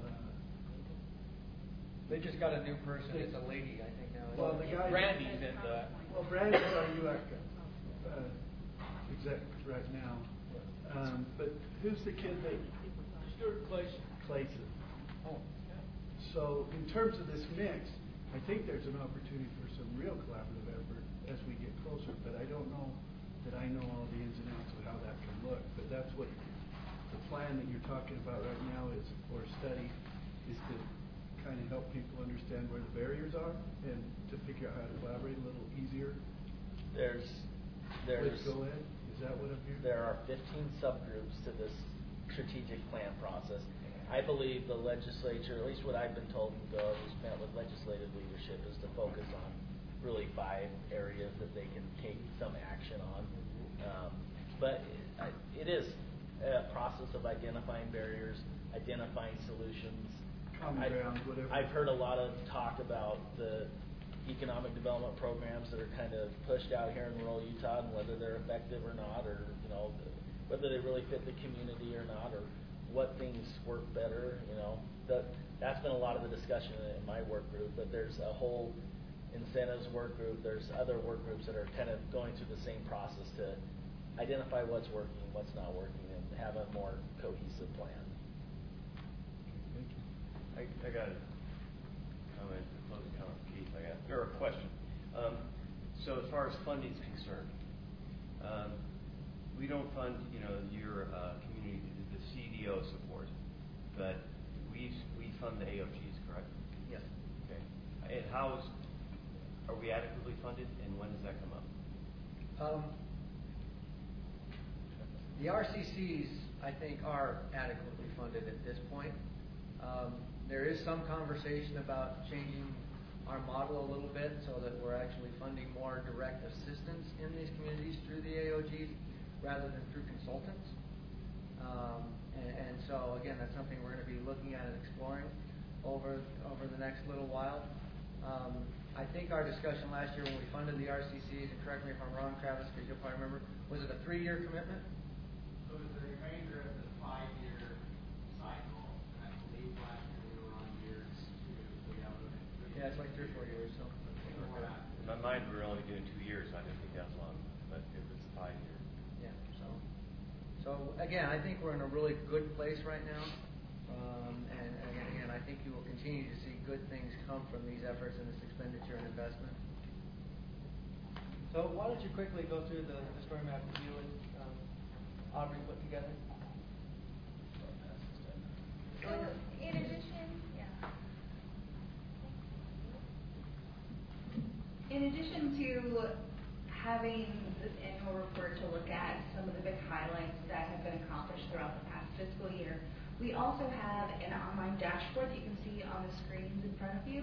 Speaker 15: They just got a new person, it's a lady, I think now.
Speaker 17: well, the guy.
Speaker 8: Brandy's in the.
Speaker 17: Well, Brandy's our UAC exec right now. But who's the kid that?
Speaker 11: Stuart Clayson.
Speaker 17: Clayson.
Speaker 15: Oh.
Speaker 17: So in terms of this mix, I think there's an opportunity for some real collaborative effort as we get closer, but I don't know that I know all the ins and outs of how that can look. But that's what the plan that you're talking about right now is, or study, is to kind of help people understand where the barriers are and to figure out how to collaborate a little easier.
Speaker 2: There's
Speaker 17: With GoEd? Is that what I'm hearing?
Speaker 2: There are 15 subgroups to this strategic plan process. I believe the legislature, at least what I've been told from GOED, who's met with legislative leadership, is to focus on really 5 areas that they can take some action on. But it is a process of identifying barriers, identifying solutions.
Speaker 17: Common ground, whatever.
Speaker 2: I've heard a lot of talk about the economic development programs that are kind of pushed out here in rural Utah and whether they're effective or not, or whether they really fit the community or not, or what things work better. That's been a lot of the discussion in my work group. But there's a whole incentives work group. There's other work groups that are kind of going through the same process to identify what's working, what's not working, and have a more cohesive plan.
Speaker 17: Thank you.
Speaker 5: I got a comment, a closing comment, Keith. Or a question. So as far as funding is concerned, we don't fund, your community, the CDO support, but we fund the AOGs, correct?
Speaker 15: Yes.
Speaker 5: Okay. And are we adequately funded, and when does that come up?
Speaker 15: The RCCs, I think, are adequately funded at this point. There is some conversation about changing our model a little bit so that we're actually funding more direct assistance in these communities through the AOGs rather than through consultants. And so, again, that's something we're going to be looking at and exploring over the next little while. I think our discussion last year when we funded the RCCs, and correct me if I'm wrong, Travis, because you'll probably remember, was it a 3-year commitment?
Speaker 18: It was the remainder of the 5-year cycle. I believe last year we were on year 2.
Speaker 15: Yeah, it's like 3 or 4 years. So.
Speaker 5: In my mind, we were only doing 2 years, so I didn't think that was long, but it was 5 years.
Speaker 15: Yeah. So again, I think we're in a really good place right now, and again, I think you will continue to see good things come from these efforts and this expenditure and investment.
Speaker 3: So why don't you quickly go through the story map that you and Aubrey put together?
Speaker 16: So in addition to having this annual report to look at some of the big highlights that have been accomplished throughout the past fiscal year,
Speaker 19: We also have an online dashboard that you can see on the screens in front of you.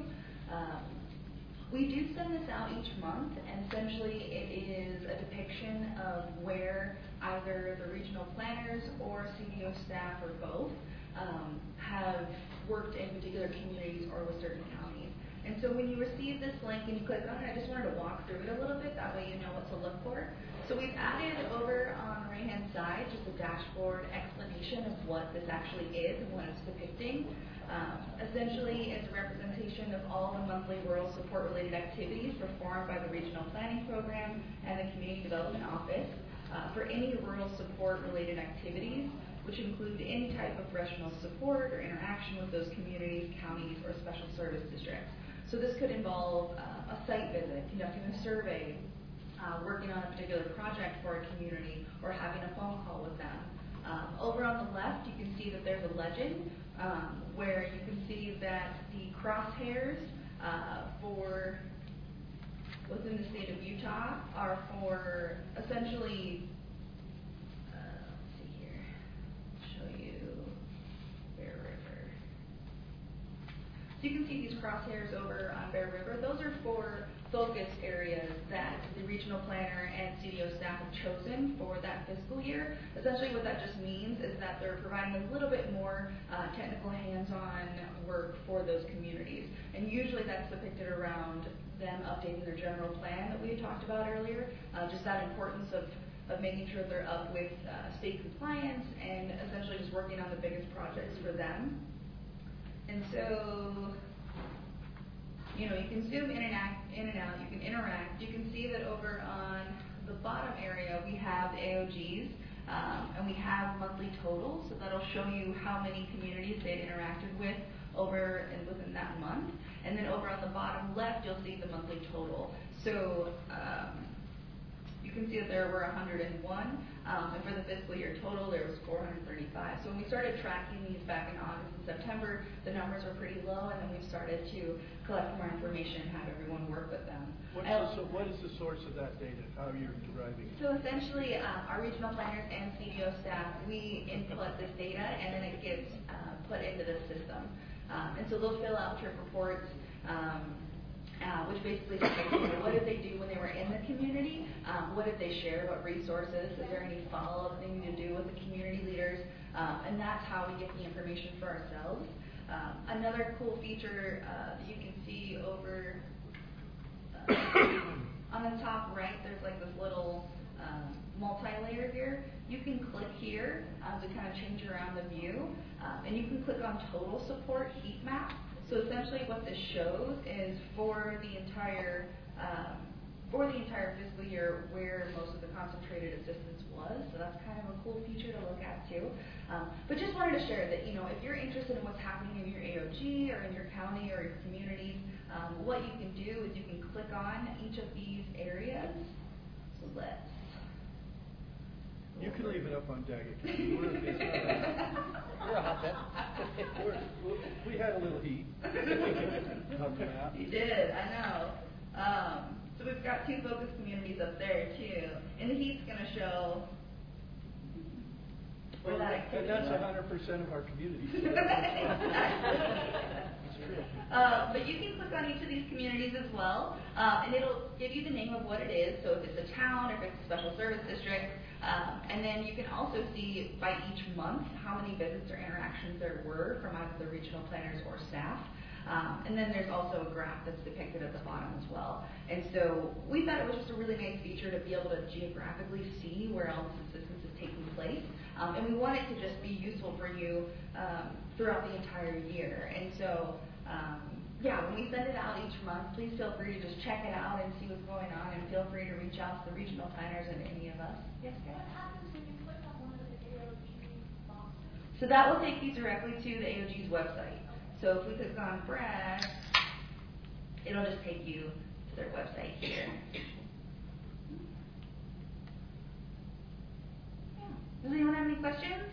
Speaker 19: We do send this out each month, and essentially it is a depiction of where either the regional planners or CDO staff or both have worked in particular communities or with certain counties. And so when you receive this link and you click on it, I just wanted to walk through it a little bit, that way you know what to look for. So we've added over on the right-hand side just a dashboard explanation of what this actually is and what it's depicting. Essentially, it's a representation of all the monthly rural support-related activities performed by the Regional Planning Program and the Community Development Office for any rural support-related activities, which include any type of regional support or interaction with those communities, counties, or special service districts. So this could involve a site visit, conducting a survey, working on a particular project for a community, or having a phone call with them. Over on the left, you can see that there's a legend where you can see that the crosshairs for within the state of Utah are for essentially, let's see here, show you Bear River. So you can see these crosshairs over on Bear River. Those are for focus areas that the regional planner and CDO staff have chosen for that fiscal year. Essentially what that just means is that they're providing a little bit more technical hands-on work for those communities. And usually that's depicted around them updating their general plan that we had talked about earlier, just that importance of making sure they're up with state compliance and essentially just working on the biggest projects for them. And so, you know, you can zoom in and out, you can interact. You can see that over on the bottom area we have AOGs, and we have monthly totals, so that'll show you how many communities they'd interacted with over and within that month. And then over on the bottom left, you'll see the monthly total. So you can see that there were 101, and for the fiscal year total, there was 435. So when we started tracking these back in August and September, the numbers were pretty low, and then we started to collect more information and have everyone work with them.
Speaker 17: What is the source of that data? How are you deriving it?
Speaker 19: So essentially, our regional planners and CDO staff, we input this data, and then it gets put into the system. And so they'll fill out trip reports, which basically says, what did they do when they were in the community? What did they share? What resources? Is there any follow-up they need to do with the community leaders? And that's how we get the information for ourselves. Another cool feature that you can see over on the top right, there's like this little multi-layer here. You can click here to kind of change around the view, and you can click on Total Support Heat Map. So essentially what this shows is for the entire fiscal year where most of the concentrated assistance was. So that's kind of a cool feature to look at too. But just wanted to share that, you know, if you're interested in what's happening in your AOG or in your county or your communities, what you can do is you can click on each of these areas. So let's.
Speaker 17: You can leave it up on Daggett County. We're a hotbed. We had a little heat on the map.
Speaker 19: You did, I know. So we've got 2 focus communities up there too, and the heat's going to show where that activity
Speaker 17: And that's 100% of our communities.
Speaker 19: But you can click on each of these communities as well, and it'll give you the name of what it is. So if it's a town, if it's a special service district, and then you can also see by each month how many visits or interactions there were from either the regional planners or staff. And then there's also a graph that's depicted at the bottom as well. And so we thought it was just a really nice feature to be able to geographically see where all this assistance is taking place. And we want it to just be useful for you throughout the entire year. And so, yeah, when we send it out each month, please feel free to just check it out and see what's going on, and feel free to reach out to the regional planners and any of us. Yes, guys?
Speaker 16: What happens when you click on one of the AOG boxes?
Speaker 19: So that will take you directly to the AOG's website. So if we click on Bragg, it'll just take you to their website here. Yeah. Does anyone have any questions?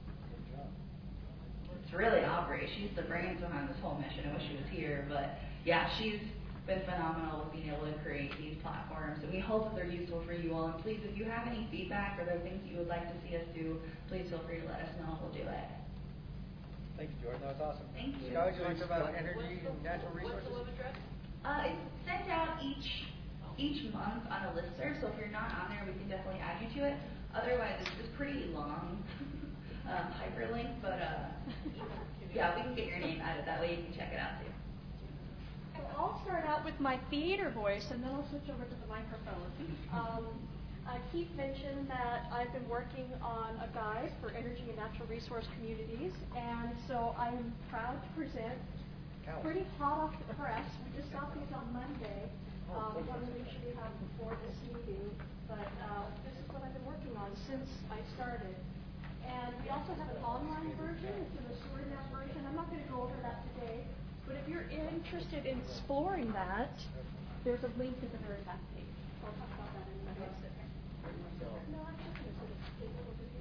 Speaker 19: It's really Aubrey. She's the brains behind this whole mission. I wish she was here, but yeah, she's been phenomenal with being able to create these platforms, and we hope that they're useful for you all. And please, if you have any feedback or there are things that you would like to see us do, please feel free to let us know and we'll do it.
Speaker 3: Thank you, Jordan, that was awesome.
Speaker 19: Thank you.
Speaker 3: Scott, you want to talk about energy and natural resources?
Speaker 19: It's sent out each month on a listserv, so if you're not on there, we can definitely add you to it. Otherwise, it's pretty long hyperlink, but yeah, we can get your name added. That way you can check it out too.
Speaker 20: I'll start out with my theater voice, and then I'll switch over to the microphone. Keith mentioned that I've been working on a guide for energy and natural resource communities, and so I am proud to present, pretty hot off the press. We just got these on Monday. Wanted to make sure we have them before this meeting, but this is what I've been working on since I started. And we also have an online version. It's an AssureNet version. I'm not going to go over that today, but if you're interested in exploring that, there's a link at the very back page. I'll talk about that in a minute. No, I'm just going to sort of take a look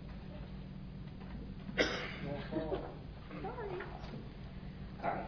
Speaker 20: at you. Sorry.
Speaker 19: All right.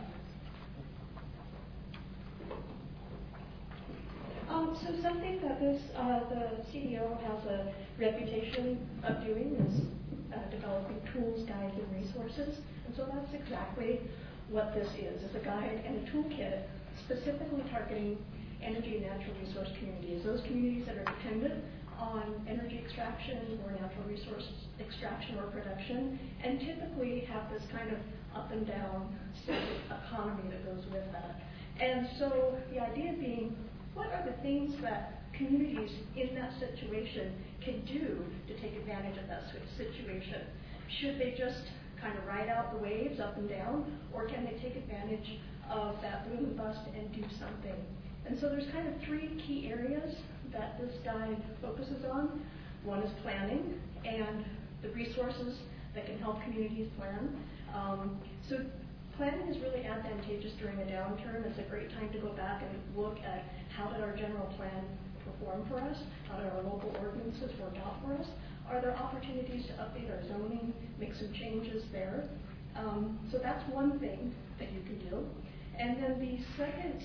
Speaker 20: So something that the CDO has a reputation of doing is developing tools, guides, and resources. And so that's exactly what this is. It's a guide and a toolkit specifically targeting energy and natural resource communities, those communities that are dependent on energy extraction or natural resource extraction or production, and typically have this kind of up and down economy that goes with that. And so the idea being, what are the things that communities in that situation can do to take advantage of that situation? Should they just kind of ride out the waves up and down, or can they take advantage of that boom and bust and do something? And so there's kind of three key areas that this guide focuses on. One is planning and the resources that can help communities plan. So planning is really advantageous during a downturn. It's a great time to go back and look at how did our general plan perform for us? How did our local ordinances work out for us? Are there opportunities to update our zoning, make some changes there? So that's one thing that you can do. And then the second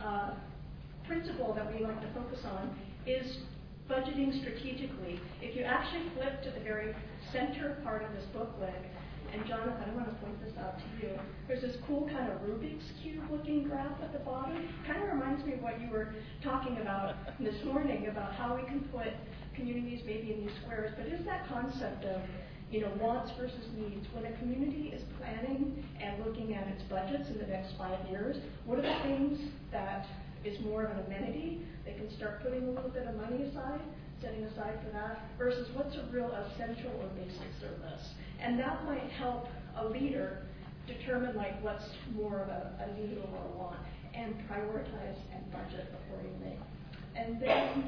Speaker 20: principle that we like to focus on is budgeting strategically. If you actually flip to the very center part of this booklet, and Jonathan, I want to point this out to you. There's this cool kind of Rubik's Cube looking graph at the bottom. Kind of reminds me of what you were talking about this morning, about how we can put communities maybe in these squares. But is that concept of, wants versus needs? When a community is planning and looking at its budgets in the next 5 years, what are the things that is more of an amenity? They can start putting a little bit of money aside, setting aside for that, versus what's a real essential or basic service. And that might help a leader determine what's more of a need or a want, and prioritize and budget accordingly. And then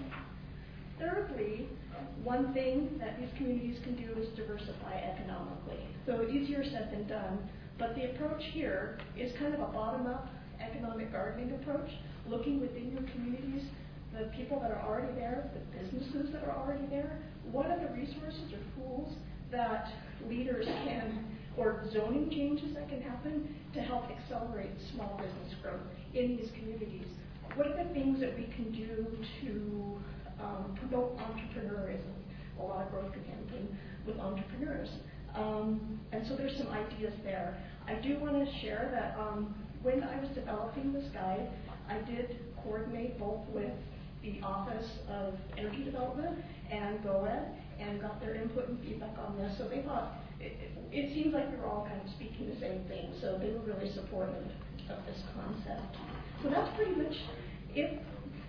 Speaker 20: thirdly, one thing that these communities can do is diversify economically. So easier said than done, but the approach here is kind of a bottom-up economic gardening approach, looking within your communities, the people that are already there, the businesses that are already there, what are the resources or tools that leaders can, or zoning changes that can happen to help accelerate small business growth in these communities? What are the things that we can do to promote entrepreneurism? A lot of growth can happen with entrepreneurs. And so there's some ideas there. I do want to share that when I was developing this guide, I did coordinate both with the Office of Energy Development and GOED, and got their input and feedback on this. So they thought, it seems like we were all kind of speaking the same thing, so they were really supportive of this concept. So that's pretty much it.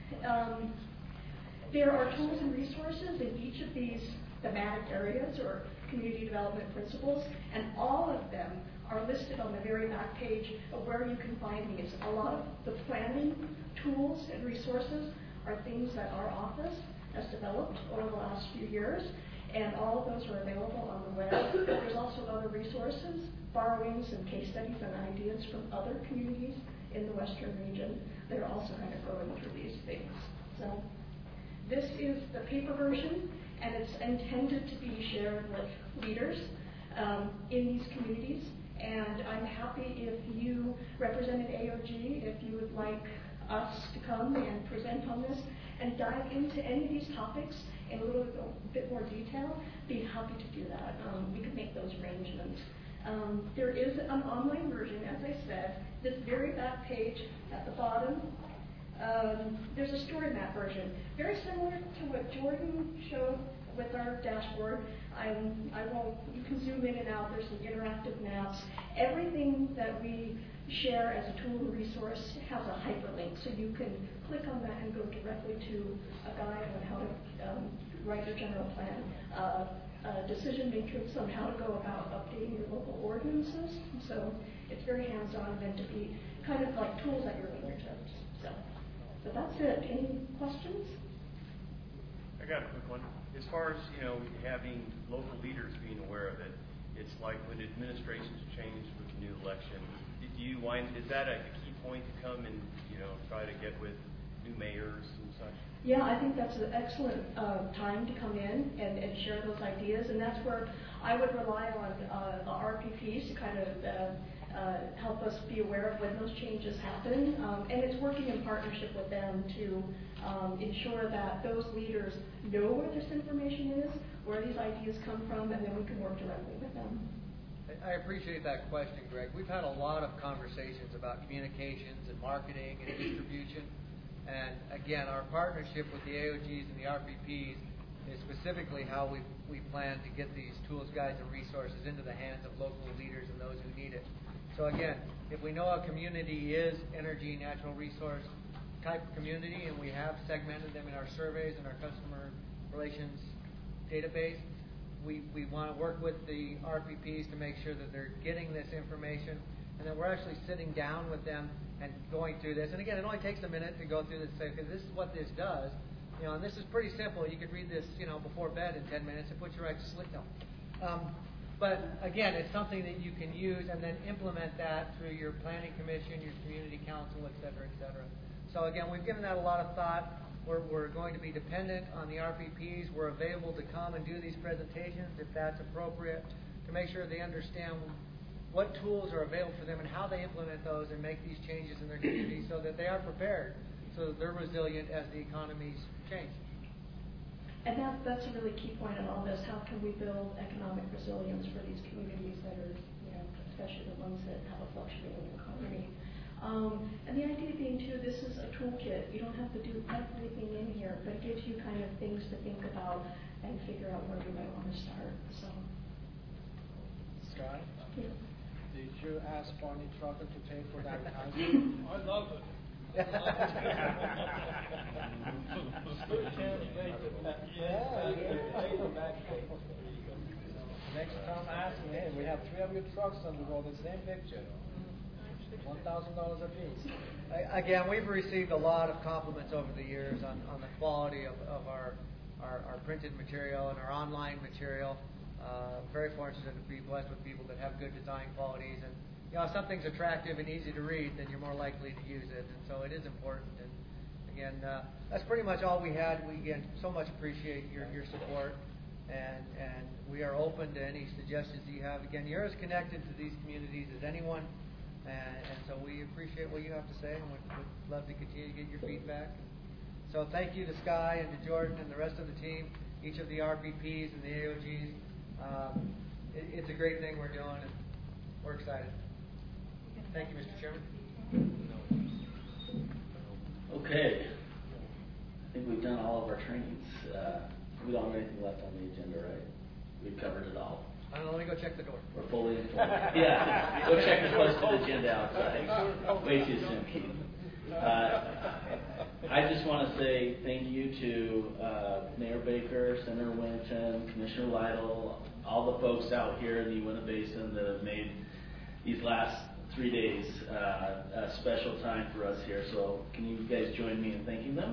Speaker 20: There are tools and resources in each of these thematic areas or community development principles, and all of them are listed on the very back page of where you can find these. A lot of the planning tools and resources are things that our office has developed over the last few years, and all of those are available on the web. There's also other resources, borrowings and case studies and ideas from other communities in the Western region that are also kind of going through these things. So this is the paper version, and it's intended to be shared with leaders in these communities. And I'm happy if you, Representative AOG, if you would like us to come and present on this and dive into any of these topics in a little bit more detail, be happy to do that. We could make those arrangements. There is an online version, as I said. This very back page at the bottom, there's a story map version, very similar to what Jordan showed with our dashboard. You can zoom in and out. There's some interactive maps. Everything that we share as a tool and resource has a hyperlink, so you can click on that and go directly to a guide on how to write your general plan, a decision matrix on how to go about updating your local ordinances. So it's very hands-on, meant to be kind of like tools at your fingertips. So that's it. Any questions?
Speaker 5: I got a quick one. As far as, having local leaders being aware of it, it's like when administrations change with the new election, is that a key point to come and, try to get with new mayors and such?
Speaker 20: Yeah, I think that's an excellent time to come in and share those ideas, and that's where I would rely on the RPPs to kind of help us be aware of when those changes happen, and it's working in partnership with them to ensure that those leaders know where this information is, where these ideas come from, and then we can work directly with them.
Speaker 3: I appreciate that question, Greg. We've had a lot of conversations about communications and marketing and distribution. And again, our partnership with the AOGs and the RPPs is specifically how we plan to get these tools, guides, and resources into the hands of local leaders and those who need it. So again, if we know a community is energy, natural resource type of community, and we have segmented them in our surveys and our customer relations database, we want to work with the RPPs to make sure that they're getting this information, and that we're actually sitting down with them and going through this. And again, it only takes a minute to go through this and say, okay, this is what this does. And this is pretty simple. You could read this, before bed in 10 minutes and put you right to sleep. But again, it's something that you can use and then implement that through your planning commission, your community council, et cetera, et cetera. So again, we've given that a lot of thought. We're going to be dependent on the RPPs. We're available to come and do these presentations if that's appropriate, to make sure they understand what tools are available for them and how they implement those and make these changes in their community so that they are prepared, so that they're resilient as the economies change.
Speaker 20: And that's a really key point in all this. How can we build economic resilience for these communities that are, especially the ones that have a fluctuating economy? And the idea being, too, this is a toolkit. You don't have to do everything in here, but it gives you kind of things to think about and figure out where you might want to start. So,
Speaker 12: Sky?
Speaker 20: Yeah.
Speaker 12: Did you ask Barney Trucker to pay for that house?
Speaker 11: I love it.
Speaker 12: Next time ask me, hey, we have 3 of your trucks on the road, the same picture. $1,000 a piece.
Speaker 3: Again, we've received a lot of compliments over the years on the quality of our printed material and our online material. Very fortunate to be blessed with people that have good design qualities. And if something's attractive and easy to read, then you're more likely to use it. And so it is important. And again, that's pretty much all we had. We again so much appreciate your support, and we are open to any suggestions you have. Again, you're as connected to these communities as anyone. And so we appreciate what you have to say, and would love to continue to get your feedback. So thank you to Sky and to Jordan and the rest of the team, each of the RPPs and the AOGs. It's a great thing we're doing, and we're excited. Thank you, Mr. Chairman.
Speaker 2: Okay. I think we've done all of our trainings. We don't have anything left on the agenda, right? We've covered it all.
Speaker 3: I don't know, let me go check the door.
Speaker 2: We're fully informed. Yeah, go check the posted agenda outside. Way too soon, Keith. I just want to say thank you to Mayor Baker, Senator Winton, Commissioner Lytle, all the folks out here in the Uinta Basin that have made these last 3 days a special time for us here. So can you guys join me in thanking them?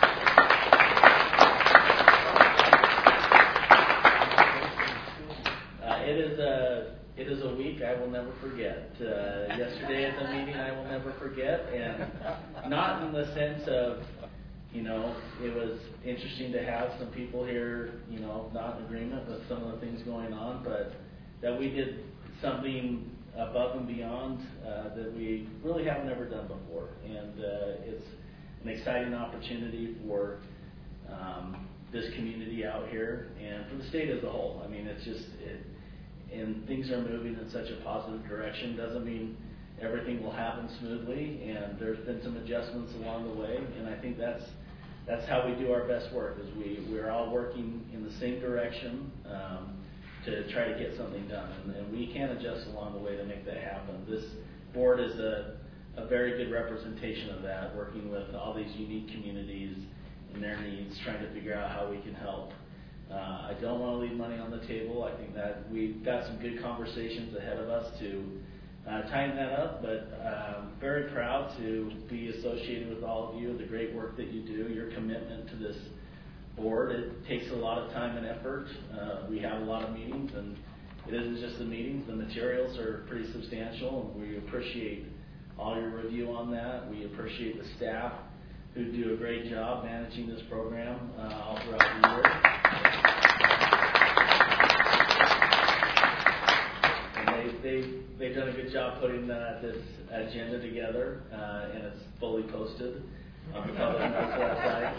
Speaker 2: It is a week I will never forget. Yesterday at the meeting I will never forget, and not in the sense of, it was interesting to have some people here, not in agreement with some of the things going on, but that we did something above and beyond that we really haven't ever done before, and it's an exciting opportunity for this community out here and for the state as a whole. I mean, it's just and things are moving in such a positive direction. Doesn't mean everything will happen smoothly, and there's been some adjustments along the way, and I think that's how we do our best work, is we're all working in the same direction to try to get something done, and we can adjust along the way to make that happen. This board is a very good representation of that, working with all these unique communities and their needs, trying to figure out how we can help. I don't want to leave money on the table. I think that we've got some good conversations ahead of us to tighten that up, but I'm very proud to be associated with all of you, the great work that you do, your commitment to this board. It takes a lot of time and effort. We have a lot of meetings, and it isn't just the meetings. The materials are pretty substantial, and we appreciate all your review on that. We appreciate the staff who do a great job managing this program all throughout the year. They've done a good job putting this agenda together, and it's fully posted on the Public Notice website.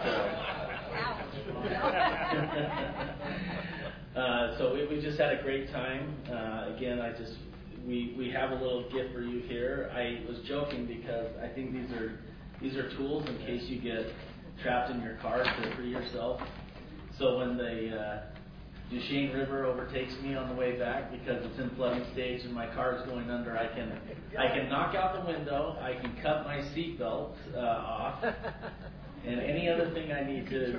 Speaker 2: So we just had a great time. Again, we have a little gift for you here. I was joking because I think these are tools in case you get trapped in your car to free yourself. So when the Duchesne River overtakes me on the way back because it's in flooding stage and my car is going under, I can knock out the window, I can cut my seatbelt off, and any other thing I need to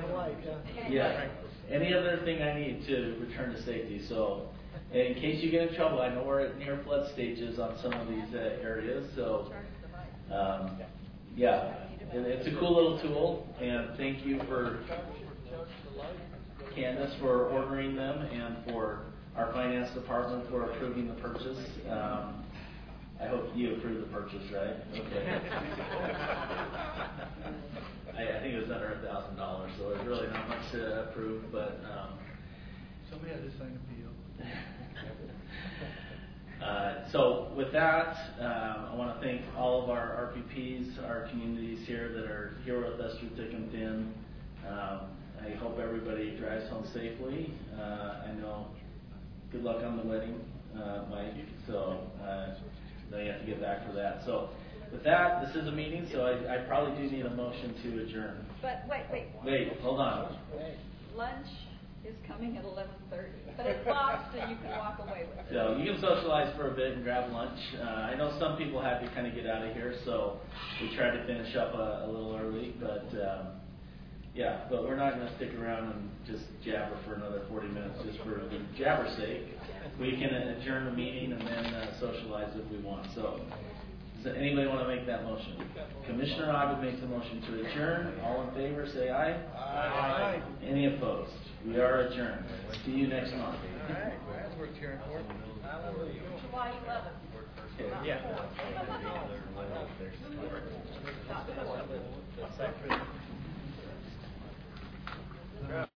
Speaker 2: any other thing I need to return to safety. So in case you get in trouble, I know we're at near flood stages on some of these areas. So it's a cool little tool, and thank you for Candace for ordering them, and for our finance department for approving the purchase. I hope you approve the purchase, right? Okay. I think it was under $1,000, so it's really not much to approve, but
Speaker 17: somebody had to sign a PO.
Speaker 2: So with that, I want to thank all of our RPPs, our communities here that are here with us through thick and thin. I hope everybody drives home safely. I know, good luck on the wedding, Mike. So now you have to get back for that. So with that, this is a meeting, so I probably do need a motion to adjourn.
Speaker 6: But wait.
Speaker 2: Wait, hold on.
Speaker 6: Lunch is coming at 11:30, but it's boxed and you can walk away with it.
Speaker 2: So you can socialize for a bit and grab lunch. I know some people had to kind of get out of here, so we tried to finish up a little early, but but we're not going to stick around and just jabber for another 40 minutes just for jabber's sake. We can adjourn the meeting and then socialize if we want. So does anybody want to make that motion? Commissioner Ogden makes a motion to adjourn. All in favor, say aye.
Speaker 3: Aye.
Speaker 2: Any opposed? We are adjourned. See you next month.
Speaker 3: All right, that's what we're cheering for.
Speaker 6: July 11th.
Speaker 2: Okay. Yeah.